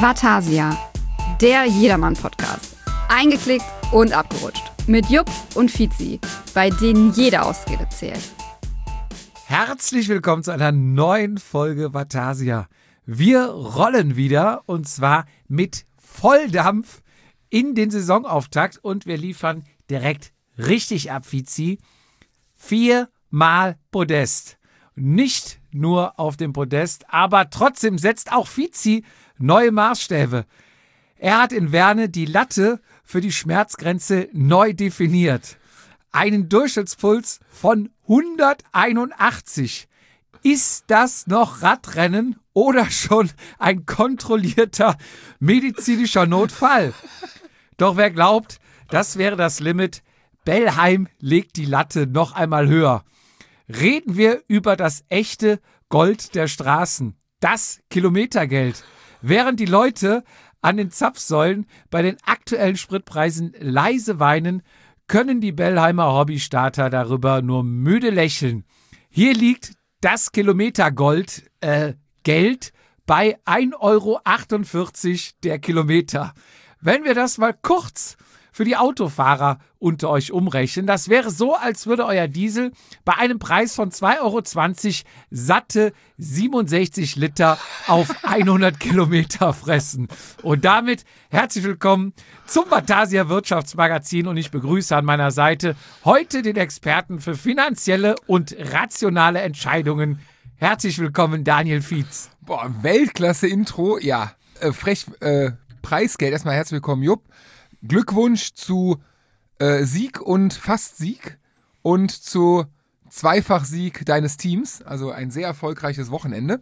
Vatasia, der Jedermann-Podcast. Eingeklickt und abgerutscht. Mit Jupp und Fizi, bei denen jede Ausrede zählt. Herzlich willkommen zu einer neuen Folge Vatasia. Wir rollen wieder und zwar mit Volldampf in den Saisonauftakt und wir liefern direkt richtig ab, Fizi. 4-mal Podest. Nicht nur auf dem Podest, aber trotzdem setzt auch Fizi neue Maßstäbe. Er hat in Werne die Latte für die Schmerzgrenze neu definiert. Einen Durchschnittspuls von 181. Ist das noch Radrennen oder schon ein kontrollierter medizinischer Notfall? Doch wer glaubt, das wäre das Limit, Bellheim legt die Latte noch einmal höher. Reden wir über das echte Gold der Straßen, das Kilometergeld. Während die Leute an den Zapfsäulen bei den aktuellen Spritpreisen leise weinen, können die Bellheimer Hobbystarter darüber nur müde lächeln. Hier liegt das Kilometergold, Geld bei 1,48 € der Kilometer. Wenn wir das mal kurz für die Autofahrer unter euch umrechnen, das wäre so, als würde euer Diesel bei einem Preis von 2,20 € satte 67 Liter auf 100 Kilometer fressen. Und damit herzlich willkommen zum Vatasia Wirtschaftsmagazin und ich begrüße an meiner Seite heute den Experten für finanzielle und rationale Entscheidungen. Herzlich willkommen, Daniel Fietz. Boah, Weltklasse-Intro, ja, frech, Preisgeld. Erstmal herzlich willkommen, Jupp. Glückwunsch zu Sieg und Fast-Sieg und zu Zweifach-Sieg deines Teams. Also ein sehr erfolgreiches Wochenende.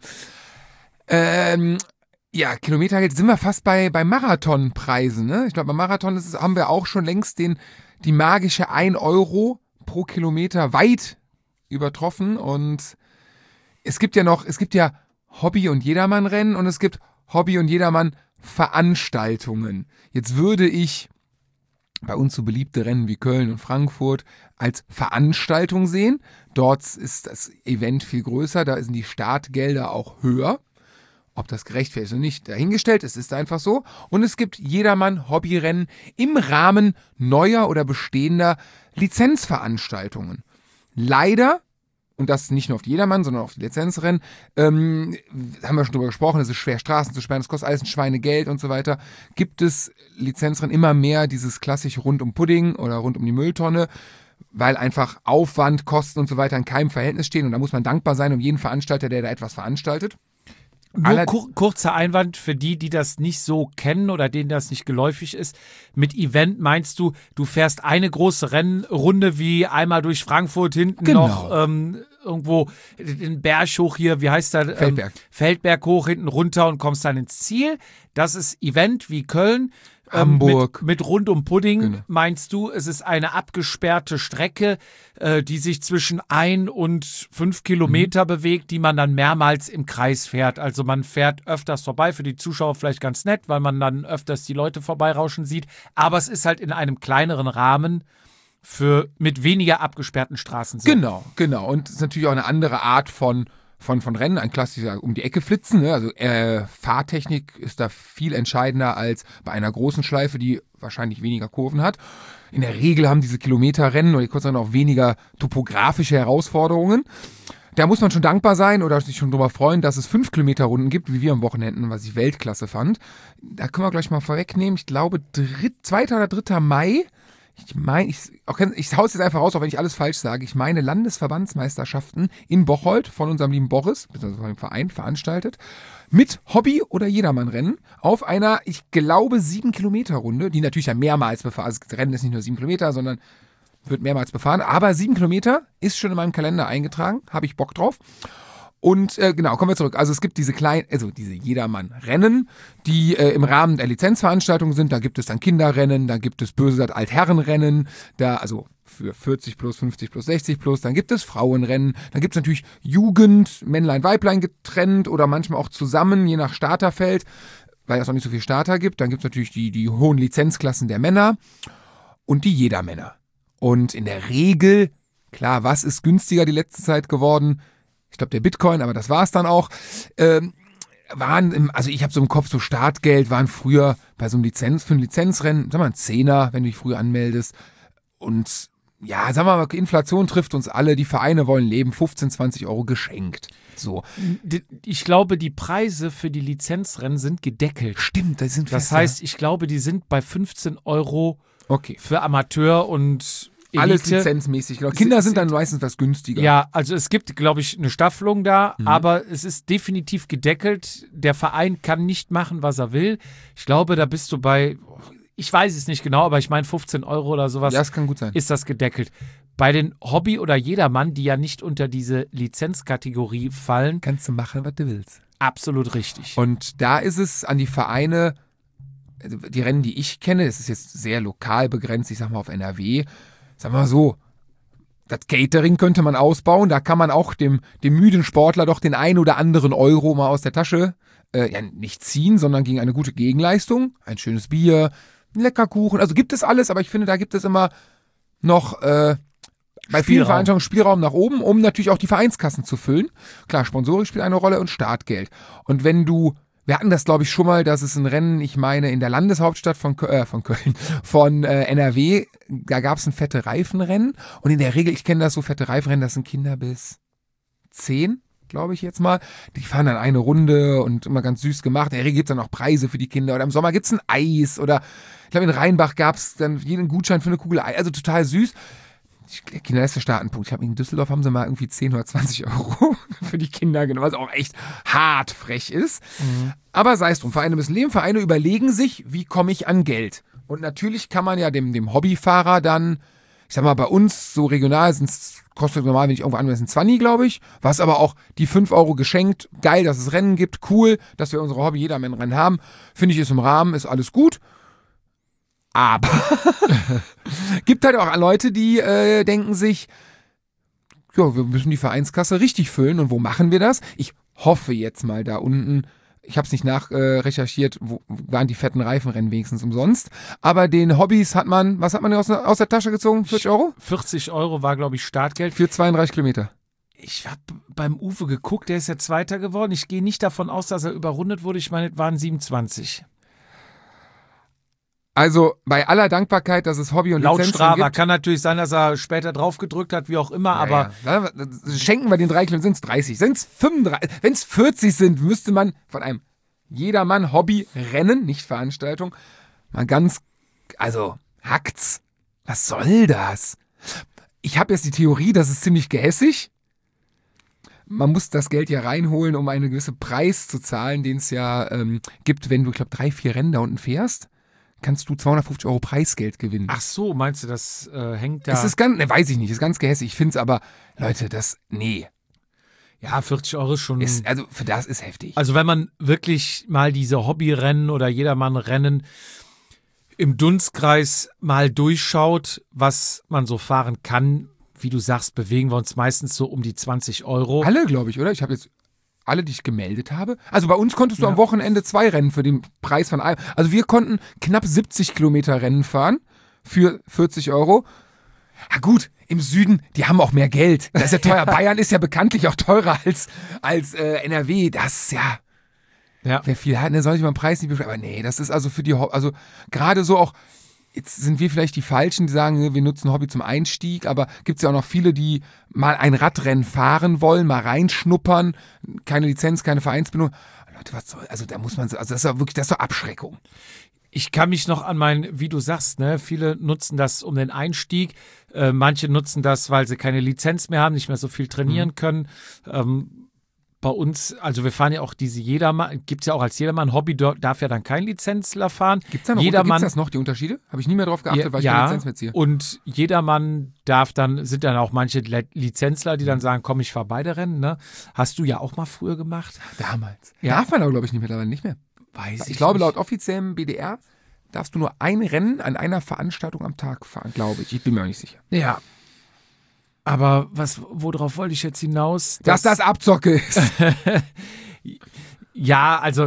Ja, Kilometergeld sind wir fast bei Marathonpreisen. Ne? Ich glaube, beim Marathon haben wir auch schon längst die magische 1 € pro Kilometer weit übertroffen. Und es gibt ja Hobby- und Jedermann-Rennen und es gibt Hobby- und Jedermann-Veranstaltungen. Jetzt würde ich bei uns so beliebte Rennen wie Köln und Frankfurt als Veranstaltung sehen. Dort ist das Event viel größer, da sind die Startgelder auch höher. Ob das gerechtfertigt ist oder nicht, dahingestellt, es ist einfach so. Und es gibt Jedermann-Hobbyrennen im Rahmen neuer oder bestehender Lizenzveranstaltungen. Leider, und das nicht nur auf die Jedermann, sondern auf die Lizenzrennen, haben wir schon drüber gesprochen, es ist schwer, Straßen zu sperren, das kostet alles ein Schweinegeld und so weiter, gibt es Lizenzrennen immer mehr dieses klassische rund um Pudding oder rund um die Mülltonne, weil einfach Aufwand, Kosten und so weiter in keinem Verhältnis stehen und da muss man dankbar sein um jeden Veranstalter, der da etwas veranstaltet. Nur kurzer Einwand für die das nicht so kennen oder denen das nicht geläufig ist. Mit Event meinst du fährst eine große Rennrunde wie einmal durch Frankfurt hinten noch irgendwo den Berg hoch hier, wie heißt der? Feldberg hoch, hinten runter und kommst dann ins Ziel. Das ist Event wie Köln. Hamburg. Mit rund um Pudding Genau. Meinst du, es ist eine abgesperrte Strecke, die sich zwischen 1 und 5 Kilometer bewegt, die man dann mehrmals im Kreis fährt. Also man fährt öfters vorbei, für die Zuschauer vielleicht ganz nett, weil man dann öfters die Leute vorbeirauschen sieht. Aber es ist halt in einem kleineren Rahmen mit weniger abgesperrten Straßen. So. Genau. Und es ist natürlich auch eine andere Art von Rennen, ein klassischer um die Ecke flitzen. Ne? Also Fahrtechnik ist da viel entscheidender als bei einer großen Schleife, die wahrscheinlich weniger Kurven hat. In der Regel haben diese Kilometerrennen oder die Kurzrennen auch weniger topografische Herausforderungen. Da muss man schon dankbar sein oder sich schon drüber freuen, dass es 5-Kilometer-Runden gibt, wie wir am Wochenende, was ich Weltklasse fand. Da können wir gleich mal vorwegnehmen. Ich glaube, 2. oder 3. Mai. Ich hau's jetzt einfach raus, auch wenn ich alles falsch sage. Ich meine Landesverbandsmeisterschaften in Bocholt von unserem lieben Boris, beziehungsweise von dem Verein veranstaltet, mit Hobby- oder Jedermann-Rennen auf einer, ich glaube, 7-Kilometer-Runde, die natürlich ja mehrmals befahren. Also das Rennen ist nicht nur 7 Kilometer, sondern wird mehrmals befahren. Aber 7 Kilometer ist schon in meinem Kalender eingetragen, habe ich Bock drauf. Und genau, kommen wir zurück. Also es gibt diese Jedermann-Rennen, die im Rahmen der Lizenzveranstaltungen sind. Da gibt es dann Kinderrennen, da gibt es böse gesagt Altherrenrennen, also für 40 plus, 50 plus, 60 plus. Dann gibt es Frauenrennen, dann gibt es natürlich Jugend, Männlein, Weiblein getrennt oder manchmal auch zusammen, je nach Starterfeld, weil es auch nicht so viel Starter gibt. Dann gibt es natürlich die hohen Lizenzklassen der Männer und die Jedermänner. Und in der Regel, klar, was ist günstiger die letzte Zeit geworden? Ich glaube, der Bitcoin, aber das war es dann auch. also ich habe so im Kopf, so Startgeld waren früher bei so einem für ein Lizenzrennen, sag mal ein Zehner, wenn du dich früh anmeldest. Und ja, sagen wir mal, Inflation trifft uns alle, die Vereine wollen leben, 15, 20 Euro geschenkt. So. Ich glaube, die Preise für die Lizenzrennen sind gedeckelt. Stimmt, das sind Das heißt, ich glaube, die sind bei 15 Euro okay. für Amateur und Elite. Alles lizenzmäßig. Genau. Kinder sind dann meistens was günstiger. Ja, also es gibt, glaube ich, eine Staffelung da, aber es ist definitiv gedeckelt. Der Verein kann nicht machen, was er will. Ich glaube, da bist du bei, ich weiß es nicht genau, aber ich meine 15 Euro oder sowas. Ja, das kann gut sein. Ist das gedeckelt. Bei den Hobby- oder Jedermann, die ja nicht unter diese Lizenzkategorie fallen, Kannst du machen, was du willst. absolut richtig. Und da ist es an die Vereine, also die Rennen, die ich kenne, das ist jetzt sehr lokal begrenzt, ich sag mal auf NRW, sagen wir mal so, das Catering könnte man ausbauen, da kann man auch dem müden Sportler doch den ein oder anderen Euro mal aus der Tasche nicht ziehen, sondern gegen eine gute Gegenleistung, ein schönes Bier, ein lecker Kuchen, also gibt es alles, aber ich finde, da gibt es immer noch bei vielen Veranstaltungen Spielraum nach oben, um natürlich auch die Vereinskassen zu füllen. Klar, Sponsoring spielt eine Rolle und Startgeld. Und wenn wir hatten das, glaube ich, schon mal, dass es ein Rennen, ich meine, in der Landeshauptstadt von NRW, da gab es ein fette Reifenrennen. Und in der Regel, ich kenne das so, fette Reifenrennen, das sind Kinder bis 10, glaube ich jetzt mal. Die fahren dann eine Runde und immer ganz süß gemacht. In der Regel gibt es dann auch Preise für die Kinder. Oder im Sommer gibt es ein Eis. Oder ich glaube, in Rheinbach gab es dann jeden Gutschein für eine Kugel Eis. Also total süß. Kinder, das ist der Startenpunkt. Ich glaube, in Düsseldorf haben sie mal irgendwie 10 oder 20 Euro für die Kinder genommen, was auch echt hart frech ist. Aber sei es drum, Vereine müssen leben, Vereine überlegen sich, wie komme ich an Geld. Und natürlich kann man ja dem Hobbyfahrer dann, ich sag mal, bei uns so regional kostet normal, wenn ich irgendwo anmesse, ein 20, glaube ich, was aber auch die 5 Euro geschenkt, geil, dass es Rennen gibt, cool, dass wir unsere Hobby-Jedermann-Rennen haben, finde ich, ist im Rahmen, ist alles gut. Aber gibt halt auch Leute, die denken sich, ja, wir müssen die Vereinskasse richtig füllen. Und wo machen wir das? Ich hoffe jetzt mal da unten, ich habe es nicht nachrecherchiert, wo waren die fetten Reifenrennen wenigstens umsonst. Aber den Hobbys was hat man aus der Tasche gezogen? 40 Euro? 40 Euro war, glaube ich, Startgeld. Für 32 Kilometer. Ich habe beim Uwe geguckt, der ist ja Zweiter geworden. Ich gehe nicht davon aus, dass er überrundet wurde. Ich meine, es waren 27. Also bei aller Dankbarkeit, dass es Hobby und Laut Lizenzen Strava gibt. kann natürlich sein, dass er später drauf gedrückt hat, wie auch immer, aber Ja. Schenken wir den 3 Kilometer, sind es 30, sind es 35, wenn es 40 sind, müsste man von einem Jedermann Hobby-Rennen, nicht Veranstaltung, mal hackt's. Was soll das? Ich habe jetzt die Theorie, das ist ziemlich gehässig. Man muss das Geld ja reinholen, um einen gewissen Preis zu zahlen, den es ja gibt, wenn du, ich glaube, 3, 4 Rennen da unten fährst. Kannst du 250 Euro Preisgeld gewinnen. Ach so, meinst du, das hängt da? Es ist ganz, weiß ich nicht, ist ganz gehässig. Ich finde es aber, Leute, nee. Ja, 40 Euro ist schon. Also für das ist heftig. Also wenn man wirklich mal diese Hobbyrennen oder Jedermann-Rennen im Dunstkreis mal durchschaut, was man so fahren kann, wie du sagst, bewegen wir uns meistens so um die 20 Euro. Alle, glaube ich, oder? Ich habe jetzt alle, die ich gemeldet habe. Also bei uns konntest du am Wochenende 2 Rennen für den Preis von einem. Also wir konnten knapp 70 Kilometer Rennen fahren für 40 Euro. Ja gut, im Süden, die haben auch mehr Geld. Das ist ja teuer. Bayern ist ja bekanntlich auch teurer als NRW. Das ja. Wer viel hat, der soll sich beim Preis nicht beschweren. Aber nee, das ist also für die, also gerade so auch, jetzt sind wir vielleicht die Falschen, die sagen, wir nutzen Hobby zum Einstieg, aber gibt es ja auch noch viele, die mal ein Radrennen fahren wollen, mal reinschnuppern, keine Lizenz, keine Vereinsbindung. Leute, was soll, also da muss man, also das ist ja wirklich, das ist doch Abschreckung. Ich kann mich noch an wie du sagst, ne, viele nutzen das um den Einstieg, manche nutzen das, weil sie keine Lizenz mehr haben, nicht mehr so viel trainieren können. Bei uns, also wir fahren ja auch diese Jedermann, gibt es ja auch als Jedermann, Hobby darf ja dann kein Lizenzler fahren. Gibt's das noch, die Unterschiede? Habe ich nie mehr drauf geachtet, weil ich keine Lizenz mehr ziehe. Und Jedermann sind dann auch manche Lizenzler, die dann sagen, komm, ich fahre beide Rennen. Ne? Hast du ja auch mal früher gemacht. Damals. Ja. Darf man aber, glaube ich, mittlerweile nicht mehr. Ich glaube, laut offiziellem BDR darfst du nur ein Rennen an einer Veranstaltung am Tag fahren, glaube ich. Ich bin mir auch nicht sicher. Ja. Aber worauf wollte ich jetzt hinaus? Dass das Abzocke ist. Ja, also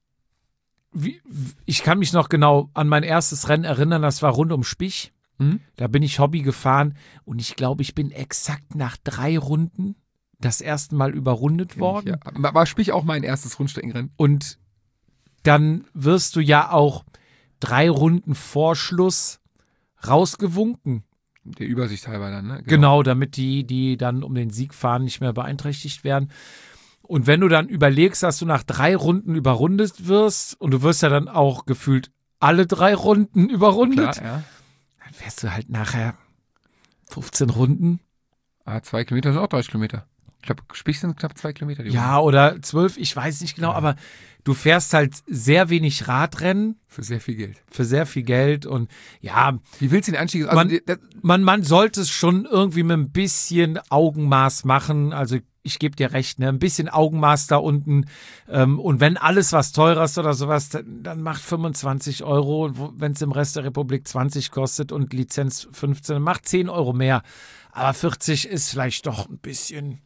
ich kann mich noch genau an mein erstes Rennen erinnern, das war rund um Spich. Da bin ich Hobby gefahren und ich glaube, ich bin exakt nach 3 Runden das erste Mal überrundet worden. Ja. War sprich auch mein erstes Rundstreckenrennen. Und dann wirst du ja auch 3 Runden vor Schluss rausgewunken. Der Übersicht halber dann, ne? Genau, damit die dann um den Sieg fahren, nicht mehr beeinträchtigt werden. Und wenn du dann überlegst, dass du nach 3 Runden überrundet wirst, und du wirst ja dann auch gefühlt alle 3 Runden überrundet, Klar, ja. dann fährst du halt nachher 15 Runden. 2 Kilometer sind auch 30 Kilometer. Ich glaube, Spich sind knapp 2 Kilometer. Ja, oder 12, ich weiß nicht genau, aber du fährst halt sehr wenig Radrennen. Für sehr viel Geld. Für sehr viel Geld und ja. Wie willst du den Anstieg? Also man sollte es schon irgendwie mit ein bisschen Augenmaß machen. Also ich gebe dir recht, ne? Ein bisschen Augenmaß da unten. Und wenn alles was teurer ist oder sowas, dann macht 25 €. Wenn es im Rest der Republik 20 kostet und Lizenz 15, dann macht 10 € mehr. Aber 40 ist vielleicht doch ein bisschen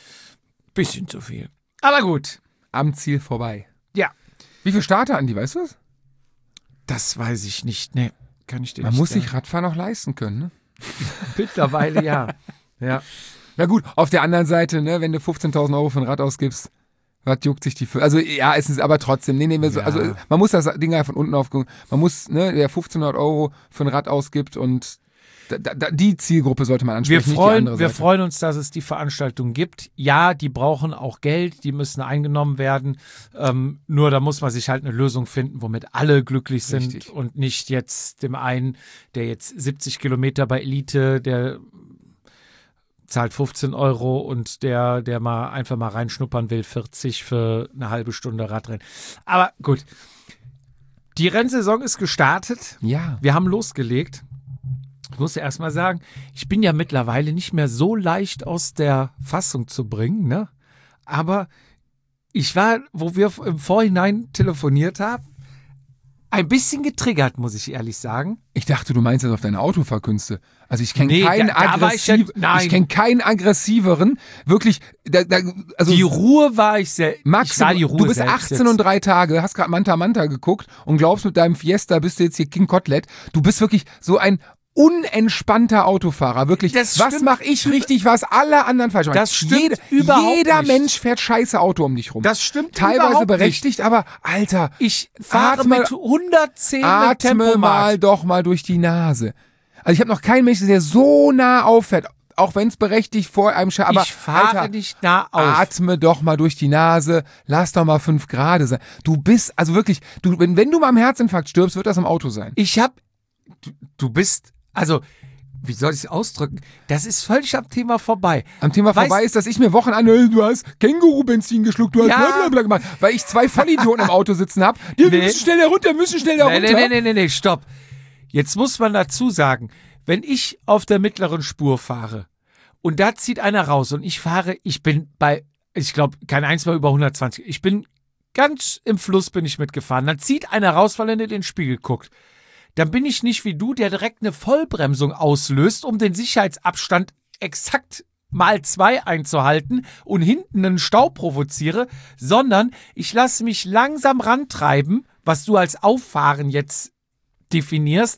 zu viel. Aber gut. Am Ziel vorbei. Ja. Wie viel Starter, Andi, weißt du das? Das weiß ich nicht. Nee, kann ich dir Man nicht muss sagen. sich Radfahren auch leisten können, ne? Mittlerweile ja. Ja. Na gut, auf der anderen Seite, ne, wenn du 15.000 € für ein Rad ausgibst, was juckt sich die für? Also ja, es ist aber trotzdem, also man muss das Ding ja von unten aufgucken. Man muss, ne, der 1.500 € für ein Rad ausgibt und die Zielgruppe sollte man ansprechen, nicht die andere Seite. Wir freuen uns, dass es die Veranstaltung gibt. Ja, die brauchen auch Geld, die müssen eingenommen werden. Nur da muss man sich halt eine Lösung finden, womit alle glücklich sind. Richtig. Und nicht jetzt dem einen, der jetzt 70 Kilometer bei Elite, der zahlt 15 € und der mal einfach mal reinschnuppern will, 40 für eine halbe Stunde Radrennen. Aber gut, die Rennsaison ist gestartet. Ja. Wir haben losgelegt. Ich muss ja erstmal sagen, ich bin ja mittlerweile nicht mehr so leicht aus der Fassung zu bringen, ne? Aber ich war, wo wir im Vorhinein telefoniert haben, ein bisschen getriggert, muss ich ehrlich sagen. Ich dachte, du meinst das auf deine Autofahrkünste. Also ich kenne Nee, keinen da war ich ja- nein. ich kenne keinen aggressiveren, wirklich, also Die Ruhe war ich sehr. Max, ich war die Ruhe du bist selbst 18 jetzt. und 3 Tage, hast gerade Manta geguckt und glaubst, mit deinem Fiesta bist du jetzt hier King Kotelett. Du bist wirklich so ein unentspannter Autofahrer, wirklich. Das Was stimmt. mache ich richtig, was alle anderen falsch machen? Das stimmt überhaupt Jeder nicht. Mensch fährt scheiße Auto um dich rum. Das stimmt Teilweise überhaupt berechtigt, aber Alter, Ich fahre Atme- mit 110 mit atme Tempomat. mal doch mal durch die Nase. Also ich habe noch keinen Menschen, der so nah auffährt, auch wenn es berechtigt vor einem aber Ich fahre Alter, nicht nah auf. atme doch mal durch die Nase, lass doch mal 5 Grad sein. Du bist, also wirklich, wenn du mal am Herzinfarkt stirbst, wird das im Auto sein. Du bist, also, wie soll ich es ausdrücken? Das ist völlig am Thema vorbei. Am Thema Weißt- vorbei ist, dass ich mir Wochen anhöre, du hast Känguru-Benzin geschluckt, du hast Ja. blablabla gemacht, weil ich 2 Vollidioten im Auto sitzen habe. Die Nee. müssen schnell da runter, Nee, stopp. Jetzt muss man dazu sagen, wenn ich auf der mittleren Spur fahre und da zieht einer raus und ich bin bei, ich glaube, kein eins mal über 120. Ich bin ganz im Fluss bin ich mitgefahren. Dann zieht einer raus, weil er in den Spiegel guckt. Dann bin ich nicht wie du, der direkt eine Vollbremsung auslöst, um den Sicherheitsabstand exakt mal 2 einzuhalten und hinten einen Stau provoziere, sondern ich lasse mich langsam rantreiben, was du als Auffahren jetzt definierst,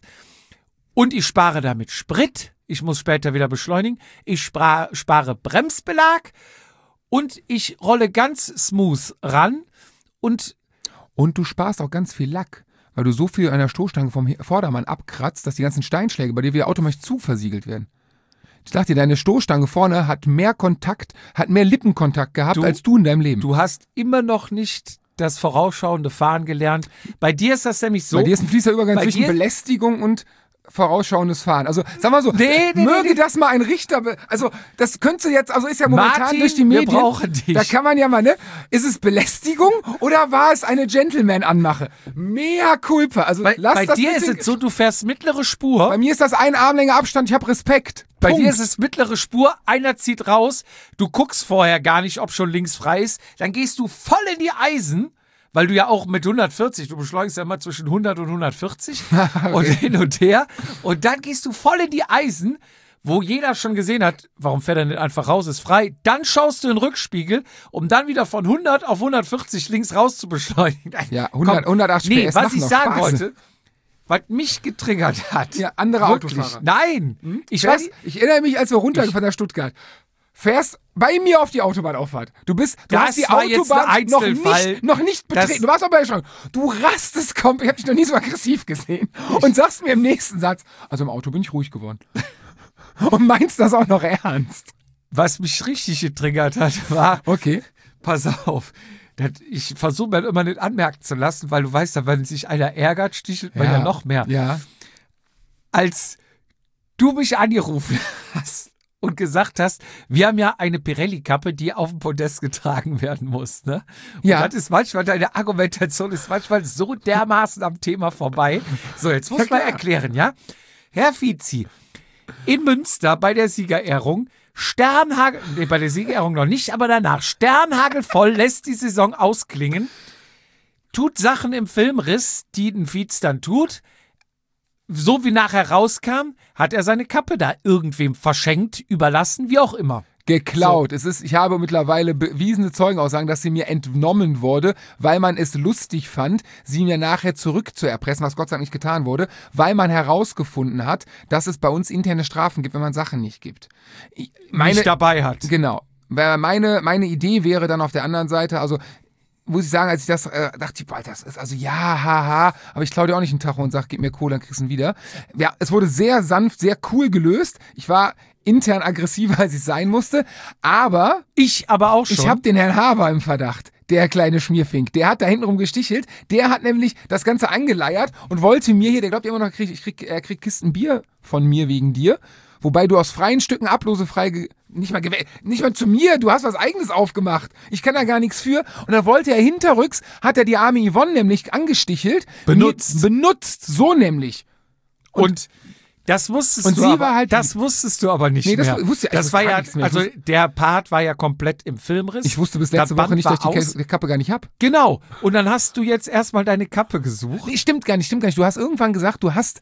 und ich spare damit Sprit, ich muss später wieder beschleunigen, ich spare Bremsbelag und ich rolle ganz smooth ran und Und du sparst auch ganz viel Lack, weil du so viel an der Stoßstange vom Vordermann abkratzt, dass die ganzen Steinschläge bei dir wie der Automech versiegelt werden. Ich dachte dir, deine Stoßstange vorne hat mehr Kontakt, hat mehr Lippenkontakt gehabt als du in deinem Leben. du hast immer noch nicht das vorausschauende Fahren gelernt. Bei dir ist das nämlich so. Bei dir ist ein fließender Übergang Bei zwischen dir- Belästigung und vorausschauendes Fahren. Also, sag mal so, möge das mal ein Richter, also, das könnte jetzt, also ist ja momentan Martin, durch die wir Medien. brauchen dich. Da kann man ja mal, ne? Ist es Belästigung oder war es eine Gentleman-Anmache? Mea culpa. Also, Bei lass das dir bitte- ist es so, du fährst mittlere Spur. Bei mir ist das ein Armlänge Abstand, ich habe Respekt. Bei Punkt. dir ist es mittlere Spur, einer zieht raus, du guckst vorher gar nicht, ob schon links frei ist, dann gehst du voll in die Eisen, weil du ja auch mit 140, du beschleunigst ja immer zwischen 100 und 140 und hin und her, und dann gehst du voll in die Eisen, wo jeder schon gesehen hat, warum fährt er nicht einfach raus, ist frei, dann schaust du in den Rückspiegel, um dann wieder von 100 auf 140 links raus zu beschleunigen. Ja, 180 nee, PS was machen ich noch sagen Spaß. wollte, was mich getriggert hat. Ja, andere wirklich, Autofahrer. Nein, ich war Ich erinnere mich, als wir runtergefahren nach Stuttgart. fährst bei mir auf die Autobahnauffahrt. Du hast die war jetzt Autobahn ein Einzelfall. noch nicht betreten. Du warst aber bei der Schrank. Du rastest komplett. Ich habe dich noch nie so aggressiv gesehen. Und sagst mir im nächsten Satz, also im Auto bin ich ruhig geworden. Und meinst das auch noch ernst? Was mich richtig getriggert hat, war, Okay. pass auf, ich versuche mir immer nicht anmerken zu lassen, weil du weißt, wenn sich einer ärgert, stichelt man ja noch mehr. Ja. Als du mich angerufen hast und gesagt hast, wir haben ja eine Pirelli-Kappe, die auf dem Podest getragen werden muss. Ne? Und Ja. das ist manchmal, deine Argumentation ist manchmal so dermaßen am Thema vorbei. So, jetzt muss man erklären, ja? Herr Fizi, in Münster bei der Siegerehrung, bei der Siegerehrung noch nicht, aber danach, sternhagelvoll lässt die Saison ausklingen, tut Sachen im Filmriss, die ein Fietz dann tut. So wie nachher rauskam, hat er seine Kappe da irgendwem verschenkt, überlassen, wie auch immer. Geklaut. Ich habe mittlerweile bewiesene Zeugenaussagen, dass sie mir entnommen wurde, weil man es lustig fand, sie mir nachher zurückzuerpressen, was Gott sei Dank nicht getan wurde, weil man herausgefunden hat, dass es bei uns interne Strafen gibt, wenn man Sachen nicht gibt. Nicht dabei hat. Genau. Meine Idee wäre dann auf der anderen Seite, also muss ich sagen, als ich das dachte, boah, das ist also ja, haha, aber ich klaue dir auch nicht einen Tacho und sag, gib mir Kohle, dann kriegst du ihn wieder. Ja, es wurde sehr sanft, sehr cool gelöst. Ich war intern aggressiver, als ich sein musste, aber Ich aber auch schon. ich habe den Herrn Haber im Verdacht. Der kleine Schmierfink, der hat da hintenrum gestichelt. Der hat nämlich das Ganze angeleiert und wollte mir hier, der glaubt immer noch, er kriegt Kisten Bier von mir wegen dir. Wobei du aus freien Stücken ablosefrei, nicht mal zu mir, du hast was Eigenes aufgemacht. Ich kann da gar nichts für. Und dann wollte er hinterrücks, hat er die arme Yvonne nämlich angestichelt. Benutzt, so nämlich. Und das wusstest Und du sie aber, war halt das wusstest du aber nicht Nee, das mehr. wusste ich- das ich war wusste ja, gar nichts mehr. also der Part war ja komplett im Filmriss. Ich wusste bis letzte Woche nicht, dass ich die Kappe gar nicht hab. Genau. Und dann hast du jetzt erstmal deine Kappe gesucht. Nee, stimmt gar nicht. Du hast irgendwann gesagt, du hast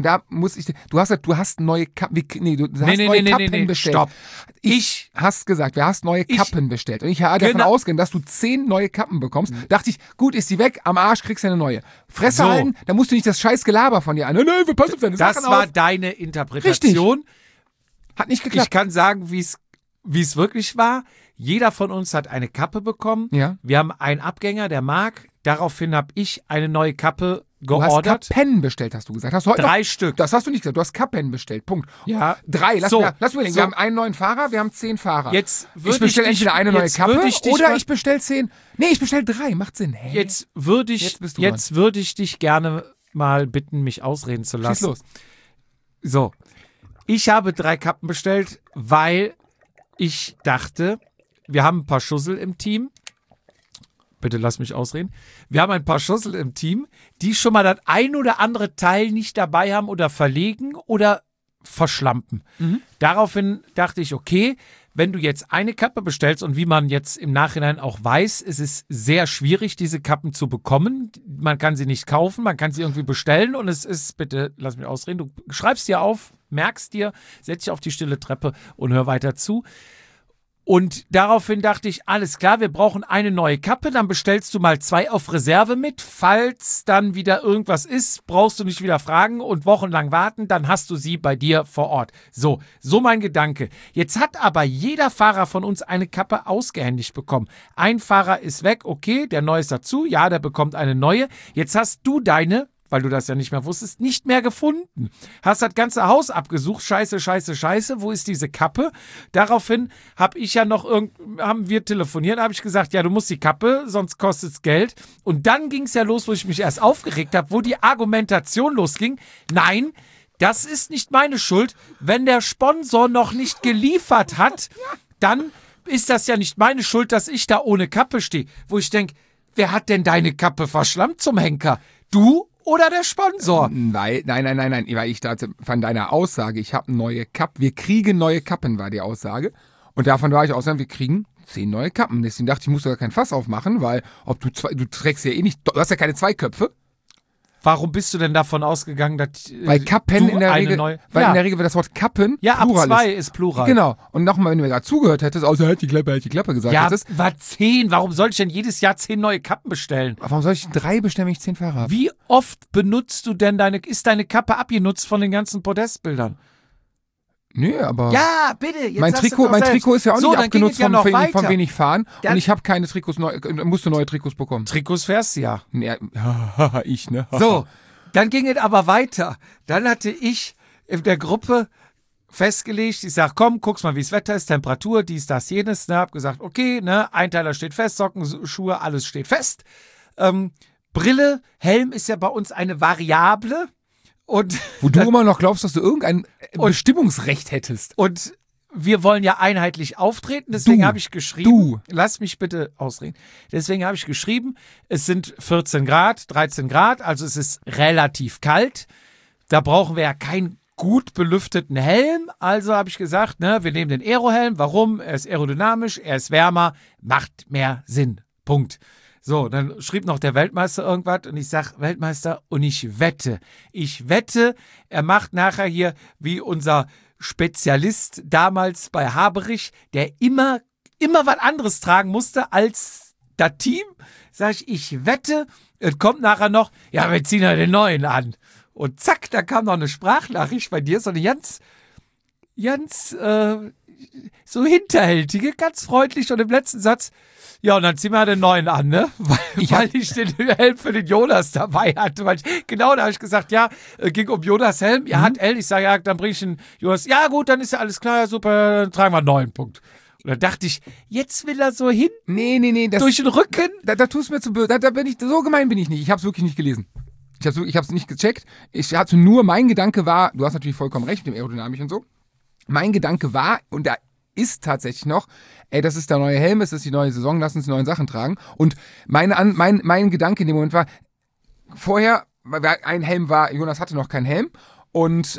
neue Kappen, neue Kappen bestellt. Stopp. Ich hast gesagt, du hast neue Kappen bestellt. Und ich habe davon ausgegangen, dass du 10 neue Kappen bekommst. Dachte ich, gut, ist die weg, am Arsch kriegst du eine neue. Fresse So. halten, da musst du nicht das scheiß Gelaber von dir an. Nein, wir passen auf deine Das Sachen war auf. deine Interpretation. Hat nicht Ich geklappt. kann sagen, wie es wirklich war. Jeder von uns hat eine Kappe bekommen. Ja. Wir haben einen Abgänger, der Marc. Daraufhin habe ich eine neue Kappe Du hast geordert. Kappen bestellt, hast du gesagt. Hast du heute 3 noch, Stück. Das hast du nicht gesagt. Du hast Kappen bestellt. Punkt. Ja. 3. Lass So. mir überlegen. So. Wir haben einen neuen Fahrer, wir haben 10 Fahrer. Jetzt ich würde bestelle entweder eine neue Kappe oder mal- ich bestelle 10. Nee, ich bestelle 3. Macht Sinn. Hä? Jetzt würde Jetzt bist du ich dich gerne mal bitten, mich ausreden zu Schieß lassen. los. So. Ich habe 3 Kappen bestellt, weil ich dachte, wir haben ein paar Schussel im Team. Bitte lass mich ausreden. Wir haben ein paar Schussel im Team, die schon mal das ein oder andere Teil nicht dabei haben oder verlegen oder verschlampen. Daraufhin dachte ich, okay, wenn du jetzt eine Kappe bestellst und wie man jetzt im Nachhinein auch weiß, es ist sehr schwierig, diese Kappen zu bekommen. Man kann sie nicht kaufen, man kann sie irgendwie bestellen und es ist, bitte lass mich ausreden, du schreibst dir auf, merkst dir, setz dich auf die stille Treppe und hör weiter zu. Und daraufhin dachte ich, alles klar, wir brauchen eine neue Kappe, dann bestellst du mal 2 auf Reserve mit. Falls dann wieder irgendwas ist, brauchst du nicht wieder fragen und wochenlang warten, dann hast du sie bei dir vor Ort. So mein Gedanke. Jetzt hat aber jeder Fahrer von uns eine Kappe ausgehändigt bekommen. Ein Fahrer ist weg, okay, der neue ist dazu, ja, der bekommt eine neue. Jetzt hast du deine, weil du das ja nicht mehr wusstest, nicht mehr gefunden. Hast das ganze Haus abgesucht, scheiße, wo ist diese Kappe? Daraufhin haben wir telefoniert, habe ich gesagt, ja, du musst die Kappe, sonst kostet es Geld. Und dann ging es ja los, wo ich mich erst aufgeregt habe, wo die Argumentation losging. Nein, das ist nicht meine Schuld. Wenn der Sponsor noch nicht geliefert hat, dann ist das ja nicht meine Schuld, dass ich da ohne Kappe stehe. Wo ich denke, wer hat denn deine Kappe verschlammt zum Henker? Du oder der Sponsor? Nein, weil ich dachte, von deiner Aussage, ich habe neue Kappen, wir kriegen neue Kappen, war die Aussage. Und davon war ich ausgegangen, wir kriegen 10 neue Kappen. Deswegen dachte ich, musst du gar kein Fass aufmachen, weil du trägst ja eh nicht, du hast ja keine 2 Köpfe. Warum bist du denn davon ausgegangen, dass Weil Kappen du in der eine Regel, neue... weil in der Regel wird das Wort Kappen ja, ab Plural 2 ist Plural. Genau. Und nochmal, wenn du mir gerade zugehört hättest, außer halt die Klappe gesagt Ja, hättest. war 10. Warum soll ich denn jedes Jahr 10 neue Kappen bestellen? Warum soll ich 3 bestellen, wenn ich 10 Fahrer habe? Wie oft benutzt du denn ist deine Kappe abgenutzt von den ganzen Podestbildern? Nee, aber Ja, bitte. Jetzt mein sagst du Trikot, doch mein selbst. Trikot ist ja auch So, nicht dann ging abgenutzt es ja noch von weiter. wenig Fahren. Dann- Und ich habe keine Trikots, musste neue Trikots bekommen. Trikots fährst du ja. Nee, ich, ne? So, dann ging es aber weiter. Dann hatte ich in der Gruppe festgelegt, ich sag, komm, guck's mal, wie das Wetter ist, Temperatur, dies, das, jenes. Ne, hab gesagt, okay, ne, Einteiler steht fest, Socken, Schuhe, alles steht fest. Brille, Helm ist ja bei uns eine Variable. Und, Wo du immer noch glaubst, dass du irgendein Bestimmungsrecht hättest. und wir wollen ja einheitlich auftreten, deswegen habe ich geschrieben, lass mich bitte ausreden, deswegen habe ich geschrieben, es sind 14 Grad, 13 Grad, also es ist relativ kalt, da brauchen wir ja keinen gut belüfteten Helm, also habe ich gesagt, ne, wir nehmen den Aerohelm, warum? Er ist aerodynamisch, er ist wärmer, macht mehr Sinn, Punkt. So, dann schrieb noch der Weltmeister irgendwas und ich sag, Weltmeister, und ich wette, er macht nachher hier wie unser Spezialist damals bei Haberich, der immer was anderes tragen musste als das Team. Sag ich wette, es kommt nachher noch, ja, wir ziehen ja den neuen an. Und zack, da kam noch eine Sprachnachricht bei dir, so eine ganz so hinterhältige, ganz freundlich und im letzten Satz, ja, und dann ziehen wir den neuen an, ne? Weil ich den Helm für den Jonas dabei hatte. Genau, da habe ich gesagt, ja, ging um Jonas Helm. Ja, hat L. Ich sage, ja, dann bringe ich den Jonas. Ja, gut, dann ist ja alles klar, super, dann tragen wir einen neuen Punkt. Und dann dachte ich, jetzt will er so hinten Nee, durch den Rücken. Da tust du mir zu böse. Da bin ich, so gemein bin ich nicht. Ich habe es wirklich nicht gelesen. Ich habe es nicht gecheckt. Ich hatte nur, mein Gedanke war, du hast natürlich vollkommen recht mit dem Aerodynamik und so. Mein Gedanke war, und da ist tatsächlich noch, das ist der neue Helm, es ist die neue Saison, lass uns die neuen Sachen tragen. Und mein Gedanke in dem Moment war, vorher, ein Helm war, Jonas hatte noch keinen Helm und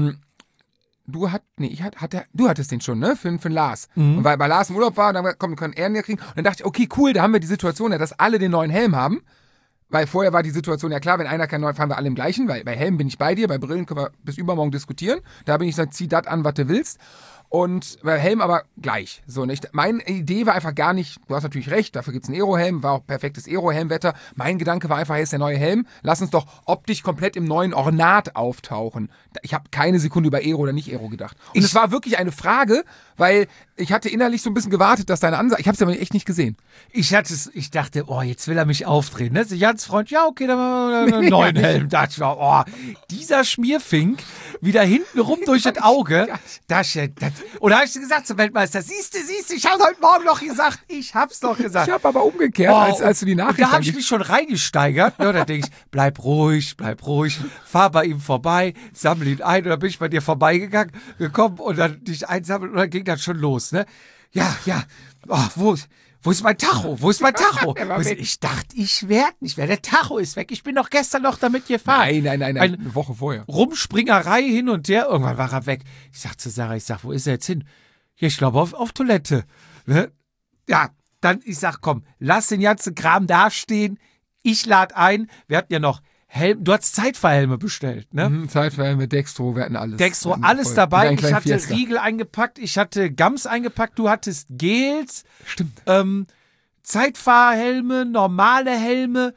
du hattest den schon, ne? Für Lars. Und weil bei Lars im Urlaub war, dann können er ihn ja kriegen. Und dann dachte ich, okay, cool, da haben wir die Situation, dass alle den neuen Helm haben. Weil vorher war die Situation ja klar, wenn einer keinen neuen, fahren wir alle im gleichen, weil bei Helm bin ich bei dir, bei Brillen können wir bis übermorgen diskutieren. Da bin ich gesagt, zieh das an, was du willst. Und bei Helm aber gleich. So, nicht? Meine Idee war einfach gar nicht, du hast natürlich recht, dafür gibt's einen Aerohelm, war auch perfektes Aerohelmwetter. Mein Gedanke war einfach, hier ist der neue Helm, lass uns doch optisch komplett im neuen Ornat auftauchen. Ich habe keine Sekunde über Aero oder nicht Aero gedacht. Und es war wirklich eine Frage, weil ich hatte innerlich so ein bisschen gewartet, dass deine Ansage, ich habe es aber echt nicht gesehen. Ich dachte, oh, jetzt will er mich aufdrehen. Ne? Jans Freund, ja, okay, dann machen wir einen neuen Helm. Da dachte ich, oh, dieser Schmierfink wieder hinten rum durch das Auge. Und da habe ich gesagt zum Weltmeister, siehst du, ich habe heute Morgen noch gesagt, ich hab's doch gesagt. Ich habe aber umgekehrt, als du die Nachricht da habe ich mich schon reingesteigert. Ja, da denke ich, bleib ruhig, fahr bei ihm vorbei, sammle ihn ein. Und dann bin ich bei dir gekommen und dann dich einsammeln und dann ging das schon los. Ne? Ja, oh, wo ist mein Tacho? Ich dachte, ich werde nicht mehr. Der Tacho ist weg. Ich bin doch gestern noch damit gefahren. Nein, eine Woche vorher. Rumspringerei hin und her. Irgendwann war er weg. Ich sag zu Sarah, wo ist er jetzt hin? Ja, ich glaube auf Toilette. Ne? Ja, dann, ich sag, komm, lass den ganzen Kram dastehen. Ich lade ein. Wir hatten ja noch Helm. Du hast Zeitfahrhelme bestellt, ne? Zeitfahrhelme, Dextro, wir hatten alles. Dextro, alles dabei. Ich hatte Fiesta. Riegel eingepackt, ich hatte Gams eingepackt, du hattest Gels. Stimmt. Zeitfahrhelme, normale Helme.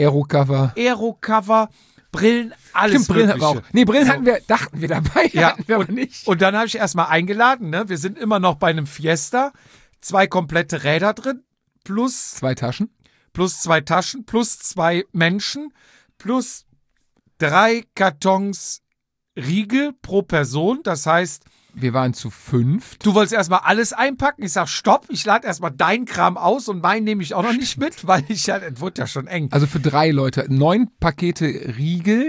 Aero-Cover. Brillen, alles. Stimmt, Brillen hatten wir auch. Nee, Brillen dachten wir dabei, hatten wir aber nicht. Und dann habe ich erstmal eingeladen, ne? Wir sind immer noch bei einem Fiesta. 2 komplette Räder drin. Plus 2 Taschen. Plus 2 Taschen. Plus 2 Menschen. Plus 3 Kartons Riegel pro Person. Das heißt, wir waren zu 5. Du wolltest erstmal alles einpacken. Ich sag, stopp, ich lade erstmal deinen Kram aus und meinen nehme ich auch noch nicht mit, weil es wurde ja schon eng. Also für 3 Leute. 9 Pakete Riegel.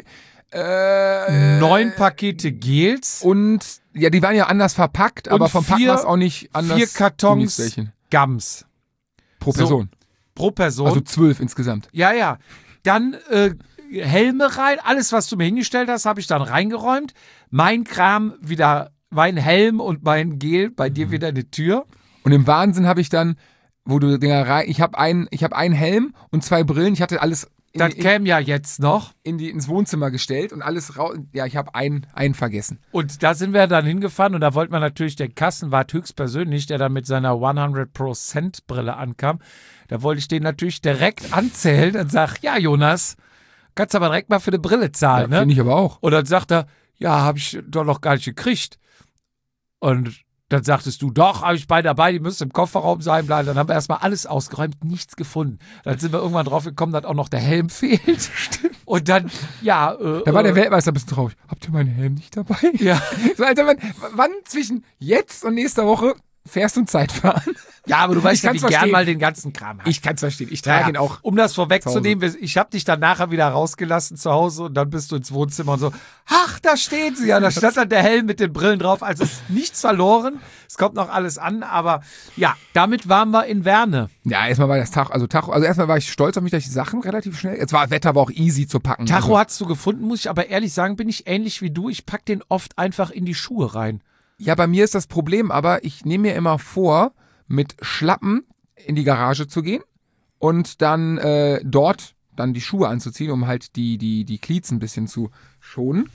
9 Pakete Gels. Und, ja, die waren ja anders verpackt, aber vom Packen war es auch nicht anders. 4 Kartons Gams. Pro Person. Pro Person. Also 12 insgesamt. Ja. Dann Helme rein. Alles, was du mir hingestellt hast, habe ich dann reingeräumt. Mein Kram wieder, mein Helm und mein Gel bei dir wieder in die Tür. Und im Wahnsinn habe ich dann, wo du Dinger rein, ich habe einen Helm und 2 Brillen. Ich hatte alles das käme ja jetzt noch. Ins Wohnzimmer gestellt und alles raus. Ja, ich habe einen vergessen. Und da sind wir dann hingefahren und da wollte man natürlich den Kassenwart höchstpersönlich, der dann mit seiner 100% Brille ankam, da wollte ich den natürlich direkt anzählen und sag, ja Jonas, kannst aber direkt mal für eine Brille zahlen, ne? Finde ich aber auch. Und dann sagt er, ja, habe ich doch noch gar nicht gekriegt. Und dann sagtest du, doch, habe ich beide dabei, die müssen im Kofferraum sein, bleiben. Dann haben wir erstmal alles ausgeräumt, nichts gefunden. Dann sind wir irgendwann drauf gekommen, dass auch noch der Helm fehlt. Stimmt. Und dann, ja. Da war der Weltmeister ein bisschen traurig. Habt ihr meinen Helm nicht dabei? Ja. So, also wann zwischen jetzt und nächster Woche fährst du ein Zeitfahren? Ja, aber du weißt ja, wie verstehen. gern mal den ganzen Kram hat. Ich kann es verstehen. Ich trage ihn auch. Um das vorwegzunehmen, ich habe dich dann nachher wieder rausgelassen zu Hause und dann bist du ins Wohnzimmer und so, ach, da steht sie ja. Da stand dann der Helm mit den Brillen drauf. Also ist nichts verloren. Es kommt noch alles an, aber ja, damit waren wir in Werne. Ja, erstmal war das Tacho, also erstmal war ich stolz auf mich, dass ich die Sachen relativ schnell, das Wetter war auch easy zu packen. Tacho hast du gefunden, muss ich aber ehrlich sagen, bin ich ähnlich wie du. Ich pack den oft einfach in die Schuhe rein. Ja, bei mir ist das Problem, aber ich nehme mir immer vor, mit Schlappen in die Garage zu gehen und dann dort dann die Schuhe anzuziehen, um halt die Cleats ein bisschen zu schonen.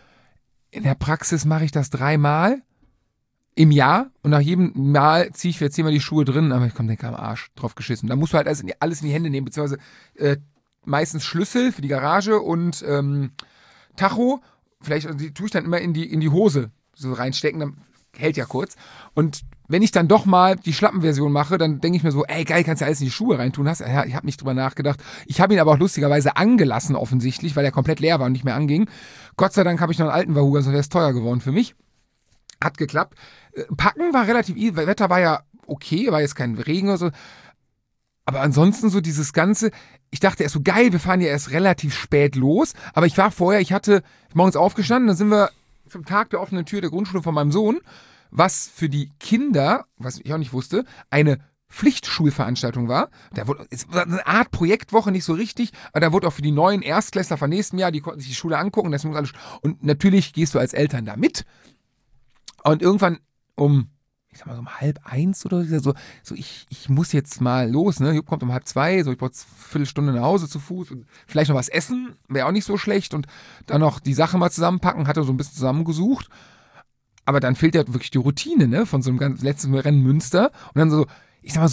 In der Praxis mache ich das 3-mal im Jahr und nach jedem Mal ziehe ich für 10-mal die Schuhe drin, aber ich komme denke am Arsch drauf geschissen. Da musst du halt alles in die Hände nehmen, beziehungsweise meistens Schlüssel für die Garage und Tacho, vielleicht die tue ich dann immer in die Hose so reinstecken, dann hält ja kurz. Und wenn ich dann doch mal die Schlappenversion mache, dann denke ich mir so, ey geil, kannst du alles in die Schuhe reintun. Ich habe nicht drüber nachgedacht. Ich habe ihn aber auch lustigerweise angelassen offensichtlich, weil er komplett leer war und nicht mehr anging. Gott sei Dank habe ich noch einen alten Wahoo, also der ist teuer geworden für mich. Hat geklappt. Packen war relativ easy, weil Wetter war ja okay, war jetzt kein Regen oder so. Aber ansonsten so dieses Ganze, ich dachte erst so geil, wir fahren ja erst relativ spät los. Aber ich war vorher, ich hatte morgens aufgestanden, dann sind wir zum Tag der offenen Tür der Grundschule von meinem Sohn, was für die Kinder, was ich auch nicht wusste, eine Pflichtschulveranstaltung war. Es war eine Art Projektwoche, nicht so richtig, aber da wurde auch für die neuen Erstklässler von nächstem Jahr, die konnten sich die Schule angucken. Und natürlich gehst du als Eltern da mit. Und irgendwann ich sag mal so um 12:30 oder so, ich muss jetzt mal los, ne? Jupp kommt um 1:30, so ich brauche eine Viertelstunde nach Hause zu Fuß und vielleicht noch was essen, wäre auch nicht so schlecht und dann noch die Sache mal zusammenpacken, hatte so ein bisschen zusammengesucht. Aber dann fehlt ja wirklich die Routine, ne? Von so einem letzten Rennen Münster und dann so, ich sag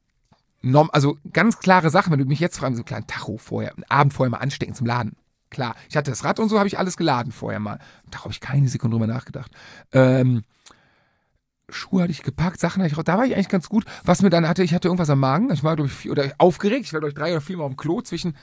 mal also ganz klare Sachen, wenn du mich jetzt fragst, so einen kleinen Tacho vorher, einen Abend vorher mal anstecken zum Laden. Klar, ich hatte das Rad und so, habe ich alles geladen vorher mal. Da habe ich keine Sekunde drüber nachgedacht. Schuhe hatte ich gepackt, Sachen hatte ich, da war ich eigentlich ganz gut. Was mir dann ich hatte irgendwas am Magen. Ich war, glaube ich, aufgeregt. Ich war, glaube ich, 3 oder 4 Mal auf dem Klo zwischen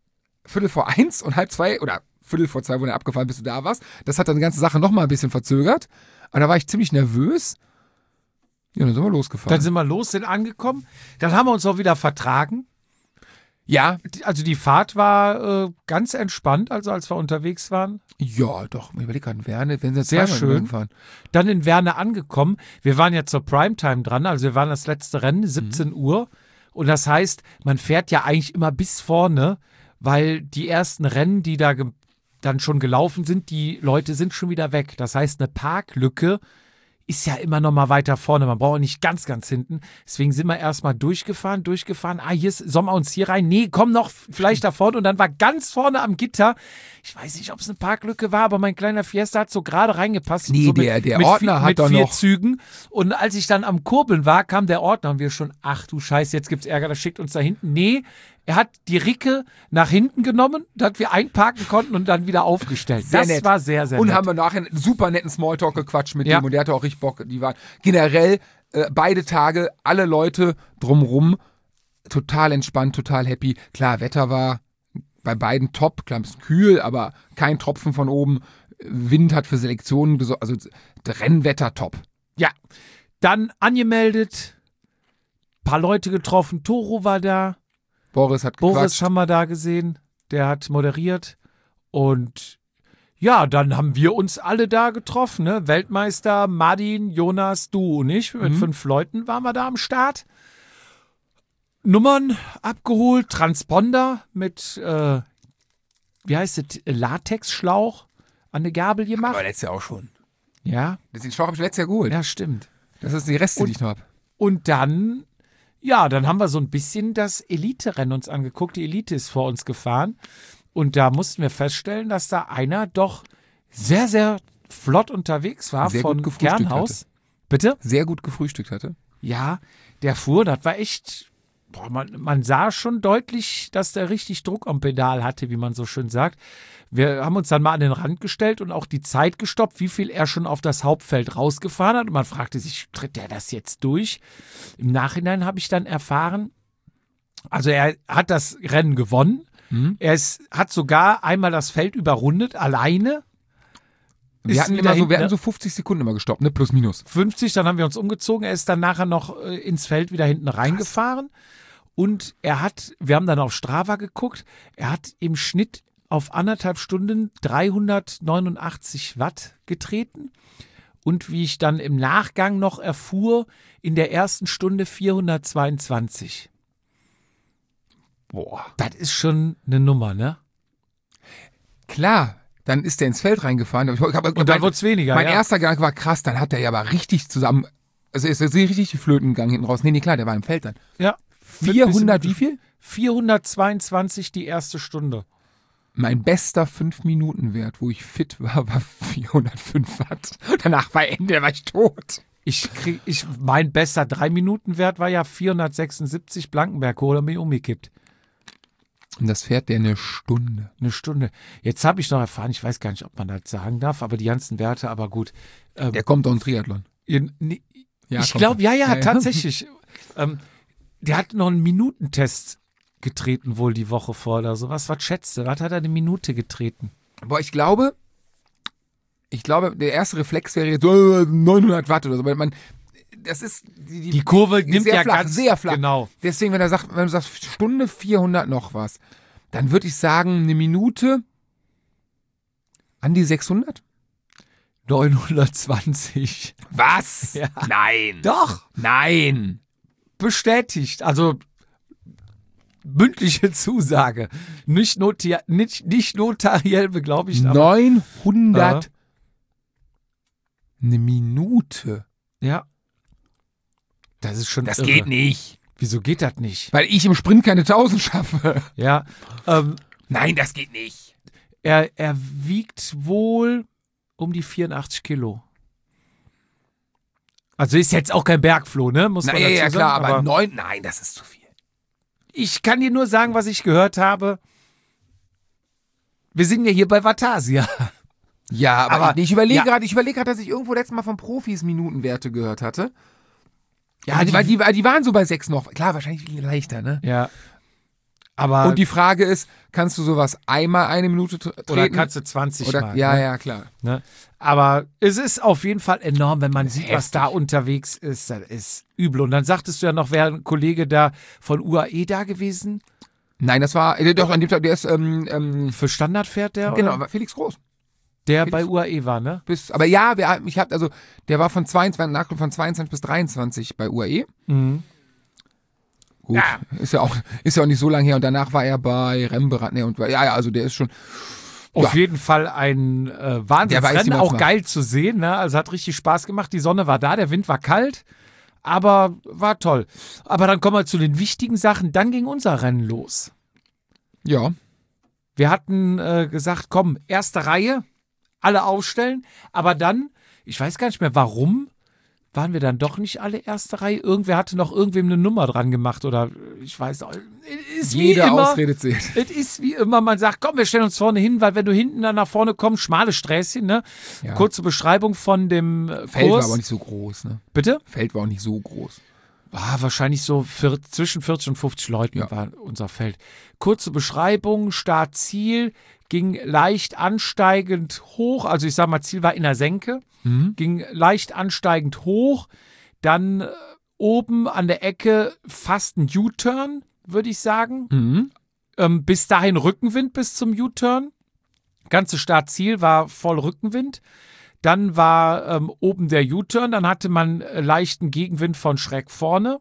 1:45 und 1:30 oder 1:45, wo du abgefahren bis du da warst. Das hat dann die ganze Sache nochmal ein bisschen verzögert. Aber da war ich ziemlich nervös. Ja, dann sind wir losgefahren. Dann sind wir los, sind angekommen. Dann haben wir uns auch wieder vertragen. Ja. Also die Fahrt war ganz entspannt, also als wir unterwegs waren. Ja, doch. Ich überlege gerade in Werne, wenn sie jetzt sehr schön. Fahren. Dann in Werne angekommen. Wir waren ja zur Primetime dran, also wir waren das letzte Rennen, 17 Uhr. Und das heißt, man fährt ja eigentlich immer bis vorne, weil die ersten Rennen, die da dann schon gelaufen sind, die Leute sind schon wieder weg. Das heißt, eine Parklücke ist ja immer noch mal weiter vorne. Man braucht nicht ganz, ganz hinten. Deswegen sind wir erstmal durchgefahren. Sollen wir uns hier rein? Nee, komm noch vielleicht da vorne. Und dann war ganz vorne am Gitter, ich weiß nicht, ob es eine Parklücke war, aber mein kleiner Fiesta hat so gerade reingepasst. Nee, so der Ordner hat doch noch. Mit 4 Zügen. Und als ich dann am Kurbeln war, kam der Ordner und wir schon, ach du Scheiße, jetzt gibt's Ärger, das schickt uns da hinten. Nee, er hat die Ricke nach hinten genommen, dass wir einparken konnten und dann wieder aufgestellt. Sehr das nett. war sehr, sehr und nett. Haben wir nachher einen super netten Smalltalk gequatscht mit Ja. dem und der hatte auch richtig Bock. Die waren generell beide Tage, alle Leute drumrum, total entspannt, total happy. Klar, Wetter war bei beiden top, klar ein bisschen kühl, aber kein Tropfen von oben. Wind hat für Selektionen gesorgt, also Rennwetter top. Ja, dann angemeldet, paar Leute getroffen, Toro war da. Boris hat Boris gequatscht. haben wir da gesehen, der hat moderiert und ja, dann haben wir uns alle da getroffen, ne? Weltmeister, Martin, Jonas, du und ich, mit 5 Leuten waren wir da am Start. Nummern abgeholt, Transponder mit, wie heißt es, Latexschlauch an der Gabel gemacht. Aber letztes Jahr auch schon. Ja, Den Schlauch habe ich letztes Jahr geholt. ja, stimmt. Das ist die Reste, die ich noch habe. Und dann, ja, dann haben wir so ein bisschen das Elite-Rennen uns angeguckt. Die Elite ist vor uns gefahren. Und da mussten wir feststellen, dass da einer doch sehr, sehr flott unterwegs war Sehr von gut gefrühstückt Kernhaus. hatte. Bitte? Sehr gut gefrühstückt hatte. Ja, der fuhr, das war echt man sah schon deutlich, dass der richtig Druck am Pedal hatte, wie man so schön sagt. Wir haben uns dann mal an den Rand gestellt und auch die Zeit gestoppt, wie viel er schon auf das Hauptfeld rausgefahren hat. Und man fragte sich, tritt der das jetzt durch? Im Nachhinein habe ich dann erfahren, also er hat das Rennen gewonnen. Hat sogar einmal das Feld überrundet, alleine. Wir hatten so 50 Sekunden immer gestoppt, ne? Plus, minus. 50, dann haben wir uns umgezogen. Er ist dann nachher noch ins Feld wieder hinten reingefahren. Und wir haben dann auf Strava geguckt, er hat im Schnitt auf 1,5 Stunden 389 Watt getreten. Und wie ich dann im Nachgang noch erfuhr, in der ersten Stunde 422. Boah. Das ist schon eine Nummer, ne? Klar, dann ist der ins Feld reingefahren. Und dann wurde es weniger. Mein erster Gedanke war krass, dann hat der ja aber richtig zusammen, also ist richtig die Flöten gegangen hinten raus. Nee, klar, der war im Feld dann. Ja. 400, wie viel? 422 die erste Stunde. Mein bester 5-Minuten-Wert, wo ich fit war 405 Watt. Danach war Ende, da war ich tot. Mein bester 3-Minuten-Wert war ja 476 Blankenberg, oder mir umgekippt. Und das fährt der eine Stunde. Eine Stunde. Jetzt habe ich noch erfahren, ich weiß gar nicht, ob man das sagen darf, aber die ganzen Werte, aber gut. Der kommt auch im Triathlon. Ich glaube, ja, tatsächlich. Der hat noch einen Minutentest getreten wohl die Woche vor oder sowas. Was schätzt du? Was hat er eine Minute getreten? Boah, ich glaube, der erste Reflex wäre jetzt 900 Watt oder so, weil das ist die Kurve nimmt sehr ja flach, ganz sehr flach. Genau. Deswegen, wenn du sagst Stunde 400 noch was, dann würde ich sagen, eine Minute an die 600? 920. Was? Ja. Nein. Doch. Nein. Bestätigt. Also mündliche Zusage. Nicht notariell beglaubigt. 900 eine Minute. Ja. Das ist schon Das irre. geht nicht. Wieso geht das nicht? Weil ich im Sprint keine 1000 schaffe. Ja. Nein, das geht nicht. Er wiegt wohl um die 84 Kilo. Also ist jetzt auch kein Bergfloh, ne? Muss man dazu ja, sagen. klar, aber 9, nein, das ist zu viel. Ich kann dir nur sagen, was ich gehört habe. Wir sind ja hier bei Vatasia. Ja, aber ich überlege ja. gerade, dass ich irgendwo letztes Mal von Profis Minutenwerte gehört hatte. Ja, weil die waren so bei 6 noch. Klar, wahrscheinlich viel leichter, ne? Ja. Aber und die Frage ist, kannst du sowas einmal eine Minute treten? Oder kannst du 20 Mal? Ja, ne? ja, klar. Ne? Aber es ist auf jeden Fall enorm, wenn man sieht, was da unterwegs ist. Das ist übel. Und dann sagtest du ja noch, wäre ein Kollege da von UAE da gewesen? Nein, das war, doch, an dem Tag, der ist, für Standard fährt der? Genau, oder? war Felix Groß. Der bei UAE war, ne? Aber ja, der war von 22 bis 23 bei UAE. Mhm. Gut, ja. Ist ja auch nicht so lange her. Und danach war er bei Rembrandt. Ne, also der ist schon. Auf jeden Fall ein Wahnsinnsrennen, auch geil zu sehen. Ne? Also hat richtig Spaß gemacht. Die Sonne war da, der Wind war kalt, aber war toll. Aber dann kommen wir zu den wichtigen Sachen. Dann ging unser Rennen los. Ja. Wir hatten gesagt, komm, erste Reihe, alle aufstellen. Aber dann, ich weiß gar nicht mehr warum, waren wir dann doch nicht alle erste Reihe? Irgendwer hatte noch irgendwem eine Nummer dran gemacht oder ich weiß auch. Jede Ausrede zählt. Es ist wie immer, man sagt, komm, wir stellen uns vorne hin, weil wenn du hinten dann nach vorne kommst, schmale Sträßchen, ne? Ja. Kurze Beschreibung von dem Feld Kurs. war aber nicht so groß, ne? Bitte? Feld war auch nicht so groß. Wahrscheinlich so zwischen 40 und 50 Leuten war unser Feld. Kurze Beschreibung, Start, Ziel, ging leicht ansteigend hoch, also ich sag mal, Ziel war in der Senke, ging leicht ansteigend hoch, dann oben an der Ecke fast ein U-Turn, würde ich sagen. Bis dahin Rückenwind bis zum U-Turn. Ganze Start-Ziel war voll Rückenwind. Dann war oben der U-Turn, dann hatte man leichten Gegenwind von schräg vorne.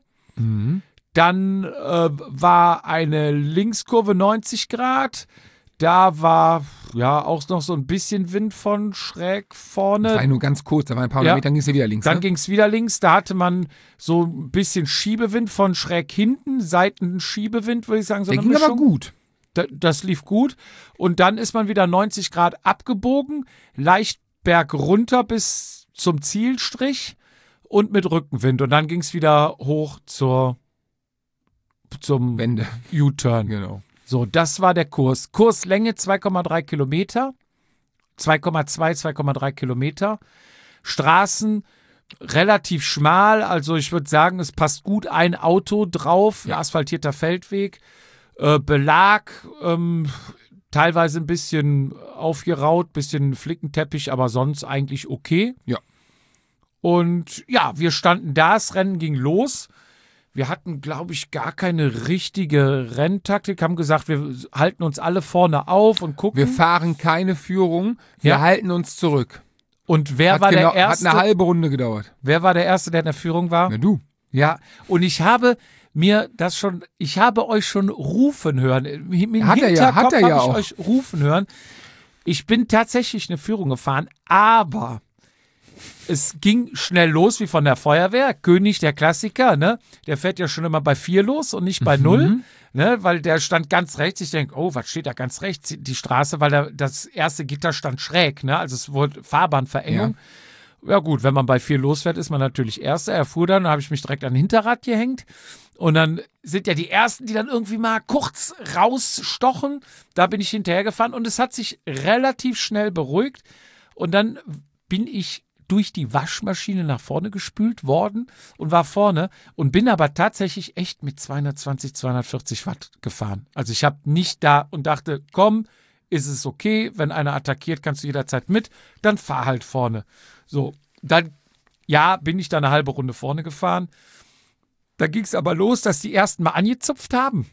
Dann war eine Linkskurve 90 Grad. Da war ja auch noch so ein bisschen Wind von schräg vorne. Das war nur ganz kurz, da war ein paar Meter, dann ging es wieder links. Dann ging es wieder links, da hatte man so ein bisschen Schiebewind von schräg hinten, Seitenschiebewind, würde ich sagen. So der ging aber gut. Das lief gut. Und dann ist man wieder 90 Grad abgebogen, leicht bergunter bis zum Zielstrich und mit Rückenwind. Und dann ging es wieder hoch zur zum Wende. U-Turn. Genau. So, das war der Kurs. Kurslänge 2,3 Kilometer. 2,3 Kilometer. Straßen relativ schmal, also ich würde sagen, es passt gut ein Auto drauf, ein asphaltierter Feldweg. Belag, teilweise ein bisschen aufgeraut, bisschen Flickenteppich, aber sonst eigentlich okay. Ja. Und ja, wir standen da, das Rennen ging los. Wir hatten, glaube ich, gar keine richtige Renntaktik, haben gesagt, wir halten uns alle vorne auf und gucken. Wir fahren keine Führung, wir halten uns zurück. Und wer war der Erste? Hat eine halbe Runde gedauert. Wer war der Erste, der in der Führung war? Na du. Ja, und ich habe euch schon rufen hören. Im Hat er ja habe ich auch. euch rufen hören. Ich bin tatsächlich eine Führung gefahren, aber es ging schnell los wie von der Feuerwehr. König der Klassiker, ne? Der fährt ja schon immer bei 4 los und nicht bei 0, ne? Weil der stand ganz rechts. Ich denke, oh, was steht da ganz rechts? Die Straße, weil das erste Gitter stand schräg, ne? Also es wurde Fahrbahnverengung. Ja gut, wenn man bei 4 losfährt, ist man natürlich Erster. Er fuhr dann habe ich mich direkt an den Hinterrad gehängt. Und dann sind ja die Ersten, die dann irgendwie mal kurz rausstochen. Da bin ich hinterhergefahren und es hat sich relativ schnell beruhigt. Und dann bin ich durch die Waschmaschine nach vorne gespült worden und war vorne und bin aber tatsächlich echt mit 220, 240 Watt gefahren. Also ich habe nicht da und dachte, komm, ist es okay, wenn einer attackiert, kannst du jederzeit mit, dann fahr halt vorne. So, dann, ja, bin ich da eine halbe Runde vorne gefahren. Da ging es aber los, dass die Ersten mal angezupft haben.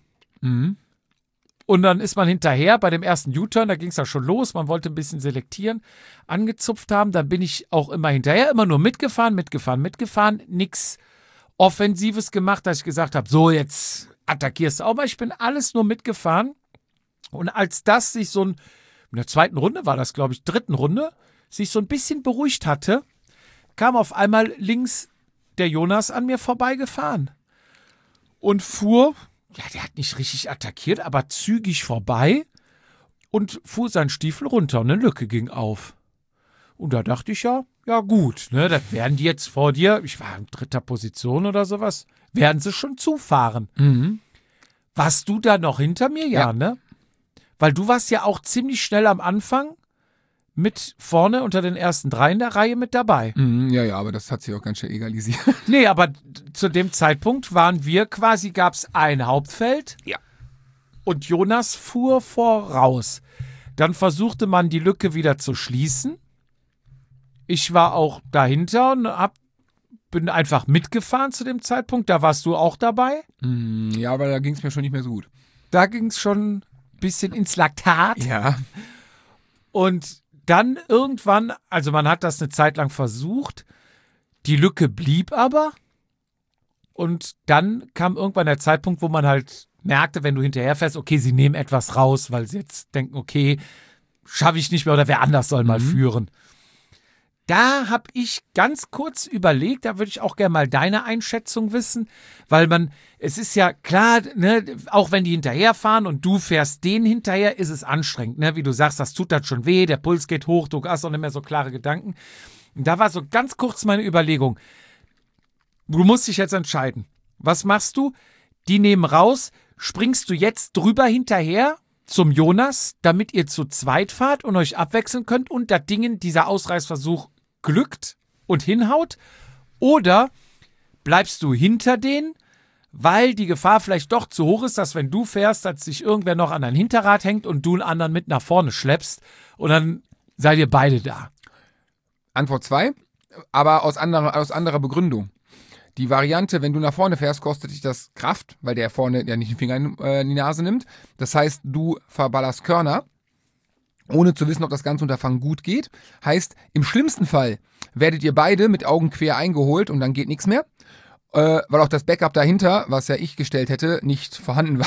Und dann ist man hinterher bei dem ersten U-Turn, da ging es ja schon los, man wollte ein bisschen selektieren, angezupft haben, dann bin ich auch immer hinterher, immer nur mitgefahren, nichts Offensives gemacht, dass ich gesagt habe, so jetzt attackierst du auch mal, ich bin alles nur mitgefahren und als das sich in der zweiten Runde war das, glaube ich, dritten Runde, sich so ein bisschen beruhigt hatte, kam auf einmal links der Jonas an mir vorbeigefahren und fuhr. Ja, der hat nicht richtig attackiert, aber zügig vorbei und fuhr seinen Stiefel runter und eine Lücke ging auf. Und da dachte ich ja gut, ne, das werden die jetzt vor dir, ich war in 3. Position oder sowas, werden sie schon zufahren. Warst du da noch hinter mir? Ja, ne? Weil du warst ja auch ziemlich schnell am Anfang mit vorne unter den ersten 3 in der Reihe mit dabei. Ja, aber das hat sich auch ganz schön egalisiert. Nee, aber zu dem Zeitpunkt waren wir quasi, gab es ein Hauptfeld. Ja. Und Jonas fuhr voraus. Dann versuchte man, die Lücke wieder zu schließen. Ich war auch dahinter und bin einfach mitgefahren zu dem Zeitpunkt. Da warst du auch dabei. Ja, aber da ging es mir schon nicht mehr so gut. Da ging es schon ein bisschen ins Laktat. Ja. Und dann irgendwann, also man hat das eine Zeit lang versucht, die Lücke blieb aber und dann kam irgendwann der Zeitpunkt, wo man halt merkte, wenn du hinterherfährst, okay, sie nehmen etwas raus, weil sie jetzt denken, okay, schaffe ich nicht mehr oder wer anders soll mal führen. Da habe ich ganz kurz überlegt, da würde ich auch gerne mal deine Einschätzung wissen, weil es ist ja klar, ne, auch wenn die hinterherfahren und du fährst denen hinterher, ist es anstrengend, ne, wie du sagst, das tut dann schon weh, der Puls geht hoch, du hast auch nicht mehr so klare Gedanken. Und da war so ganz kurz meine Überlegung, du musst dich jetzt entscheiden, was machst du? Die nehmen raus, springst du jetzt drüber hinterher zum Jonas, damit ihr zu zweit fahrt und euch abwechseln könnt und das Ding, dieser Ausreißversuch glückt und hinhaut, oder bleibst du hinter denen, weil die Gefahr vielleicht doch zu hoch ist, dass wenn du fährst, dass sich irgendwer noch an dein Hinterrad hängt und du einen anderen mit nach vorne schleppst und dann seid ihr beide da. Antwort 2, aber aus anderer Begründung. Die Variante, wenn du nach vorne fährst, kostet dich das Kraft, weil der vorne ja nicht den Finger in die Nase nimmt. Das heißt, du verballerst Körner, ohne zu wissen, ob das ganze Unterfangen gut geht. Heißt, im schlimmsten Fall werdet ihr beide mit Augen quer eingeholt und dann geht nichts mehr. Weil auch das Backup dahinter, was ja ich gestellt hätte, nicht vorhanden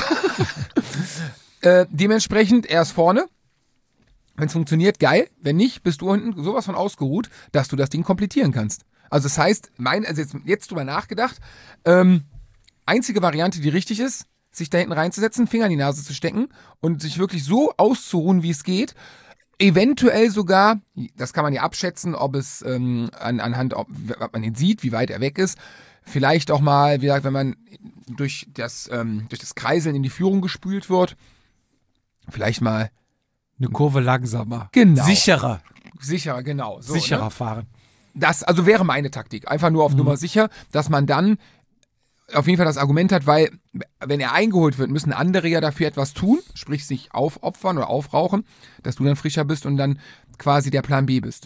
war. Dementsprechend erst vorne. Wenn es funktioniert, geil. Wenn nicht, bist du hinten sowas von ausgeruht, dass du das Ding komplettieren kannst. Also das heißt, jetzt drüber nachgedacht, einzige Variante, die richtig ist, sich da hinten reinzusetzen, Finger in die Nase zu stecken und sich wirklich so auszuruhen, wie es geht. Eventuell sogar, das kann man ja abschätzen, ob es anhand, ob man ihn sieht, wie weit er weg ist, Vielleicht auch mal, wie gesagt, wenn man durch das Kreiseln in die Führung gespült wird, vielleicht mal Eine Kurve langsamer. Genau. Sicherer. sicherer, genau. So, Sicherer ne? fahren. Das also wäre meine Taktik. Einfach nur auf Nummer sicher, dass man dann auf jeden Fall das Argument hat, weil wenn er eingeholt wird, müssen andere ja dafür etwas tun, sprich sich aufopfern oder aufrauchen, dass du dann frischer bist und dann quasi der Plan B bist.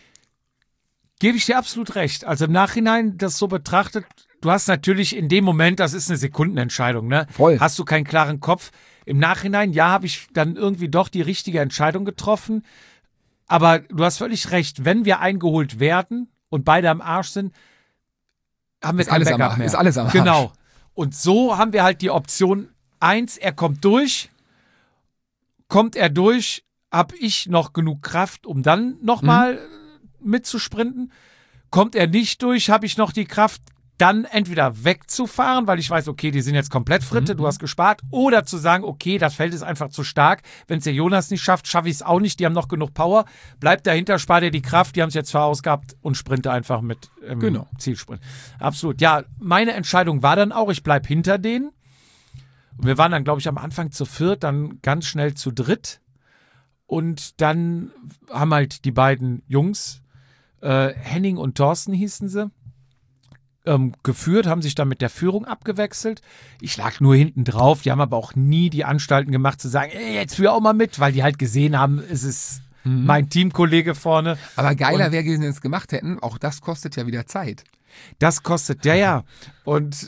Gebe ich dir absolut recht. Also im Nachhinein das so betrachtet, du hast natürlich in dem Moment, das ist eine Sekundenentscheidung, ne? Voll. Hast du keinen klaren Kopf. Im Nachhinein, ja, habe ich dann irgendwie doch die richtige Entscheidung getroffen. Aber du hast völlig recht, wenn wir eingeholt werden und beide am Arsch sind, haben wir kein Backup mehr. Ist alles am Arsch. Genau. Und so haben wir halt die Option 1, er kommt durch. Kommt er durch, habe ich noch genug Kraft, um dann nochmal mitzusprinten. Kommt er nicht durch, habe ich noch die Kraft, dann entweder wegzufahren, weil ich weiß, okay, die sind jetzt komplett Fritte, du hast gespart, oder zu sagen, okay, das Feld ist einfach zu stark. Wenn es der Jonas nicht schafft, schaffe ich es auch nicht, die haben noch genug Power. Bleib dahinter, spar dir die Kraft, die haben es jetzt verausgabt und sprinte einfach mit Zielsprint. Absolut. Ja, meine Entscheidung war dann auch, ich bleibe hinter denen. Und wir waren dann, glaube ich, am Anfang zu viert, dann ganz schnell zu dritt. Und dann haben halt die beiden Jungs, Henning und Thorsten hießen sie, geführt, haben sich dann mit der Führung abgewechselt. Ich lag nur hinten drauf, die haben aber auch nie die Anstalten gemacht zu sagen, ey, jetzt führ auch mal mit, weil die halt gesehen haben, es ist mein Teamkollege vorne. Aber geiler wäre gewesen, wenn sie es gemacht hätten. Auch das kostet ja wieder Zeit. Das kostet, ja. Und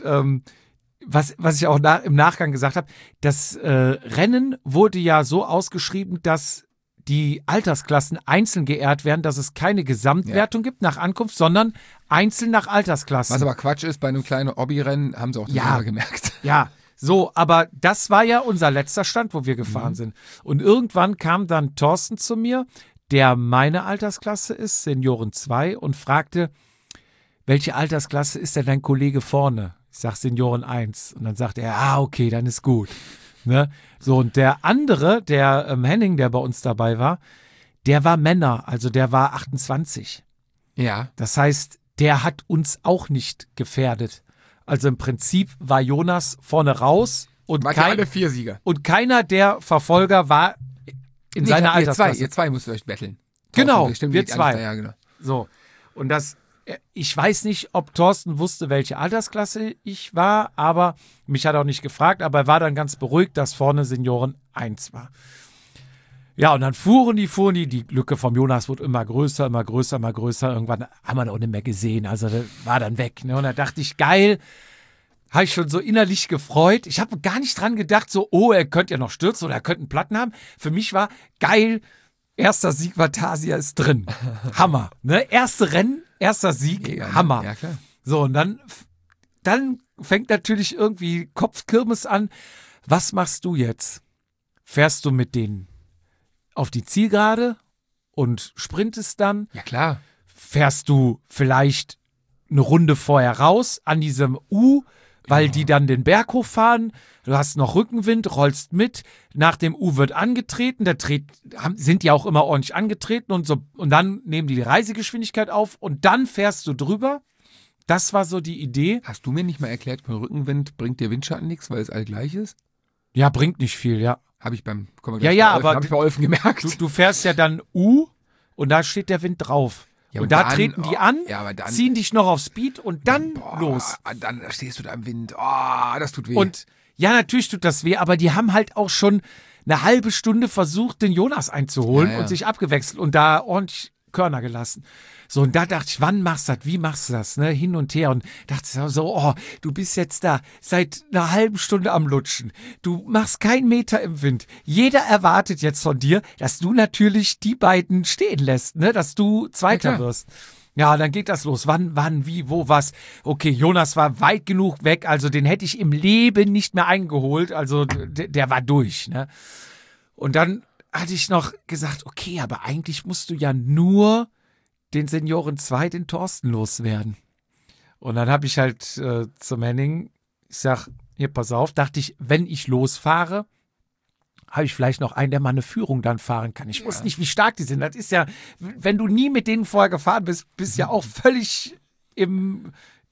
was ich auch im Nachgang gesagt habe, das Rennen wurde ja so ausgeschrieben, dass die Altersklassen einzeln geehrt werden, dass es keine Gesamtwertung gibt nach Ankunft, sondern einzeln nach Altersklassen. Was aber Quatsch ist, bei einem kleinen Hobbyrennen haben sie auch das selber gemerkt. Ja, so, aber das war ja unser letzter Stand, wo wir gefahren sind. Und irgendwann kam dann Thorsten zu mir, der meine Altersklasse ist, Senioren 2, und fragte, welche Altersklasse ist denn dein Kollege vorne? Ich sag Senioren 1. Und dann sagte er, okay, dann ist gut. Ne? So, und der andere, der Henning, der bei uns dabei war, der war Männer, also der war 28. Ja. Das heißt, der hat uns auch nicht gefährdet. Also im Prinzip war Jonas vorne raus und, alle 4 Sieger. und keiner der Verfolger war in seiner Altersklasse. Ihr zwei müsst euch betteln. Genau, Stimmt, wir zwei. Ja, genau. So, und ich weiß nicht, ob Thorsten wusste, welche Altersklasse ich war, aber mich hat er auch nicht gefragt, aber er war dann ganz beruhigt, dass vorne Senioren 1 war. Ja, und dann fuhren die Lücke vom Jonas wurde immer größer. Irgendwann haben wir da auch nicht mehr gesehen, also das war dann weg. Ne? Und da dachte ich, geil, habe ich schon so innerlich gefreut. Ich habe gar nicht dran gedacht, so, er könnte ja noch stürzen oder er könnte einen Platten haben. Für mich war geil, erster Sieg Vatasia ist drin. Hammer. Ne? Erste Rennen, erster Sieg, Hammer. Ja, klar. So, und dann fängt natürlich irgendwie Kopfkirmes an. Was machst du jetzt? Fährst du mit denen auf die Zielgerade und sprintest dann? Ja, klar. Fährst du vielleicht eine Runde vorher raus an diesem weil die dann den Berg hochfahren, du hast noch Rückenwind, rollst mit, nach dem wird angetreten, sind die auch immer ordentlich angetreten und so, und dann nehmen die Reisegeschwindigkeit auf und dann fährst du drüber. Das war so die Idee. Hast du mir nicht mal erklärt, beim Rückenwind bringt der Windschatten nichts, weil es all gleich ist? Ja, bringt nicht viel, ja. Habe ich bei Olfen gemerkt. Du fährst ja dann und da steht der Wind drauf. Ja, und da treten die an, aber dann, ziehen dich noch auf Speed und dann los. Dann stehst du da im Wind. Oh, das tut weh. Und ja, natürlich tut das weh, aber die haben halt auch schon eine halbe Stunde versucht, den Jonas einzuholen und sich abgewechselt und da ordentlich Körner gelassen. So, und da dachte ich, wann machst du das? Wie machst du das? Ne? Hin und her. Und dachte so, du bist jetzt da seit einer halben Stunde am Lutschen. Du machst keinen Meter im Wind. Jeder erwartet jetzt von dir, dass du natürlich die beiden stehen lässt, ne? Dass du Zweiter wirst. Ja, dann geht das los. Wann, wie, wo, was. Okay, Jonas war weit genug weg, also den hätte ich im Leben nicht mehr eingeholt. Also der war durch, ne? Und dann hatte ich noch gesagt, okay, aber eigentlich musst du ja nur den Senioren 2, den Thorsten, loswerden. Und dann habe ich halt zum Henning, ich sag, hier, pass auf, dachte ich, wenn ich losfahre, habe ich vielleicht noch einen, der mal eine Führung dann fahren kann. Ich wusste nicht, wie stark die sind. Das ist ja, wenn du nie mit denen vorher gefahren bist, bist ja auch völlig im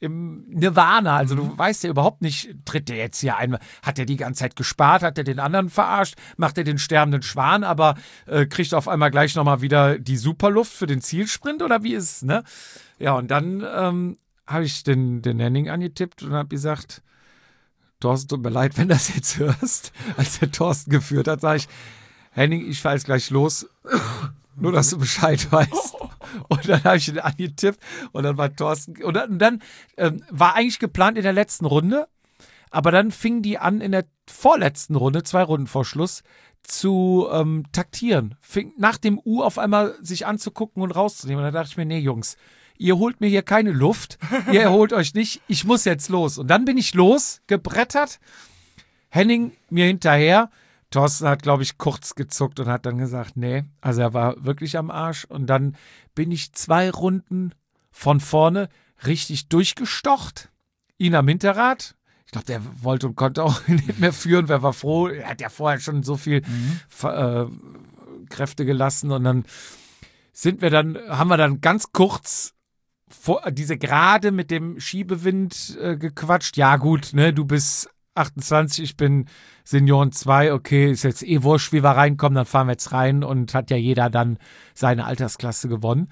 im Nirvana. Also du weißt ja überhaupt nicht, tritt der jetzt hier ein, hat der die ganze Zeit gespart, hat der den anderen verarscht, macht er den sterbenden Schwan, aber kriegt auf einmal gleich nochmal wieder die Superluft für den Zielsprint oder wie ist es, ne? Ja, und dann habe ich den Henning angetippt und habe gesagt, Thorsten, tut mir leid, wenn du das jetzt hörst. Als der Thorsten geführt hat, sage ich, Henning, ich fahre jetzt gleich los, nur dass du Bescheid weißt. Und dann habe ich ihn angetippt und dann war Thorsten, und dann war eigentlich geplant in der letzten Runde, aber dann fingen die an in der vorletzten Runde, 2 Runden vor Schluss, zu taktieren. Fing nach dem U auf einmal sich anzugucken und rauszunehmen. Und da dachte ich mir, nee, Jungs, ihr holt mir hier keine Luft, ihr erholt euch nicht, ich muss jetzt los. Und dann bin ich losgebrettert, Henning mir hinterher. Thorsten hat, glaube ich, kurz gezuckt und hat dann gesagt, nee, also er war wirklich am Arsch. Und dann bin ich 2 Runden von vorne richtig durchgestocht, ihn am Hinterrad. Ich glaube, der wollte und konnte auch nicht mehr führen, wer war froh. Er hat ja vorher schon so viel Kräfte gelassen und dann haben wir dann ganz kurz diese Gerade mit dem Schiebewind gequatscht. Ja gut, ne, du bist 28, ich bin Senioren 2, okay, ist jetzt eh wurscht, wie wir reinkommen, dann fahren wir jetzt rein und hat ja jeder dann seine Altersklasse gewonnen.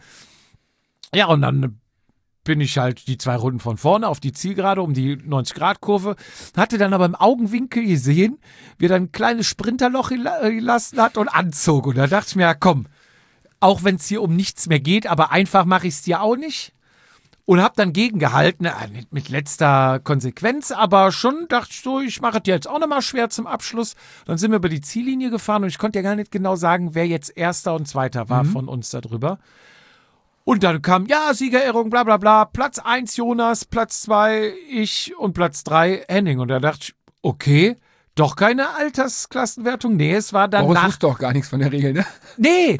Ja, und dann bin ich halt die 2 Runden von vorne auf die Zielgerade um die 90-Grad-Kurve, hatte dann aber im Augenwinkel gesehen, wie er dann ein kleines Sprinterloch gelassen hat und anzog. Und da dachte ich mir, ja komm, auch wenn es hier um nichts mehr geht, aber einfach mache ich es dir auch nicht. Und habe dann gegengehalten, nicht mit letzter Konsequenz, aber schon dachte ich so, ich mache es dir jetzt auch nochmal schwer zum Abschluss. Dann sind wir über die Ziellinie gefahren und ich konnte ja gar nicht genau sagen, wer jetzt Erster und Zweiter war von uns da drüber. Und dann kam, ja, Siegerehrung, bla bla bla, Platz 1 Jonas, Platz 2 ich und Platz 3 Henning. Und da dachte ich, okay, doch keine Altersklassenwertung. Nee, es war dann Boris wusste doch gar nichts von der Regel, ne? Nee,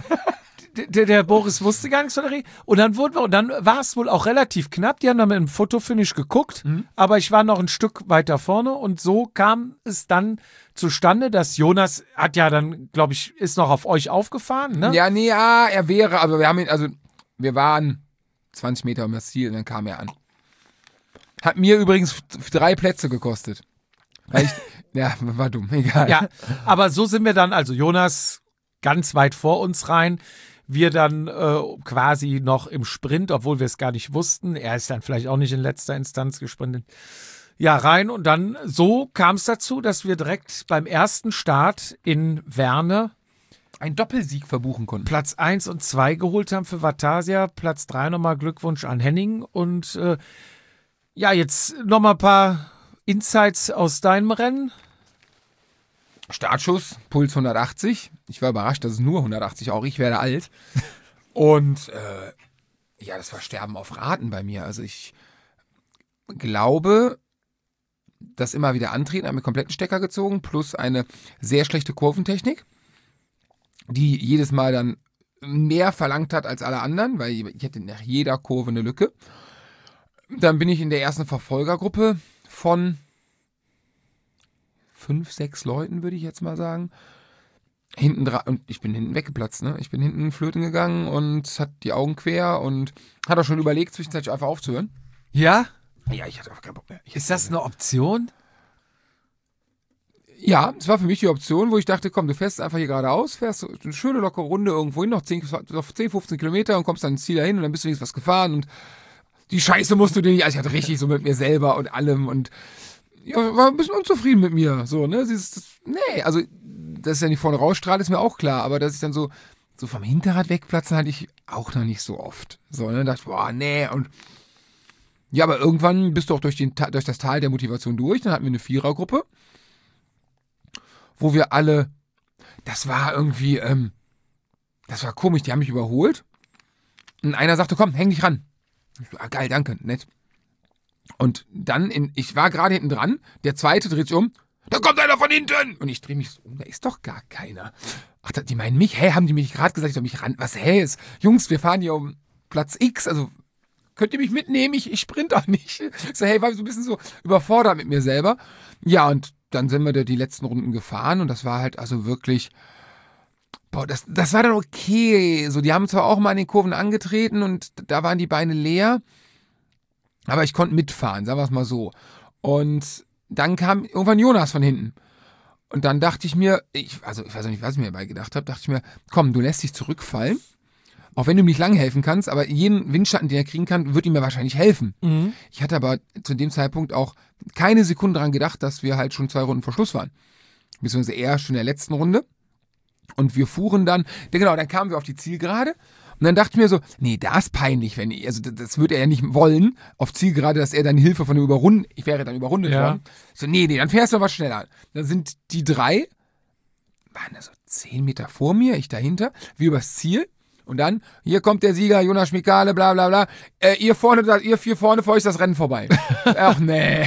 der Boris wusste gar nichts von der Regel. Und dann war es wohl auch relativ knapp. Die haben dann mit dem Fotofinish geguckt, aber ich war noch ein Stück weiter vorne und so kam es dann zustande, dass Jonas hat ja dann, glaube ich, ist noch auf euch aufgefahren, ne? Ja, nee, er wäre, aber wir waren 20 Meter um das Ziel und dann kam er an. Hat mir übrigens 3 Plätze gekostet. Ja, war dumm, egal. Ja, aber so sind wir dann, also Jonas ganz weit vor uns rein. Wir dann quasi noch im Sprint, obwohl wir es gar nicht wussten. Er ist dann vielleicht auch nicht in letzter Instanz gesprintet. Ja, rein und dann so kam es dazu, dass wir direkt beim ersten Start in Werne einen Doppelsieg verbuchen konnten. Platz 1 und 2 geholt haben für Vatasia. Platz 3 nochmal Glückwunsch an Henning. Und ja, jetzt nochmal ein paar Insights aus deinem Rennen. Startschuss, Puls 180. Ich war überrascht, dass es nur 180, auch ich werde alt. Und ja, das war Sterben auf Raten bei mir. Also ich glaube, das immer wieder antreten, haben mir kompletten Stecker gezogen, plus eine sehr schlechte Kurventechnik, die jedes Mal dann mehr verlangt hat als alle anderen, weil ich hatte nach jeder Kurve eine Lücke. Dann bin ich in der ersten Verfolgergruppe von 5, 6 Leuten, würde ich jetzt mal sagen. Hinten dran, und ich bin hinten weggeplatzt, ne? Ich bin hinten flöten gegangen und hat die Augen quer und hat auch schon überlegt, zwischenzeitlich einfach aufzuhören. Ja? Ja, ich hatte einfach keinen Bock mehr. Ist das eine Option? Ja, es war für mich die Option, wo ich dachte, komm, du fährst einfach hier geradeaus, fährst eine schöne lockere Runde irgendwo hin, noch 10, 15 Kilometer und kommst dann ins Ziel dahin und dann bist du wenigstens was gefahren und die Scheiße musst du dir nicht, also ich hatte richtig so mit mir selber und allem und ja, war ein bisschen unzufrieden mit mir, so, ne, nee, also, dass ich ja nicht vorne rausstrahle, ist mir auch klar, aber dass ich dann so vom Hinterrad wegplatzen hatte ich auch noch nicht so oft, so, ne, dachte, boah, nee, und ja, aber irgendwann bist du auch durch das Tal der Motivation durch, dann hatten wir eine Vierergruppe, wo wir alle, das war irgendwie, das war komisch, die haben mich überholt und einer sagte, komm, häng dich ran. Ich so, geil, danke, nett. Und dann, ich war gerade hinten dran, der zweite dreht sich um, da kommt einer von hinten! Und ich drehe mich so um, da ist doch gar keiner. Ach, die meinen mich? Hä, haben die mich gerade gesagt, ich soll mich ran? Was, hä? Jungs, wir fahren hier um Platz X, also könnt ihr mich mitnehmen? Ich sprint doch nicht. Ich so, hey, war so ein bisschen so überfordert mit mir selber. Ja, und dann sind wir da die letzten Runden gefahren und das war halt also wirklich, boah, das war dann okay. So, die haben zwar auch mal an den Kurven angetreten und da waren die Beine leer, Aber ich konnte mitfahren, sagen wir es mal so. Und dann kam irgendwann Jonas von hinten. Und dann dachte ich mir, ich weiß auch nicht, was ich mir dabei gedacht habe, dachte ich mir, komm, du lässt dich zurückfallen. Auch wenn du ihm nicht lang helfen kannst, aber jeden Windschatten, den er kriegen kann, wird ihm ja wahrscheinlich helfen. Mhm. Ich hatte aber zu dem Zeitpunkt auch keine Sekunde daran gedacht, dass wir halt schon 2 Runden vor Schluss waren. Beziehungsweise eher schon in der letzten Runde. Und wir fuhren dann, dann kamen wir auf die Zielgerade. Und dann dachte ich mir so, nee, da ist peinlich, also das würde er ja nicht wollen, auf Zielgerade, dass er dann Hilfe von dem ich wäre dann überrundet worden. So, nee, dann fährst du aber schneller. Dann sind die 3, waren da so 10 Meter vor mir, ich dahinter, wir übers Ziel. Und dann, hier kommt der Sieger, Jonas Schmikale, bla bla bla. Ihr 4 vorne, vor euch ist das Rennen vorbei. Ach nee.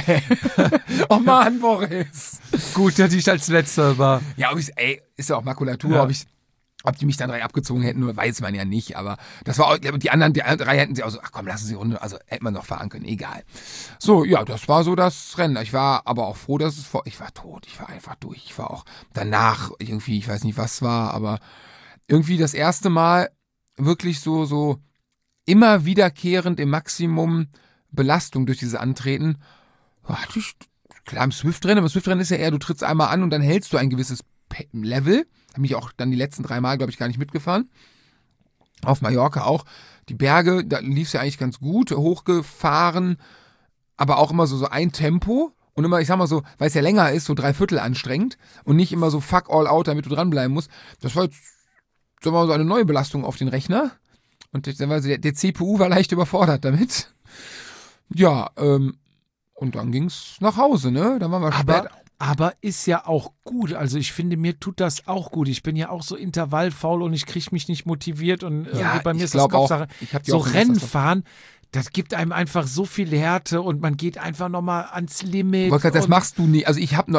Oh Mann, Boris. Gut, dass ich als Letzter war. Ja, ist ja auch Makulatur, Ja. ob die mich dann 3 abgezogen hätten, weiß man ja nicht. Aber das war auch, die anderen 3 hätten sie auch so, ach komm, lassen Sie die Runde, also hätte man noch fahren können, egal. So, ja, das war so das Rennen. Ich war aber auch froh, ich war tot, ich war einfach durch. Ich war auch danach irgendwie, ich weiß nicht, was war, aber irgendwie das erste Mal wirklich so immer wiederkehrend im Maximum Belastung durch diese Antreten. Hatte ich, klar, im Swift-Rennen ist ja eher, du trittst einmal an und dann hältst du ein gewisses Level. Habe ich auch dann die letzten 3 Mal, glaube ich, gar nicht mitgefahren. Auf Mallorca auch. Die Berge, da lief es ja eigentlich ganz gut, hochgefahren, aber auch immer so ein Tempo. Und immer, ich sag mal so, weil es ja länger ist, so 3/4 anstrengend und nicht immer so fuck all out, damit du dranbleiben musst. Das war jetzt, sagen wir mal, so eine neue Belastung auf den Rechner. Und der CPU war leicht überfordert damit. Ja, und dann ging's nach Hause, ne? Dann waren wir spät. Aber ist ja auch gut. Also ich finde, mir tut das auch gut. Ich bin ja auch so intervallfaul und ich kriege mich nicht motiviert. Und bei mir ist das Kopfsache. So Rennen fahren, das gibt einem einfach so viel Härte und man geht einfach nochmal ans Limit. Das machst du nie. Also ich habe noch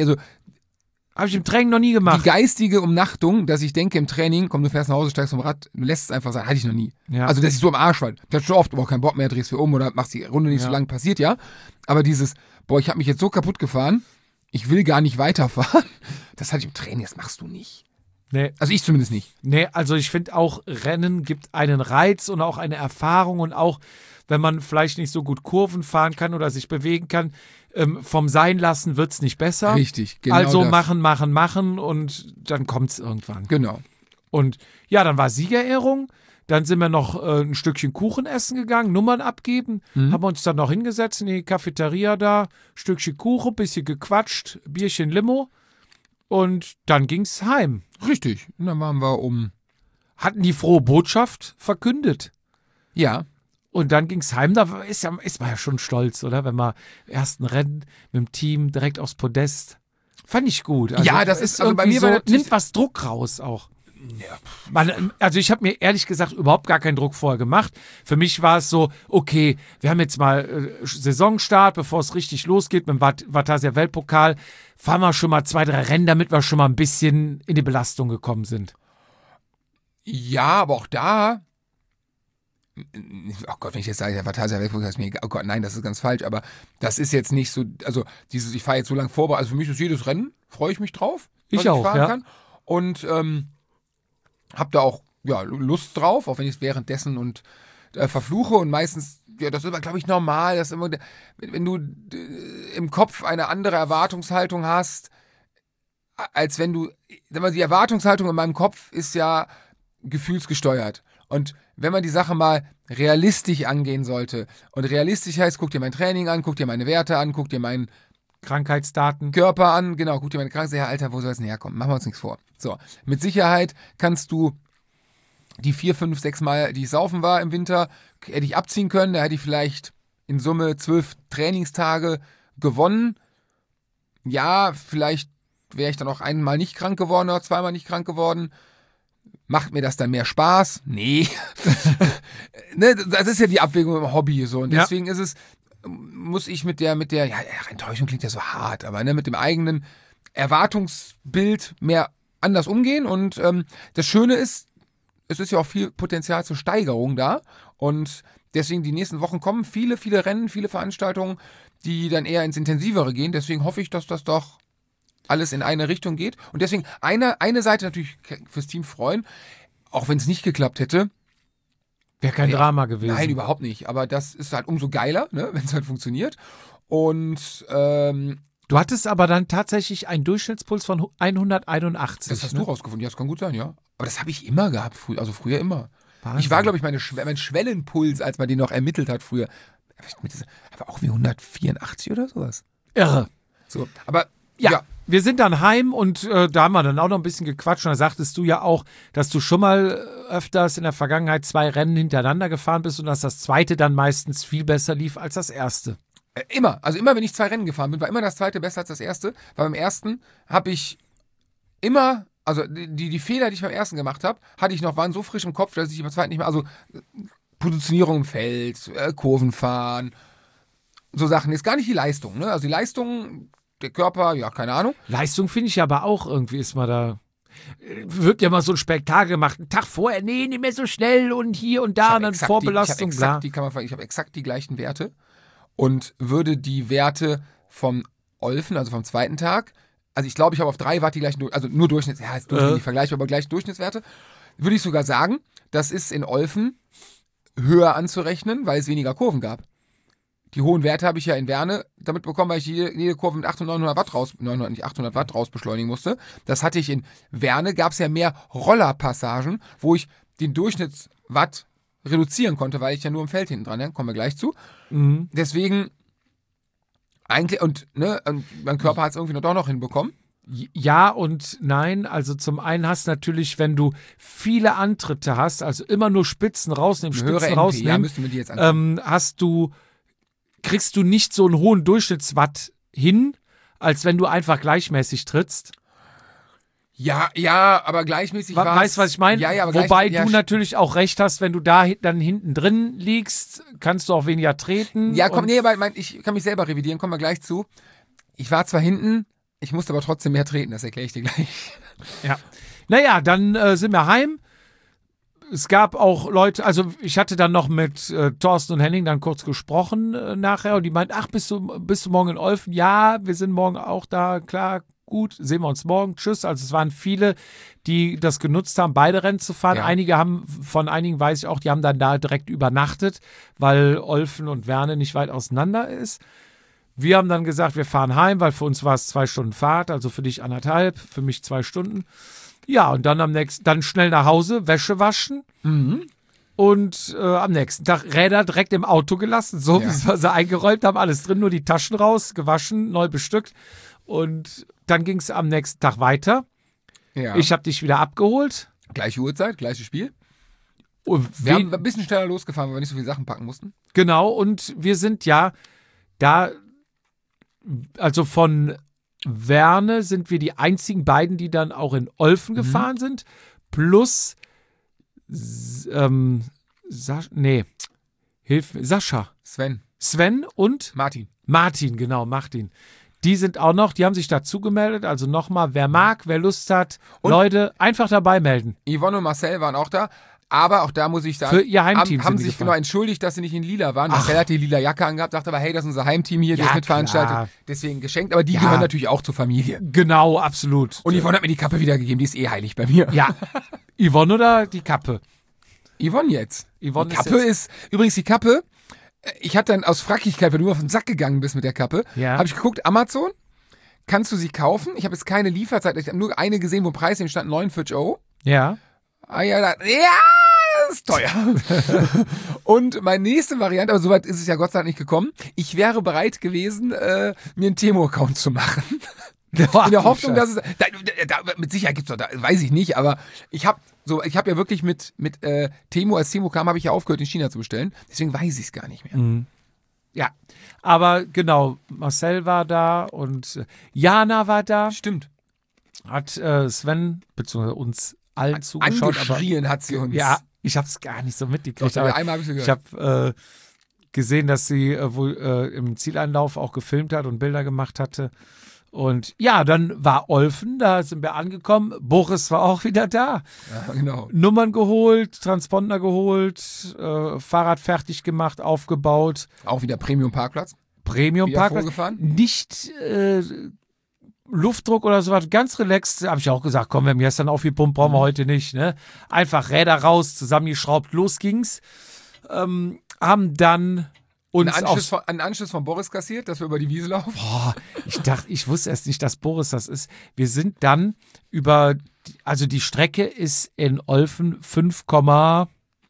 habe ich im Training noch nie gemacht. Die geistige Umnachtung, dass ich denke im Training, komm, du fährst nach Hause, steigst vom Rad, du lässt es einfach sein, hatte ich noch nie. Ja. Also, dass ich so am Arsch war. Ich hatte schon oft überhaupt keinen Bock mehr, drehst du oder machst die Runde nicht so lang, passiert ja. Aber dieses, ich habe mich jetzt so kaputt gefahren, ich will gar nicht weiterfahren, das hatte ich im Training, das machst du nicht. Nee. Also ich zumindest nicht. Nee, also ich finde auch, Rennen gibt einen Reiz und auch eine Erfahrung und auch, wenn man vielleicht nicht so gut Kurven fahren kann oder sich bewegen kann, vom Seinlassen wird es nicht besser. Richtig, genau. Also das. machen und dann kommt es irgendwann. Genau. Und ja, dann war Siegerehrung. Dann sind wir noch ein Stückchen Kuchen essen gegangen, Nummern abgeben. Haben wir uns dann noch hingesetzt in die Cafeteria da. Stückchen Kuchen, bisschen gequatscht, Bierchen Limo. Und dann ging's heim. Richtig. Und dann waren wir Hatten die frohe Botschaft verkündet. Ja. Und dann ging's heim, da ist man ja schon stolz, oder? Wenn man im ersten Rennen mit dem Team direkt aufs Podest. Fand ich gut. Also, ja, das ist, also bei mir so, war nimmt was Druck raus auch. Ja. Also ich habe mir ehrlich gesagt überhaupt gar keinen Druck vorher gemacht. Für mich war es so, okay, wir haben jetzt mal Saisonstart, bevor es richtig losgeht mit dem Vatasia Weltpokal, fahren wir schon mal 2, 3 Rennen, damit wir schon mal ein bisschen in die Belastung gekommen sind. Ja, aber auch da, oh Gott, wenn ich jetzt sage, der Vatasia Weltpokal ist mir egal, oh Gott, nein, das ist ganz falsch, aber das ist jetzt nicht so, also ich fahre jetzt so lange vor, also für mich ist jedes Rennen, freue ich mich drauf, was ich fahren kann. Und hab da auch Lust drauf, auch wenn ich es währenddessen und verfluche und meistens, das ist aber, glaube ich, normal, dass immer, wenn du im Kopf eine andere Erwartungshaltung hast, als wenn du, die Erwartungshaltung in meinem Kopf ist ja gefühlsgesteuert. Und wenn man die Sache mal realistisch angehen sollte, und realistisch heißt, guck dir mein Training an, guck dir meine Werte an, guck dir meinen Krankheitsdaten. Körper an, genau, guck dir meine Krankheit an, ja, Alter, wo soll es denn herkommen? Machen wir uns nichts vor. So, mit Sicherheit kannst du die 4, 5, 6 Mal, die ich saufen war im Winter, hätte ich abziehen können, da hätte ich vielleicht in Summe 12 Trainingstage gewonnen. Ja, vielleicht wäre ich dann auch einmal nicht krank geworden oder 2-mal nicht krank geworden. Macht mir das dann mehr Spaß? Nee. Ne, das ist ja die Abwägung im Hobby so. Und deswegen ist es, muss ich mit der, Enttäuschung klingt ja so hart, aber mit dem eigenen Erwartungsbild mehr anders umgehen. Und das Schöne ist, es ist ja auch viel Potenzial zur Steigerung da. Und deswegen die nächsten Wochen kommen viele, viele Rennen, viele Veranstaltungen, die dann eher ins Intensivere gehen. Deswegen hoffe ich, dass das doch alles in eine Richtung geht. Und deswegen eine Seite natürlich fürs Team freuen, auch wenn es nicht geklappt hätte. Wäre kein Drama gewesen. Nein, überhaupt nicht. Aber das ist halt umso geiler, ne, wenn es halt funktioniert. Und Du hattest aber dann tatsächlich einen Durchschnittspuls von 181. das hast ne? du rausgefunden. Ja, das kann gut sein, ja. Aber das habe ich immer gehabt, früher immer. Wahnsinn. Ich war, glaube ich, mein Schwellenpuls, als man den noch ermittelt hat früher, aber auch wie 184 oder sowas. Irre. So, aber Ja, wir sind dann heim und da haben wir dann auch noch ein bisschen gequatscht. Und da sagtest du ja auch, dass du schon mal öfters in der Vergangenheit 2 Rennen hintereinander gefahren bist und dass das zweite dann meistens viel besser lief als das erste. Immer. Also immer, wenn ich 2 Rennen gefahren bin, war immer das zweite besser als das erste. Weil beim ersten habe ich immer, also die Fehler, die ich beim ersten gemacht habe, waren so frisch im Kopf, dass ich beim zweiten nicht mehr, also Positionierung im Feld, Kurven fahren, so Sachen. Jetzt gar nicht die Leistung, ne? Also die Leistung, der Körper, ja, keine Ahnung. Leistung finde ich aber auch irgendwie ist mal da. Wird ja mal so ein Spektakel gemacht. Einen Tag vorher, nee, nicht mehr so schnell und hier und da und dann Vorbelastung. Ich habe exakt die gleichen Werte und würde die Werte vom Olfen, also vom zweiten Tag, also ich glaube, ich habe auf 3 Watt die gleichen, also nur Durchschnitts, ja, ist nicht vergleichbar, aber gleich Durchschnittswerte, würde ich sogar sagen, das ist in Olfen höher anzurechnen, weil es weniger Kurven gab. Die hohen Werte habe ich ja in Werne damit bekommen, weil ich jede Kurve mit 800 und 800 Watt raus beschleunigen musste. Das hatte ich in Werne, gab es ja mehr Rollerpassagen, wo ich den Durchschnittswatt reduzieren konnte, weil ich ja nur im Feld hinten dran, ne? Kommen wir gleich zu. Mhm. Deswegen eigentlich, und mein Körper hat es irgendwie doch noch hinbekommen. Ja und nein. Also zum einen hast du natürlich, wenn du viele Antritte hast, also immer nur Spitzen rausnehmen, Ja, müssten wir die jetzt angucken. Kriegst du nicht so einen hohen Durchschnittswatt hin, als wenn du einfach gleichmäßig trittst. Ja, aber gleichmäßig war Weißt du, was ich meine? Ja, aber Wobei du natürlich auch recht hast, wenn du da dann hinten drin liegst, kannst du auch weniger treten. Ja, aber ich kann mich selber revidieren, kommen wir gleich zu. Ich war zwar hinten, ich musste aber trotzdem mehr treten, das erkläre ich dir gleich. Ja. Naja, dann sind wir heim. Es gab auch Leute, also ich hatte dann noch mit Thorsten und Henning dann kurz gesprochen nachher und die meinten, ach, bist du morgen in Olfen? Ja, wir sind morgen auch da, klar, gut, sehen wir uns morgen, tschüss. Also es waren viele, die das genutzt haben, beide Rennen zu fahren. Ja. Von einigen weiß ich auch, die haben dann da direkt übernachtet, weil Olfen und Werne nicht weit auseinander ist. Wir haben dann gesagt, wir fahren heim, weil für uns war es 2 Stunden Fahrt, also für dich 1,5, für mich 2 Stunden. Ja, und dann dann schnell nach Hause, Wäsche waschen und am nächsten Tag Räder direkt im Auto gelassen, so wie wir sie eingeräumt haben, alles drin, nur die Taschen raus, gewaschen, neu bestückt und dann ging es am nächsten Tag weiter. Ja. Ich habe dich wieder abgeholt. Gleiche Uhrzeit, gleiches Spiel. Und Wir haben ein bisschen schneller losgefahren, weil wir nicht so viele Sachen packen mussten. Genau, und wir sind ja da, also von Werne sind wir die einzigen beiden, die dann auch in Olfen gefahren sind. Plus Sascha. Sven und Martin, genau, Martin. Die sind auch noch, die haben sich dazu gemeldet. Also nochmal, wer mag, wer Lust hat, und Leute, einfach dabei melden. Yvonne und Marcel waren auch da. Aber auch da muss ich sagen, für ihr Heimteam haben sich genau entschuldigt, dass sie nicht in lila waren. Marcel hat die lila Jacke angehabt, sagte aber, hey, das ist unser Heimteam hier, das mitveranstaltet. Klar. Deswegen geschenkt, aber die gehören natürlich auch zur Familie. Genau, absolut. Und Yvonne hat mir die Kappe wiedergegeben, die ist heilig bei mir. Ja, Yvonne oder die Kappe? Yvonne jetzt. Yvonne die Kappe ist übrigens die Kappe, ich hatte dann aus Frackigkeit, wenn du auf den Sack gegangen bist mit der Kappe, habe ich geguckt, Amazon, kannst du sie kaufen? Ich habe jetzt keine Lieferzeit, ich habe nur eine gesehen, wo Preis stand 49 €. Ja. Das ist teuer. Und meine nächste Variante, aber soweit ist es ja Gott sei Dank nicht gekommen, ich wäre bereit gewesen, mir einen Temo-Account zu machen. In der Hoffnung, dass es, mit Sicherheit gibt es doch, weiß ich nicht, aber ich habe ja wirklich mit Temo, als Temo kam, habe ich ja aufgehört, in China zu bestellen. Deswegen weiß ich es gar nicht mehr. Mhm. Ja, aber genau, Marcel war da und Jana war da. Stimmt. Hat Sven, beziehungsweise uns allen zugeschaut. Angeschrien hat sie uns. Ja, ich habe es gar nicht so mitgekriegt. Doch, einmal habe ich sie gehört. Ich habe gesehen, dass sie wohl im Zieleinlauf auch gefilmt hat und Bilder gemacht hatte. Und ja, dann war Olfen, da sind wir angekommen. Boris war auch wieder da. Ja, genau. Nummern geholt, Transponder geholt, Fahrrad fertig gemacht, aufgebaut. Auch wieder Premium-Parkplatz. Premium-Parkplatz. Vorgefahren? Nicht Luftdruck oder sowas, ganz relaxed, habe ich auch gesagt, komm, wir haben gestern aufgepumpt, brauchen wir heute nicht, ne? Einfach Räder raus, zusammengeschraubt, los ging's. Haben dann uns einen Anschluss von Boris kassiert, dass wir über die Wiese laufen. Boah, ich wusste erst nicht, dass Boris das ist. Wir sind dann also die Strecke ist in Olfen 5,5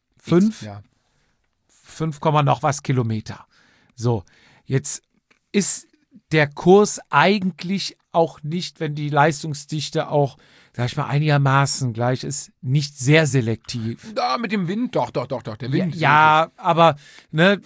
noch was Kilometer. So, jetzt ist der Kurs eigentlich auch nicht, wenn die Leistungsdichte auch, sag ich mal, einigermaßen gleich ist, nicht sehr selektiv. Da mit dem Wind, doch, der Wind. Ja, aber ne,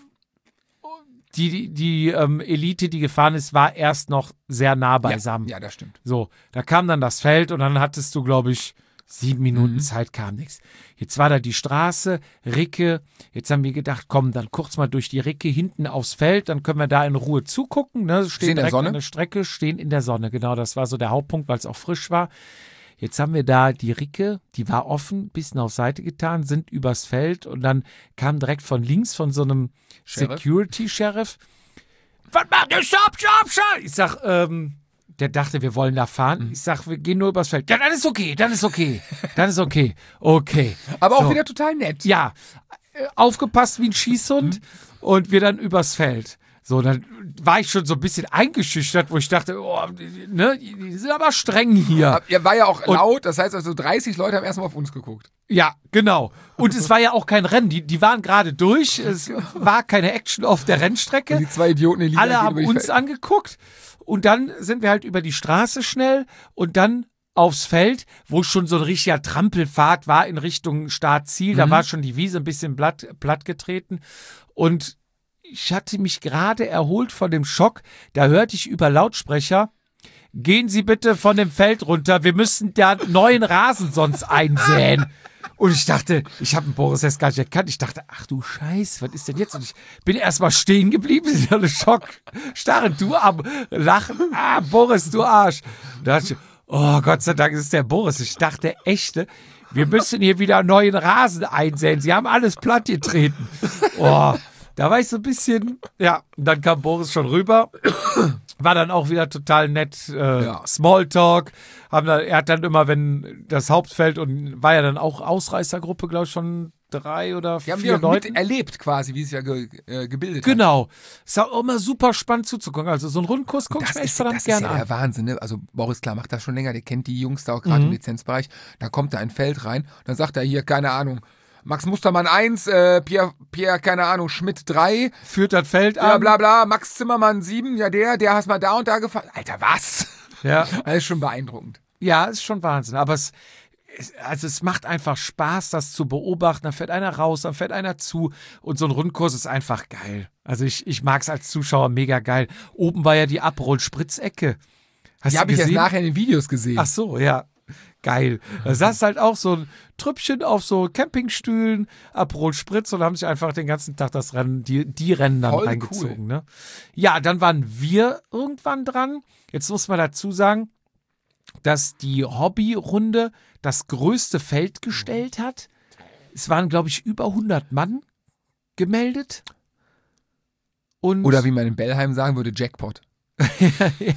die Elite, die gefahren ist, war erst noch sehr nah beisammen. Ja, das stimmt. So, da kam dann das Feld und dann hattest du, glaube ich, 7 Minuten Zeit, kam nichts. Jetzt war da die Straße, Ricke. Jetzt haben wir gedacht, komm, dann kurz mal durch die Ricke hinten aufs Feld, dann können wir da in Ruhe zugucken. Ne? Stehen direkt an der Strecke, stehen in der Sonne. Genau, das war so der Hauptpunkt, weil es auch frisch war. Jetzt haben wir da die Ricke, die war offen, bisschen auf Seite getan, sind übers Feld und dann kam direkt von links von so einem Security-Sheriff. Was macht ihr? Stopp! Ich sag, der dachte, wir wollen da fahren. Ich sag, wir gehen nur übers Feld. Ja, dann ist okay. Okay. Aber auch wieder total nett. Ja, aufgepasst wie ein Schießhund und wir dann übers Feld. So, dann war ich schon so ein bisschen eingeschüchtert, wo ich dachte, oh, ne, die sind aber streng hier. Er war ja auch laut, das heißt also 30 Leute haben erstmal auf uns geguckt. Ja, genau. Und es war ja auch kein Rennen. Die waren gerade durch. Es war keine Action auf der Rennstrecke. Und die zwei Idioten in Liga alle haben uns angeguckt. Und dann sind wir halt über die Straße schnell und dann aufs Feld, wo schon so ein richtiger Trampelpfad war in Richtung Startziel. Da war schon die Wiese ein bisschen platt getreten. Und ich hatte mich gerade erholt von dem Schock. Da hörte ich über Lautsprecher: Gehen Sie bitte von dem Feld runter. Wir müssen da neuen Rasen sonst einsäen. Und ich dachte, ich habe den Boris erst gar nicht erkannt. Ich dachte, ach du Scheiße, was ist denn jetzt? Und ich bin erstmal stehen geblieben, in einem Schock. Starren, du am Lachen. Boris, du Arsch. Und da dachte ich, oh Gott sei Dank ist es der Boris. Ich dachte echt, ne, wir müssen hier wieder neuen Rasen einsäen. Sie haben alles platt getreten. Oh, da war ich so ein bisschen, ja. Und dann kam Boris schon rüber. War dann auch wieder total nett, Smalltalk. Er hat dann immer, wenn das Hauptfeld und war ja dann auch Ausreißergruppe, glaube ich, von 3 oder 4 Leuten. Erlebt quasi, wie es ja gebildet hat. Genau. Es war auch immer super spannend zuzugucken. Also so ein Rundkurs gucke ich mir echt verdammt gerne an. Das ist ja der Wahnsinn, ne? Also Boris, klar, macht das schon länger. Der kennt die Jungs da auch gerade im Lizenzbereich. Da kommt da ein Feld rein. Dann sagt er hier, keine Ahnung, Max Mustermann 1, Pierre, keine Ahnung, Schmidt 3. Führt das Feld an. Ja, bla bla, Max Zimmermann 7, ja der hast mal da und da gefahren. Alter, was? Ja. Das ist schon beeindruckend. Ja, ist schon Wahnsinn. Aber es macht einfach Spaß, das zu beobachten. Dann fährt einer raus, dann fährt einer zu. Und so ein Rundkurs ist einfach geil. Also ich mag es als Zuschauer mega geil. Oben war ja die Aperol-Spritz-Ecke. Die habe ich erst nachher in den Videos gesehen. Ach so, ja. Geil. Da saß halt auch so ein Trüppchen auf so Campingstühlen, Aperol Spritz und haben sich einfach den ganzen Tag das Rennen, die Rennen dann voll reingezogen. Cool. Ne? Ja, dann waren wir irgendwann dran. Jetzt muss man dazu sagen, dass die Hobbyrunde das größte Feld gestellt hat. Es waren, glaube ich, über 100 Mann gemeldet. Und oder wie man in Bellheim sagen würde, Jackpot. ja.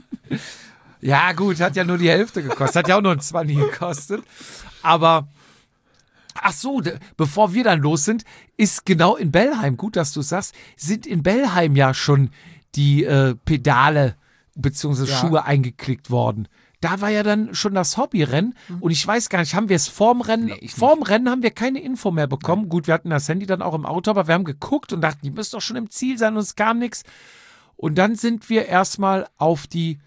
Ja, gut, hat ja nur die Hälfte gekostet. Hat ja auch nur ein 20 gekostet. Aber, ach so, bevor wir dann los sind, ist genau in Bellheim, gut, dass du sagst, sind in Bellheim ja schon die Pedale bzw. Schuhe eingeklickt worden. Da war ja dann schon das Hobbyrennen und ich weiß gar nicht, haben wir es vorm Rennen? Nee, vorm Rennen haben wir keine Info mehr bekommen. Nein. Gut, wir hatten das Handy dann auch im Auto, aber wir haben geguckt und dachten, die müssen doch schon im Ziel sein und es kam nichts. Und dann sind wir erstmal auf die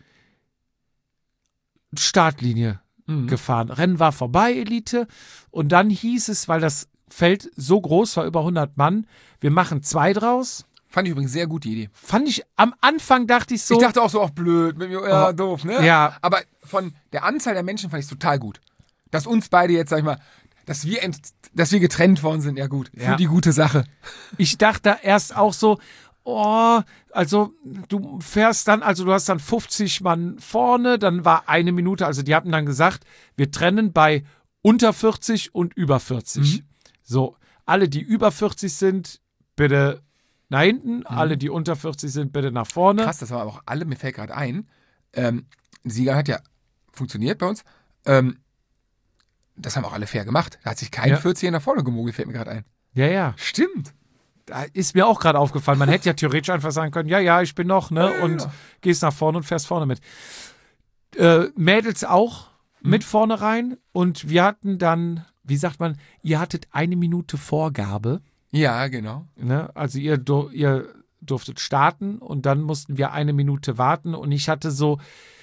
Startlinie gefahren. Rennen war vorbei, Elite. Und dann hieß es, weil das Feld so groß war, über 100 Mann, wir machen 2 draus. Fand ich übrigens sehr gut, die Idee. Fand ich, am Anfang dachte ich so. Ich dachte auch so, blöd, doof, ne? Ja. Aber von der Anzahl der Menschen fand ich es total gut. Dass uns beide jetzt, sag ich mal, dass wir getrennt worden sind, ja gut. Für die gute Sache. Ich dachte erst auch so, also du fährst dann, also du hast dann 50 Mann vorne, dann war 1 Minute, also die hatten dann gesagt, wir trennen bei unter 40 und über 40. So, alle, die über 40 sind, bitte nach hinten, alle, die unter 40 sind, bitte nach vorne. Krass, das waren aber auch alle, mir fällt gerade ein, Sieger hat ja funktioniert bei uns. Das haben auch alle fair gemacht. Da hat sich kein 40er nach vorne gemogelt, fällt mir gerade ein. Ja, stimmt. Da ist mir auch gerade aufgefallen. Man hätte ja theoretisch einfach sagen können, ja, ich bin noch, ne? Und gehst nach vorne und fährst vorne mit. Mädels auch mit vorne rein. Und wir hatten dann, wie sagt man, ihr hattet 1 Minute Vorgabe. Ja, genau. Ne? Also ihr durftet starten und dann mussten wir 1 Minute warten. Und ich hatte so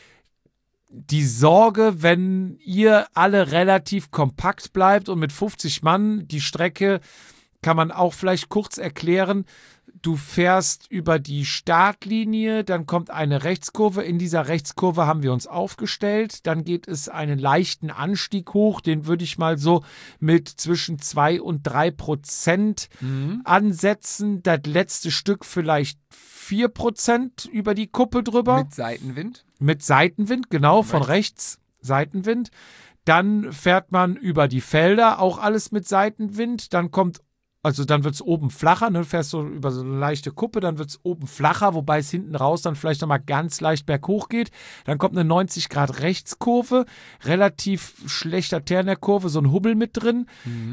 die Sorge, wenn ihr alle relativ kompakt bleibt und mit 50 Mann die Strecke, kann man auch vielleicht kurz erklären, du fährst über die Startlinie, dann kommt eine Rechtskurve, in dieser Rechtskurve haben wir uns aufgestellt, dann geht es einen leichten Anstieg hoch, den würde ich mal so mit zwischen 2 und 3% ansetzen, das letzte Stück vielleicht 4% über die Kuppe drüber. Mit Seitenwind. Mit Seitenwind, genau, von rechts Seitenwind. Dann fährt man über die Felder, auch alles mit Seitenwind. Dann wird es oben flacher, ne? Du fährst so über so eine leichte Kuppe, dann wird es oben flacher, wobei es hinten raus dann vielleicht nochmal ganz leicht berghoch geht. Dann kommt eine 90° Rechtskurve, relativ schlechter Teer in der Kurve, so ein Hubbel mit drin.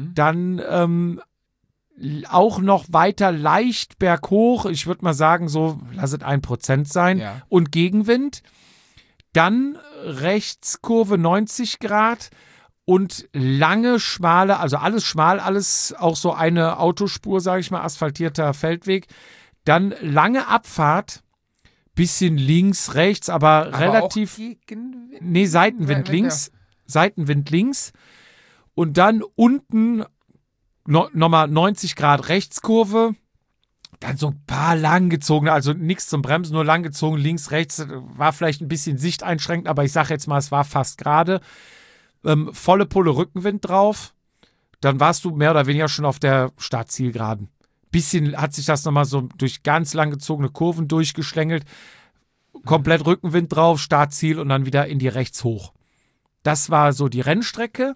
Dann auch noch weiter leicht berghoch, ich würde mal sagen, so, lass es 1% sein, und Gegenwind. Dann Rechtskurve 90 Grad und lange, schmale, also alles schmal, alles auch so eine Autospur, sage ich mal, asphaltierter Feldweg. Dann lange Abfahrt, bisschen links, rechts, aber relativ. Auch Gegenwind? Nee, Seitenwind links. Ja. Seitenwind links. Und dann unten nochmal 90 Grad Rechtskurve. Dann so ein paar langgezogene, also nichts zum Bremsen, nur langgezogen, links, rechts, war vielleicht ein bisschen sichteinschränkend, aber ich sage jetzt mal, es war fast gerade. Volle Pulle Rückenwind drauf, dann warst du mehr oder weniger schon auf der Startzielgeraden. Bisschen hat sich das nochmal so durch ganz langgezogene Kurven durchgeschlängelt, komplett Rückenwind drauf, Startziel und dann wieder in die rechts hoch. Das war so die Rennstrecke.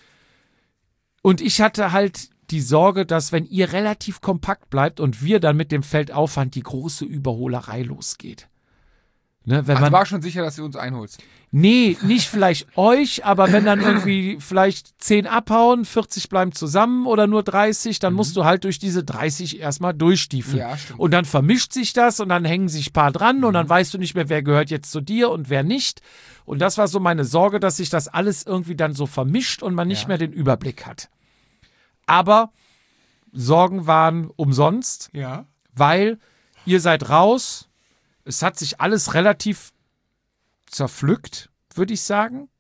Und ich hatte halt die Sorge, dass wenn ihr relativ kompakt bleibt und wir dann mit dem Feldaufwand die große Überholerei losgeht. Ne, wenn man war schon sicher, dass du uns einholst. Nee, nicht vielleicht euch, aber wenn dann irgendwie vielleicht 10 abhauen, 40 bleiben zusammen oder nur 30, dann musst du halt durch diese 30 erstmal durchstiefeln. Ja, stimmt. Und dann vermischt sich das und dann hängen sich ein paar dran und dann weißt du nicht mehr, wer gehört jetzt zu dir und wer nicht. Und das war so meine Sorge, dass sich das alles irgendwie dann so vermischt und man nicht mehr den Überblick hat. Aber Sorgen waren umsonst, weil ihr seid raus. Es hat sich alles relativ zerpflückt, würde ich sagen.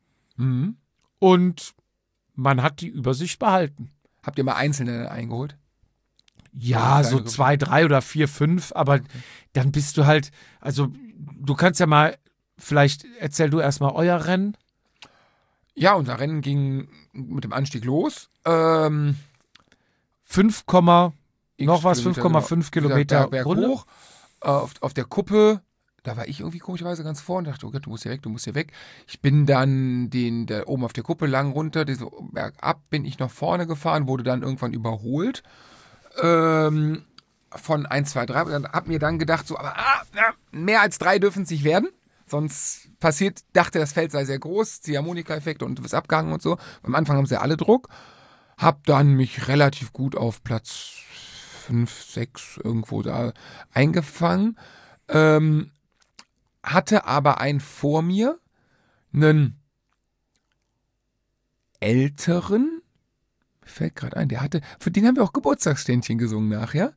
Und man hat die Übersicht behalten. Habt ihr mal Einzelne eingeholt? Ja, so 2, 3 oder 4, 5. Aber dann bist du halt, also du kannst ja mal, vielleicht erzähl du erstmal euer Rennen. Ja, unser Rennen ging mit dem Anstieg los. 5,5 Kilometer Berg hoch. Auf der Kuppe, da war ich irgendwie komischerweise ganz vorne und dachte, oh Gott, du musst hier weg. Ich bin dann da oben auf der Kuppe lang runter, diesen Bergab bin ich nach vorne gefahren, wurde dann irgendwann überholt von 1, 2, 3. Und hab mir dann gedacht, so, aber mehr als 3 dürfen es nicht werden. Sonst dachte das Feld sei sehr groß, Ziehharmonika-Effekte und du bist abgehangen und so. Am Anfang haben sie ja alle Druck. Hab dann mich relativ gut auf Platz 5, 6 irgendwo da eingefangen. Hatte aber einen vor mir, einen älteren, fällt gerade ein, für den haben wir auch Geburtstagsständchen gesungen nachher.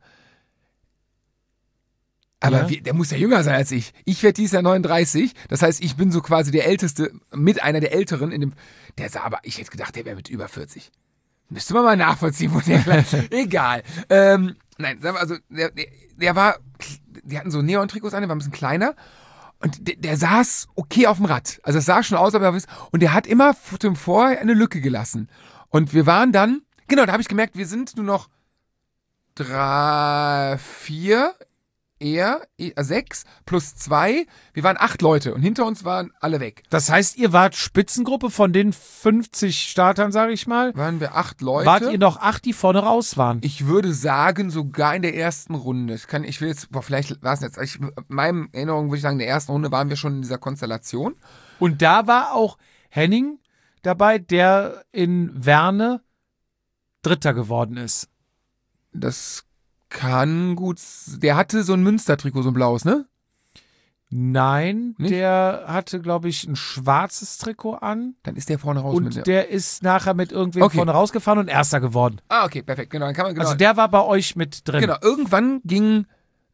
Aber der muss ja jünger sein als ich. Ich werde dieses Jahr 39. Das heißt, ich bin so quasi der Älteste, mit einer der Älteren. Der sah aber, ich hätte gedacht, der wäre mit über 40. Müsste man mal nachvollziehen, wo der egal. Nein, also der hatten so Neon-Trikots an, der war ein bisschen kleiner. Und der saß okay auf dem Rad. Also es sah schon aus, und der hat immer vorher eine Lücke gelassen. Und wir waren dann, genau, da habe ich gemerkt, wir sind nur noch 3, 4 er, 6 plus 2, wir waren 8 Leute und hinter uns waren alle weg. Das heißt, ihr wart Spitzengruppe von den 50 Startern, sage ich mal. Waren wir 8 Leute. Wart ihr noch 8, die vorne raus waren? Ich würde sagen, sogar in der ersten Runde. Vielleicht war es jetzt, in meinen Erinnerungen würde ich sagen, in der ersten Runde waren wir schon in dieser Konstellation. Und da war auch Henning dabei, der in Werne Dritter geworden ist. Das kann gut. Der hatte so ein Münster-Trikot, so ein blaues, ne? Nein, Nicht? der hatte, glaube ich, ein schwarzes Trikot an. Dann ist der vorne raus. Und der ist nachher mit irgendwem Okay. vorne rausgefahren und Erster geworden. Ah, okay, perfekt. Genau, dann kann man Also der war bei euch mit drin. Genau, irgendwann ging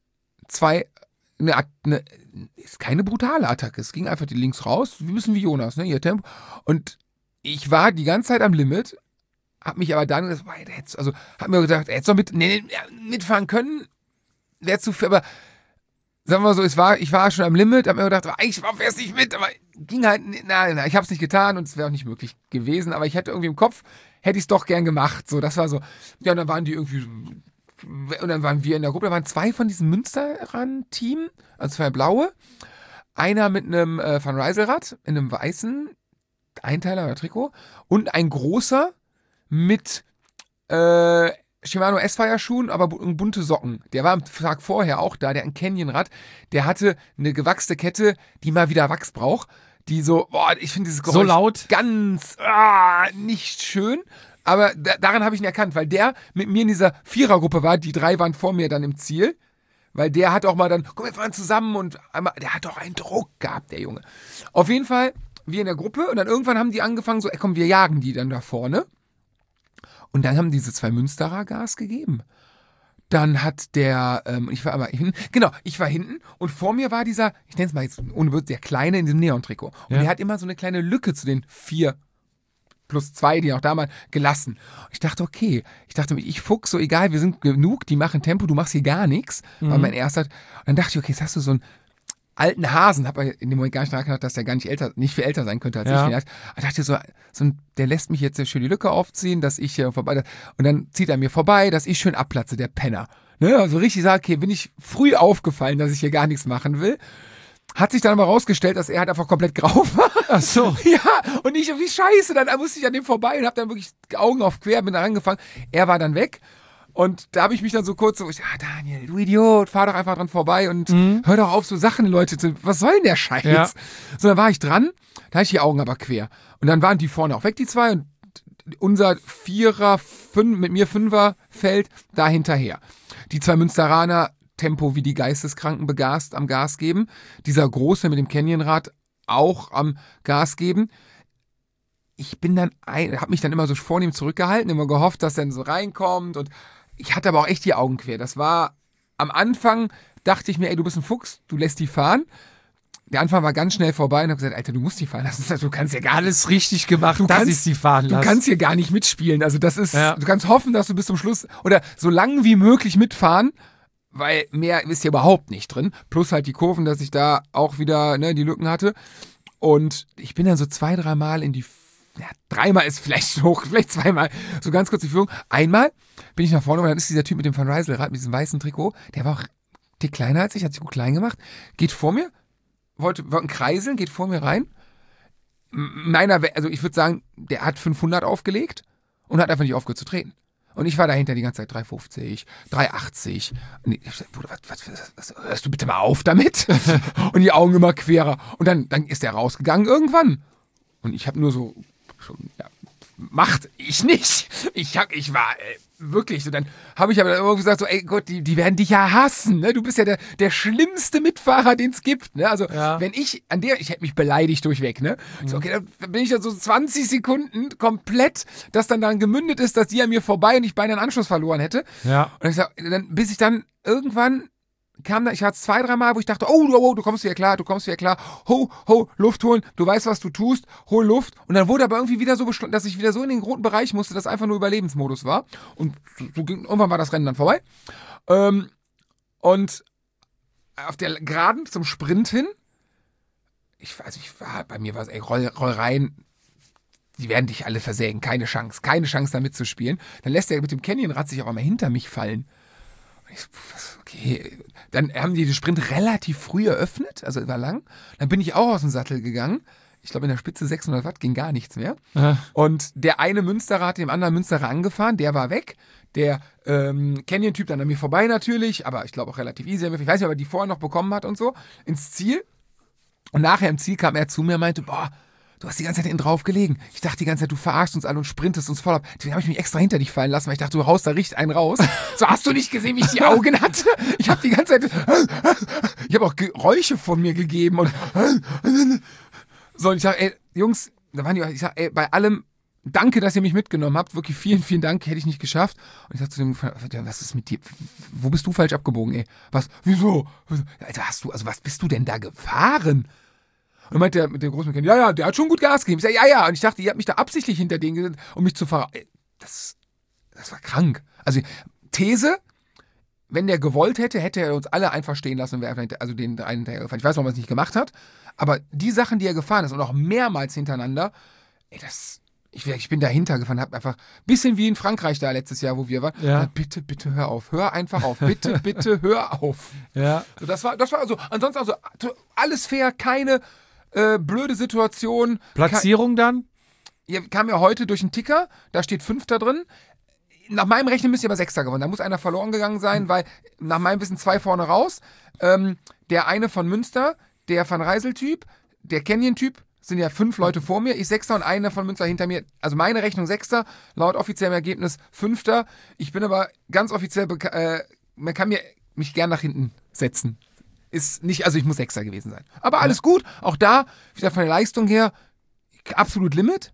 ist keine brutale Attacke. Es ging einfach die links raus, ein bisschen wie Jonas, ne, ihr Tempo. Und ich war die ganze Zeit am Limit, hab mich aber dann, hab mir gedacht, er hätte doch mitfahren können, wäre zu viel, aber sagen wir mal so, ich war schon am Limit, hab mir gedacht, ich fähr's nicht mit, aber ging halt, nein, ich hab's nicht getan und es wäre auch nicht möglich gewesen, aber ich hätte irgendwie im Kopf, hätte ich es doch gern gemacht, so, das war so, ja, und dann waren die irgendwie so, und dann waren wir in der Gruppe, da waren 2 von diesem Münsterrad-Team, also 2 blaue, einer mit einem Van Rysel-Rad in einem weißen Einteiler oder Trikot und ein großer mit Shimano S-Fire-Schuhen, aber bunte Socken. Der war am Tag vorher auch da, der hat ein Canyon-Rad, der hatte eine gewachste Kette, die mal wieder Wachs braucht, die so, ich finde dieses Geräusch So laut? ganz nicht schön. Aber daran habe ich ihn erkannt, weil der mit mir in dieser Vierergruppe war, die 3 waren vor mir dann im Ziel, weil der hat auch mal dann, komm, wir fahren zusammen und einmal, der hat auch einen Druck gehabt, der Junge. Auf jeden Fall, wir in der Gruppe und dann irgendwann haben die angefangen so, komm, wir jagen die dann da vorne. Und dann haben diese 2 Münsterer Gas gegeben. Dann hat der, ich war hinten und vor mir war dieser, ich nenne es mal jetzt ohne Böse, der Kleine in diesem Neon-Trikot. Und der hat immer so eine kleine Lücke zu den 4 plus 2, die auch da mal gelassen. Und ich dachte, okay, ich Fuchs, so egal, wir sind genug, die machen Tempo, du machst hier gar nichts. War mein erster. Und dann dachte ich, okay, jetzt hast du so einen alten Hasen, habe in dem Moment gar nicht nachgedacht, dass der gar nicht viel älter sein könnte als ich. Da dachte ich so der lässt mich jetzt schön die Lücke aufziehen, dass ich hier vorbei, und dann zieht er mir vorbei, dass ich schön abplatze, der Penner. Ne? Also richtig sage, okay, bin ich früh aufgefallen, dass ich hier gar nichts machen will. Hat sich dann aber rausgestellt, dass er halt einfach komplett grau war. Ach so. Ja, und ich, wie scheiße, dann musste ich an dem vorbei und hab dann wirklich Augen auf quer, bin da angefangen. Er war dann weg. Und da habe ich mich dann so kurz Daniel, du Idiot, fahr doch einfach dran vorbei und hör doch auf, so Sachen, Leute, was soll denn der Scheiß? Ja. So, dann war ich dran, da hatte ich die Augen aber quer. Und dann waren die vorne auch weg, die 2, und unser 4er, 5, mit mir 5er Feld da hinterher. Die 2 Münsteraner, Tempo wie die Geisteskranken begast am Gas geben. Dieser Große mit dem Canyonrad auch am Gas geben. Ich bin dann habe mich dann immer so vornehm zurückgehalten, immer gehofft, dass er dann so reinkommt, und ich hatte aber auch echt die Augen quer. Das war am Anfang, dachte ich mir, ey, du bist ein Fuchs, du lässt die fahren. Der Anfang war ganz schnell vorbei und habe gesagt, Alter, du musst die fahren lassen. Du kannst ja gar alles richtig gemacht, dass ich sie fahren lasse. Du kannst hier gar nicht mitspielen. Also das ist, Du kannst hoffen, dass du bis zum Schluss oder so lang wie möglich mitfahren, weil mehr ist hier überhaupt nicht drin. Plus halt die Kurven, dass ich da auch wieder die Lücken hatte. Und ich bin dann so 2-3 Mal in die, 3-mal ist vielleicht hoch, vielleicht 2-mal, so ganz kurz die Führung. Einmal bin ich nach vorne und dann ist dieser Typ mit dem Van Rysel-Rad, mit diesem weißen Trikot, der war auch dick kleiner als ich, hat sich gut klein gemacht, geht vor mir, wollte kreiseln, geht vor mir rein. Also ich würde sagen, der hat 500 aufgelegt und hat einfach nicht aufgehört zu treten. Und ich war dahinter die ganze Zeit 3,50, 3,80. Und ich dachte, Bruder, was hörst du bitte mal auf damit? Und die Augen immer querer. Und dann ist der rausgegangen irgendwann. Und ich habe nur so, macht ich nicht. Ich war wirklich so, dann habe ich aber immer gesagt, so, ey Gott, die werden dich ja hassen, ne? Du bist ja der schlimmste Mitfahrer, den es gibt, ne? Also, wenn ich hätte mich beleidigt durchweg, ne? So, okay, dann bin ich ja so 20 Sekunden komplett, dass dann gemündet ist, dass die an mir vorbei und ich beinahe einen Anschluss verloren hätte. Ja. Und ich sag, bis ich dann irgendwann kam da, ich hatte 2-3 Mal, wo ich dachte, oh, du kommst wieder klar, ho, Luft holen, du weißt, was du tust, hol Luft. Und dann wurde aber irgendwie wieder so beschlossen, dass ich wieder so in den roten Bereich musste, dass einfach nur Überlebensmodus war. Und irgendwann war das Rennen dann vorbei. Und auf der Geraden zum Sprint hin, bei mir war es, roll rein, die werden dich alle versägen, keine Chance da mitzuspielen. Dann lässt er mit dem Canyonrad sich auch einmal hinter mich fallen. Okay, dann haben die den Sprint relativ früh eröffnet, also war lang. Dann bin ich auch aus dem Sattel gegangen. Ich glaube, in der Spitze 600 Watt ging gar nichts mehr. Und der eine Münsterer hat dem anderen Münsterer angefahren, der war weg. Der Canyon-Typ dann an mir vorbei natürlich, aber ich glaube auch relativ easy. Ich weiß nicht, ob er die vorher noch bekommen hat und so, ins Ziel. Und nachher im Ziel kam er zu mir und meinte, boah, du hast die ganze Zeit hinten drauf gelegen. Ich dachte die ganze Zeit, du verarschst uns alle und sprintest uns voll ab. Deswegen habe ich mich extra hinter dich fallen lassen, weil ich dachte, du haust da richtig einen raus. So, hast du nicht gesehen, wie ich die Augen hatte? Ich habe die ganze Zeit, ich habe auch Geräusche von mir gegeben und so, und ich sage, ey, Jungs, da waren die, ich sage, ey, bei allem, danke, dass ihr mich mitgenommen habt. Wirklich vielen, vielen Dank, hätte ich nicht geschafft. Und ich sage zu dem, was ist mit dir? Wo bist du falsch abgebogen, ey? Was? Wieso? Alter, was bist du denn da gefahren? Und dann meinte der mit dem großen Kind, ja, der hat schon gut Gas gegeben. Ich sage, ja. Und ich dachte, ihr habt mich da absichtlich hinter denen gesetzt, um mich zu fahren. Das war krank. Also, These, wenn der gewollt hätte, hätte er uns alle einfach stehen lassen und wäre einfach also den einen hinterhergefahren. Ich weiß, warum er es nicht gemacht hat, aber die Sachen, die er gefahren ist und auch mehrmals hintereinander, ey, ich bin dahinter gefahren, hab einfach, bisschen wie in Frankreich da letztes Jahr, wo wir waren, bitte, bitte hör auf, hör einfach auf, bitte, bitte hör auf. Ja. So, das war also, ansonsten also alles fair, keine blöde Situation. Platzierung dann? Ihr kam ja heute durch den Ticker, da steht 5. drin. Nach meinem Rechnen müsst ihr aber 6. gewonnen. Da muss einer verloren gegangen sein, weil nach meinem Wissen 2 vorne raus. Der eine von Münster, der Van Rijssel-Typ, der Canyon-Typ, sind ja 5 Leute vor mir, ich 6. und einer von Münster hinter mir. Also meine Rechnung 6. Laut offiziellem Ergebnis 5. Ich bin aber ganz offiziell, man kann mich gern nach hinten setzen. Ist nicht, also ich muss 6. gewesen sein. Aber alles gut. Auch da, wieder von der Leistung her, absolut Limit.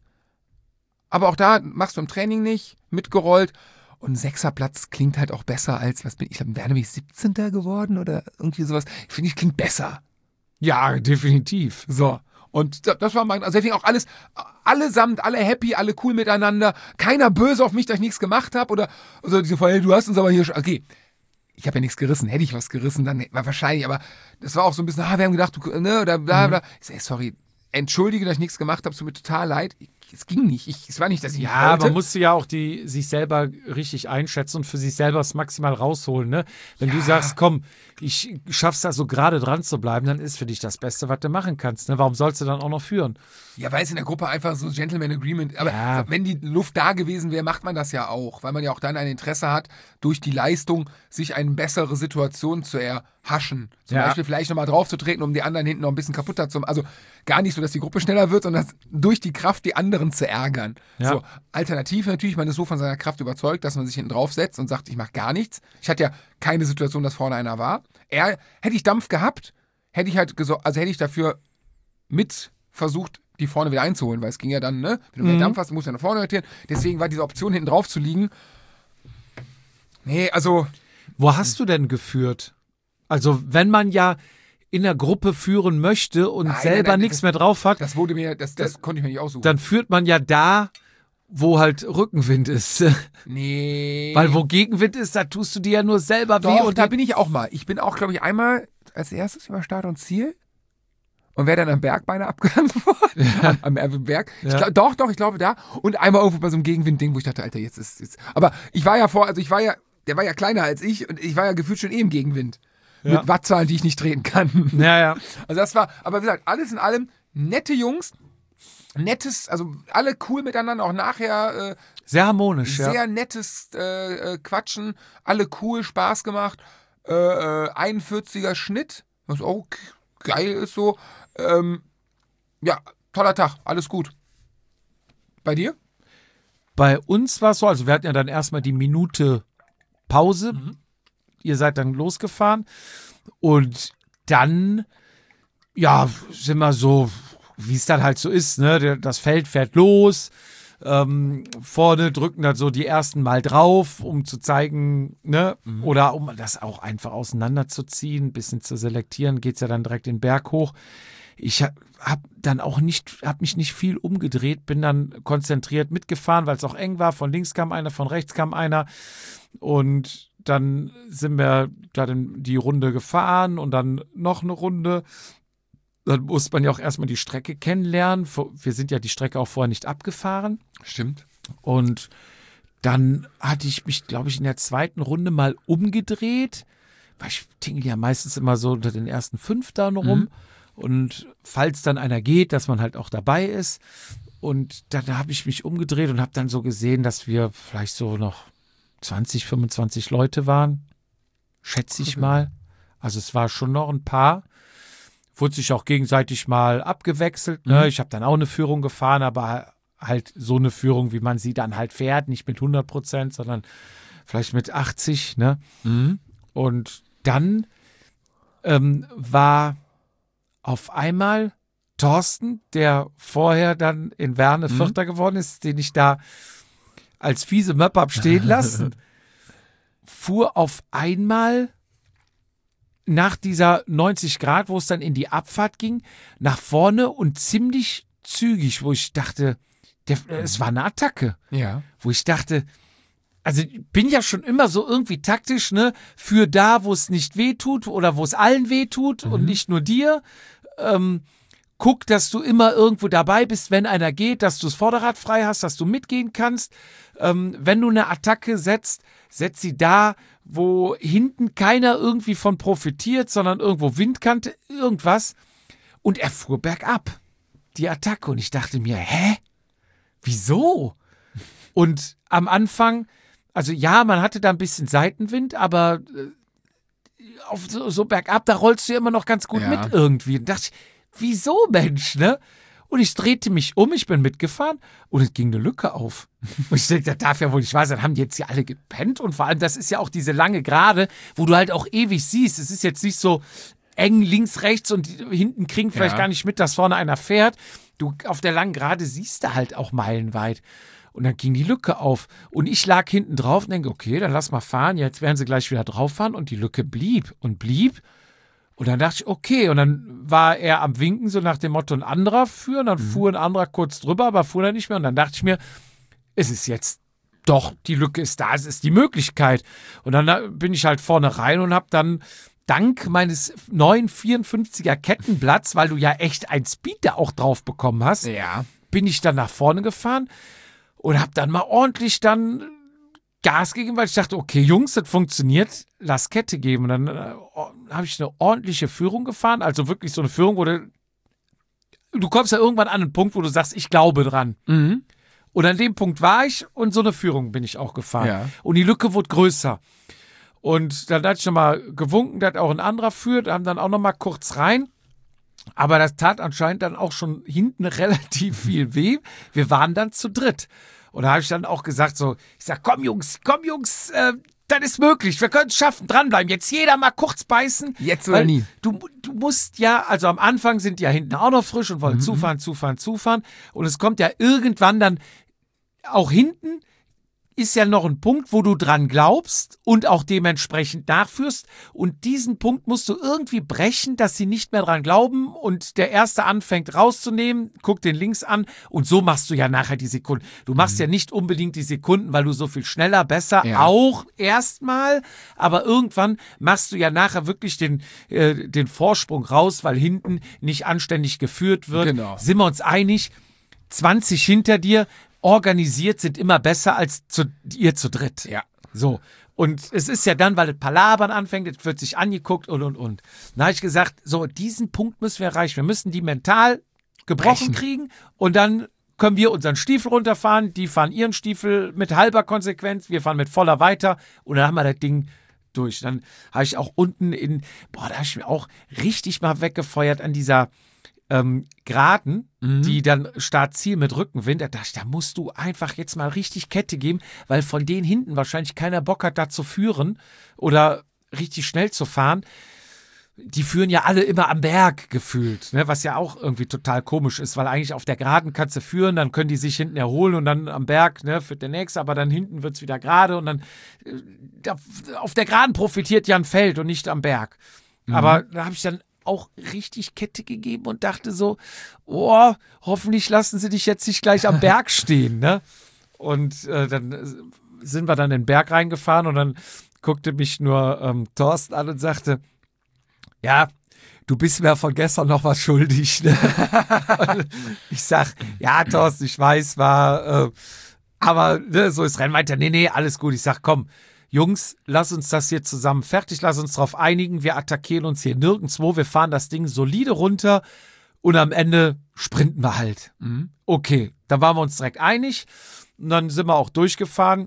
Aber auch da machst du im Training nicht, mitgerollt. Und ein 6. Platz klingt halt auch besser als, ich glaube, wäre nämlich 17. geworden oder irgendwie sowas. Ich finde, klingt besser. Ja, definitiv. So. Und das war also deswegen auch allesamt, alle happy, alle cool miteinander. Keiner böse auf mich, dass ich nichts gemacht habe oder so diese Frage, hey, du hast uns aber hier schon, okay. Ich habe ja nichts gerissen. Hätte ich was gerissen, dann war wahrscheinlich, aber das war auch so ein bisschen, wir haben gedacht, du, ne, oder bla, bla. Ich sag, sorry, entschuldige, dass ich nichts gemacht habe, es tut mir total leid. Es ging nicht. Es war nicht, dass ich nicht wollte. Aber man musste ja auch sich selber richtig einschätzen und für sich selber das maximal rausholen, ne? Wenn du sagst, komm, ich schaff's da so gerade dran zu bleiben, dann ist für dich das Beste, was du machen kannst, ne? Warum sollst du dann auch noch führen? Ja, weil es in der Gruppe einfach so Gentleman Agreement, aber wenn die Luft da gewesen wäre, macht man das ja auch, weil man ja auch dann ein Interesse hat, durch die Leistung sich eine bessere Situation zu erhaschen. Zum Beispiel vielleicht nochmal drauf zu treten, um die anderen hinten noch ein bisschen kaputter zu machen. Also gar nicht so, dass die Gruppe schneller wird, sondern durch die Kraft die anderen zu ärgern. Ja. So, alternativ natürlich, man ist so von seiner Kraft überzeugt, dass man sich hinten drauf setzt und sagt, ich mache gar nichts. Ich hatte ja keine Situation, dass vorne einer war. Hätte ich Dampf gehabt, hätte ich dafür mit versucht, die vorne wieder einzuholen, weil es ging ja dann, ne? Wenn du mehr Dampf hast, musst du ja nach vorne rotieren. Deswegen war diese Option, hinten drauf zu liegen. Nee, also. Wo hast du denn geführt? Also, wenn man ja in der Gruppe führen möchte und selber nichts mehr drauf hat. Das wurde mir, das konnte ich mir nicht aussuchen. Dann führt man ja da, wo halt Rückenwind ist. Nee. Weil wo Gegenwind ist, da tust du dir ja nur selber weh. Und da bin ich auch mal. Ich bin auch, glaube ich, einmal als erstes über Start und Ziel. Und wäre dann am Bergbeine abgegangen worden. Ja. Am Berg. Ja. Ich glaube da. Und einmal irgendwo bei so einem Gegenwind-Ding, wo ich dachte, Alter, jetzt. Aber ich war ja der war ja kleiner als ich und ich war ja gefühlt schon im Gegenwind. Ja. Mit Wattzahlen, die ich nicht drehen kann. Ja. Also das war, aber wie gesagt, alles in allem nette Jungs. Nettes, also alle cool miteinander, auch nachher. Sehr harmonisch, sehr nettes Quatschen. Alle cool, Spaß gemacht. 41er Schnitt, was auch geil ist so. Ja, toller Tag, alles gut. Bei dir? Bei uns war es so, also wir hatten ja dann erstmal die Minute Pause. Ihr seid dann losgefahren und dann, ja, sind wir so, wie es dann halt so ist, ne? Das Feld fährt los, vorne drücken dann so die ersten Mal drauf, um zu zeigen, ne? Oder um das auch einfach auseinanderzuziehen, ein bisschen zu selektieren, geht es ja dann direkt den Berg hoch. Ich habe mich nicht viel umgedreht, bin dann konzentriert mitgefahren, weil es auch eng war. Von links kam einer, von rechts kam einer und dann sind wir dann die Runde gefahren und dann noch eine Runde. Dann muss man ja auch erstmal die Strecke kennenlernen. Wir sind ja die Strecke auch vorher nicht abgefahren. Stimmt. Und Dann hatte ich mich, glaube ich, in der zweiten Runde mal umgedreht, weil ich tingel ja meistens immer so unter den ersten 5 da noch rum. Und falls dann einer geht, dass man halt auch dabei ist. Und da habe ich mich umgedreht und habe dann so gesehen, dass wir vielleicht so noch 20, 25 Leute waren, schätze ich mal. Also es war schon noch ein paar. Wurde sich auch gegenseitig mal abgewechselt. Ne? Ich habe dann auch eine Führung gefahren, aber halt so eine Führung, wie man sie dann halt fährt, nicht mit 100%, sondern vielleicht mit 80. Ne? Und dann war auf einmal Thorsten, der vorher dann in Werne Vierter geworden ist, den ich da als fiese Möppe hab stehen lassen, fuhr auf einmal nach dieser 90 Grad, wo es dann in die Abfahrt ging, nach vorne und ziemlich zügig, wo ich dachte, es war eine Attacke. Ja. Wo ich dachte, also ich bin ja schon immer so irgendwie taktisch, ne, für da, wo es nicht weh tut oder wo es allen weh tut und nicht nur dir. Guck, dass du immer irgendwo dabei bist, wenn einer geht, dass du das Vorderrad frei hast, dass du mitgehen kannst. Wenn du eine Attacke setzt, setz sie da, wo hinten keiner irgendwie von profitiert, sondern irgendwo Windkante, irgendwas. Und er fuhr bergab, die Attacke. Und ich dachte mir, hä? Wieso? Und am Anfang, also ja, man hatte da ein bisschen Seitenwind, aber auf so bergab, da rollst du ja immer noch ganz gut mit irgendwie. Und dachte ich, wieso, Mensch, ne? Und ich drehte mich um, ich bin mitgefahren und es ging eine Lücke auf. Und ich denke, das darf ja wohl nicht wahr sein, haben die jetzt hier alle gepennt? Und vor allem, das ist ja auch diese lange Gerade, wo du halt auch ewig siehst. Es ist jetzt nicht so eng links, rechts und hinten kriegen vielleicht gar nicht mit, dass vorne einer fährt. Du auf der langen Gerade siehst du halt auch meilenweit. Und dann ging die Lücke auf. Und ich lag hinten drauf und denke, okay, dann lass mal fahren. Jetzt werden sie gleich wieder drauf fahren. Und die Lücke blieb und blieb. Und dann dachte ich, okay. Und dann war er am Winken, so nach dem Motto, ein anderer führen. Dann fuhr ein anderer kurz drüber, aber fuhr dann nicht mehr. Und dann dachte ich mir, es ist jetzt doch, die Lücke ist da, es ist die Möglichkeit. Und dann bin ich halt vorne rein und habe dann dank meines neuen 54er Kettenblatts, weil du ja echt ein Speed da auch drauf bekommen hast, bin ich dann nach vorne gefahren und habe dann mal ordentlich dann Gas gegeben, weil ich dachte, okay, Jungs, das funktioniert, lass Kette geben. Und dann habe ich eine ordentliche Führung gefahren, also wirklich so eine Führung, wo du kommst ja irgendwann an einen Punkt, wo du sagst, ich glaube dran. Und an dem Punkt war ich und so eine Führung bin ich auch gefahren. Ja. Und die Lücke wurde größer. Und dann hatte ich nochmal gewunken, dass auch ein anderer führt, haben dann auch nochmal kurz rein. Aber das tat anscheinend dann auch schon hinten relativ viel weh. Wir waren dann zu dritt. Und da habe ich dann auch gesagt, so, ich sag, komm Jungs, das ist möglich, wir können es schaffen, dranbleiben. Jetzt jeder mal kurz beißen. Jetzt oder nie. Du musst ja, also am Anfang sind die ja hinten auch noch frisch und wollen zufahren. Und es kommt ja irgendwann dann auch hinten, ist ja noch ein Punkt, wo du dran glaubst und auch dementsprechend nachführst. Und diesen Punkt musst du irgendwie brechen, dass sie nicht mehr dran glauben und der Erste anfängt rauszunehmen, guck den links an und so machst du ja nachher die Sekunden. Du machst ja nicht unbedingt die Sekunden, weil du so viel schneller, besser, auch erstmal, aber irgendwann machst du ja nachher wirklich den Vorsprung raus, weil hinten nicht anständig geführt wird. Genau. Sind wir uns einig? 20 hinter dir, organisiert sind immer besser als ihr zu dritt. Ja. So. Und es ist ja dann, weil das Palabern anfängt, es wird sich angeguckt und. Da habe ich gesagt, so, diesen Punkt müssen wir erreichen. Wir müssen die mental gebrochen kriegen und dann können wir unseren Stiefel runterfahren. Die fahren ihren Stiefel mit halber Konsequenz. Wir fahren mit voller weiter und dann haben wir das Ding durch. Dann habe ich auch unten da habe ich mir auch richtig mal weggefeuert an dieser Geraden, die dann Start-Ziel mit Rückenwind, da dachte ich, da musst du einfach jetzt mal richtig Kette geben, weil von denen hinten wahrscheinlich keiner Bock hat, da zu führen oder richtig schnell zu fahren. Die führen ja alle immer am Berg gefühlt, ne? Was ja auch irgendwie total komisch ist, weil eigentlich auf der Geraden kannst du führen, dann können die sich hinten erholen und dann am Berg, ne, führt der Nächste, aber dann hinten wird es wieder gerade und dann auf der Geraden profitiert ja ein Feld und nicht am Berg. Aber da habe ich dann auch richtig Kette gegeben und dachte so, oh, hoffentlich lassen sie dich jetzt nicht gleich am Berg stehen, ne? Und dann sind wir dann in den Berg reingefahren und dann guckte mich nur Thorsten an und sagte, ja, du bist mir von gestern noch was schuldig, ne? Ich sag, ja, Thorsten, ich weiß, war Aber ne, so ist Rennen weiter. Nee, alles gut. Ich sag, komm, Jungs, lass uns das hier zusammen fertig, lass uns drauf einigen. Wir attackieren uns hier nirgendwo. Wir fahren das Ding solide runter und am Ende sprinten wir halt. Okay, dann waren wir uns direkt einig und dann sind wir auch durchgefahren.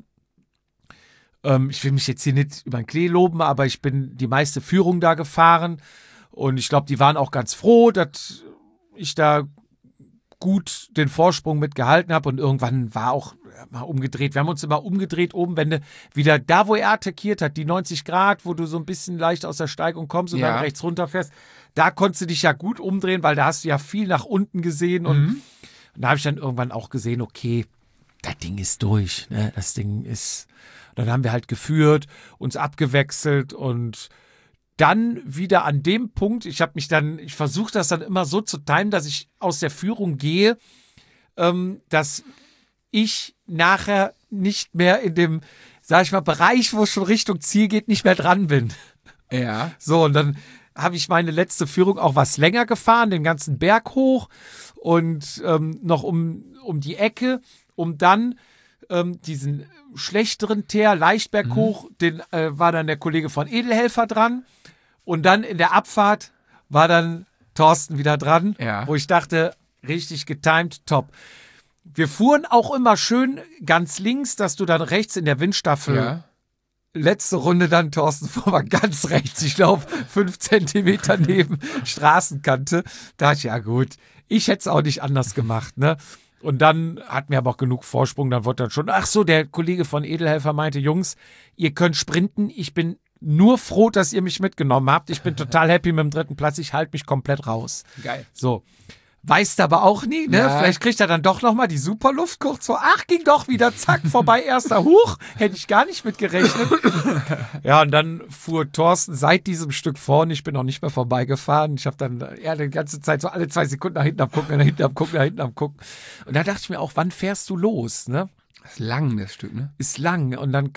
Ich will mich jetzt hier nicht über den Klee loben, aber ich bin die meiste Führung da gefahren und ich glaube, die waren auch ganz froh, dass ich da gut den Vorsprung mitgehalten habe und irgendwann war auch mal umgedreht. Wir haben uns immer umgedreht oben, wenn du wieder da, wo er attackiert hat, die 90 Grad, wo du so ein bisschen leicht aus der Steigung kommst und dann rechts runterfährst, da konntest du dich ja gut umdrehen, weil da hast du ja viel nach unten gesehen und da habe ich dann irgendwann auch gesehen, okay, das Ding ist durch, ne? Das Ding ist, dann haben wir halt geführt, uns abgewechselt und dann wieder an dem Punkt, ich versuche das dann immer so zu timen, dass ich aus der Führung gehe, dass ich nachher nicht mehr in dem, sag ich mal, Bereich, wo es schon Richtung Ziel geht, nicht mehr dran bin. Ja. So, und dann habe ich meine letzte Führung auch was länger gefahren, den ganzen Berg hoch und noch um die Ecke, um dann diesen schlechteren Teer, Leichtberg hoch, den war dann der Kollege von Edelhelfer dran. Und dann in der Abfahrt war dann Thorsten wieder dran, wo ich dachte, richtig getimed, top. Wir fuhren auch immer schön ganz links, dass du dann rechts in der Windstaffel, letzte Runde dann, Thorsten fuhr war ganz rechts, ich glaube 5 Zentimeter neben Straßenkante. Da dachte ich, ja gut, ich hätte es auch nicht anders gemacht, ne? Und dann hatten wir aber auch genug Vorsprung, dann wurde dann schon, ach so, der Kollege von Edelhelfer meinte, Jungs, ihr könnt sprinten, ich bin nur froh, dass ihr mich mitgenommen habt. Ich bin total happy mit dem 3. Platz. Ich halte mich komplett raus. Geil. So. Weißt aber auch nie, ne? Ja. Vielleicht kriegt er dann doch nochmal die Superluft kurz vor. Ach, ging doch wieder, zack, vorbei, erster Huch. Hätte ich gar nicht mit gerechnet. Ja, und dann fuhr Thorsten seit diesem Stück vorne. Ich bin noch nicht mehr vorbeigefahren. Ich habe dann die ganze Zeit so alle 2 Sekunden nach hinten am Gucken, nach hinten am Gucken, nach hinten am Gucken. Und da dachte ich mir auch, wann fährst du los, ne? Das ist lang, das Stück, ne? Ist lang. Und dann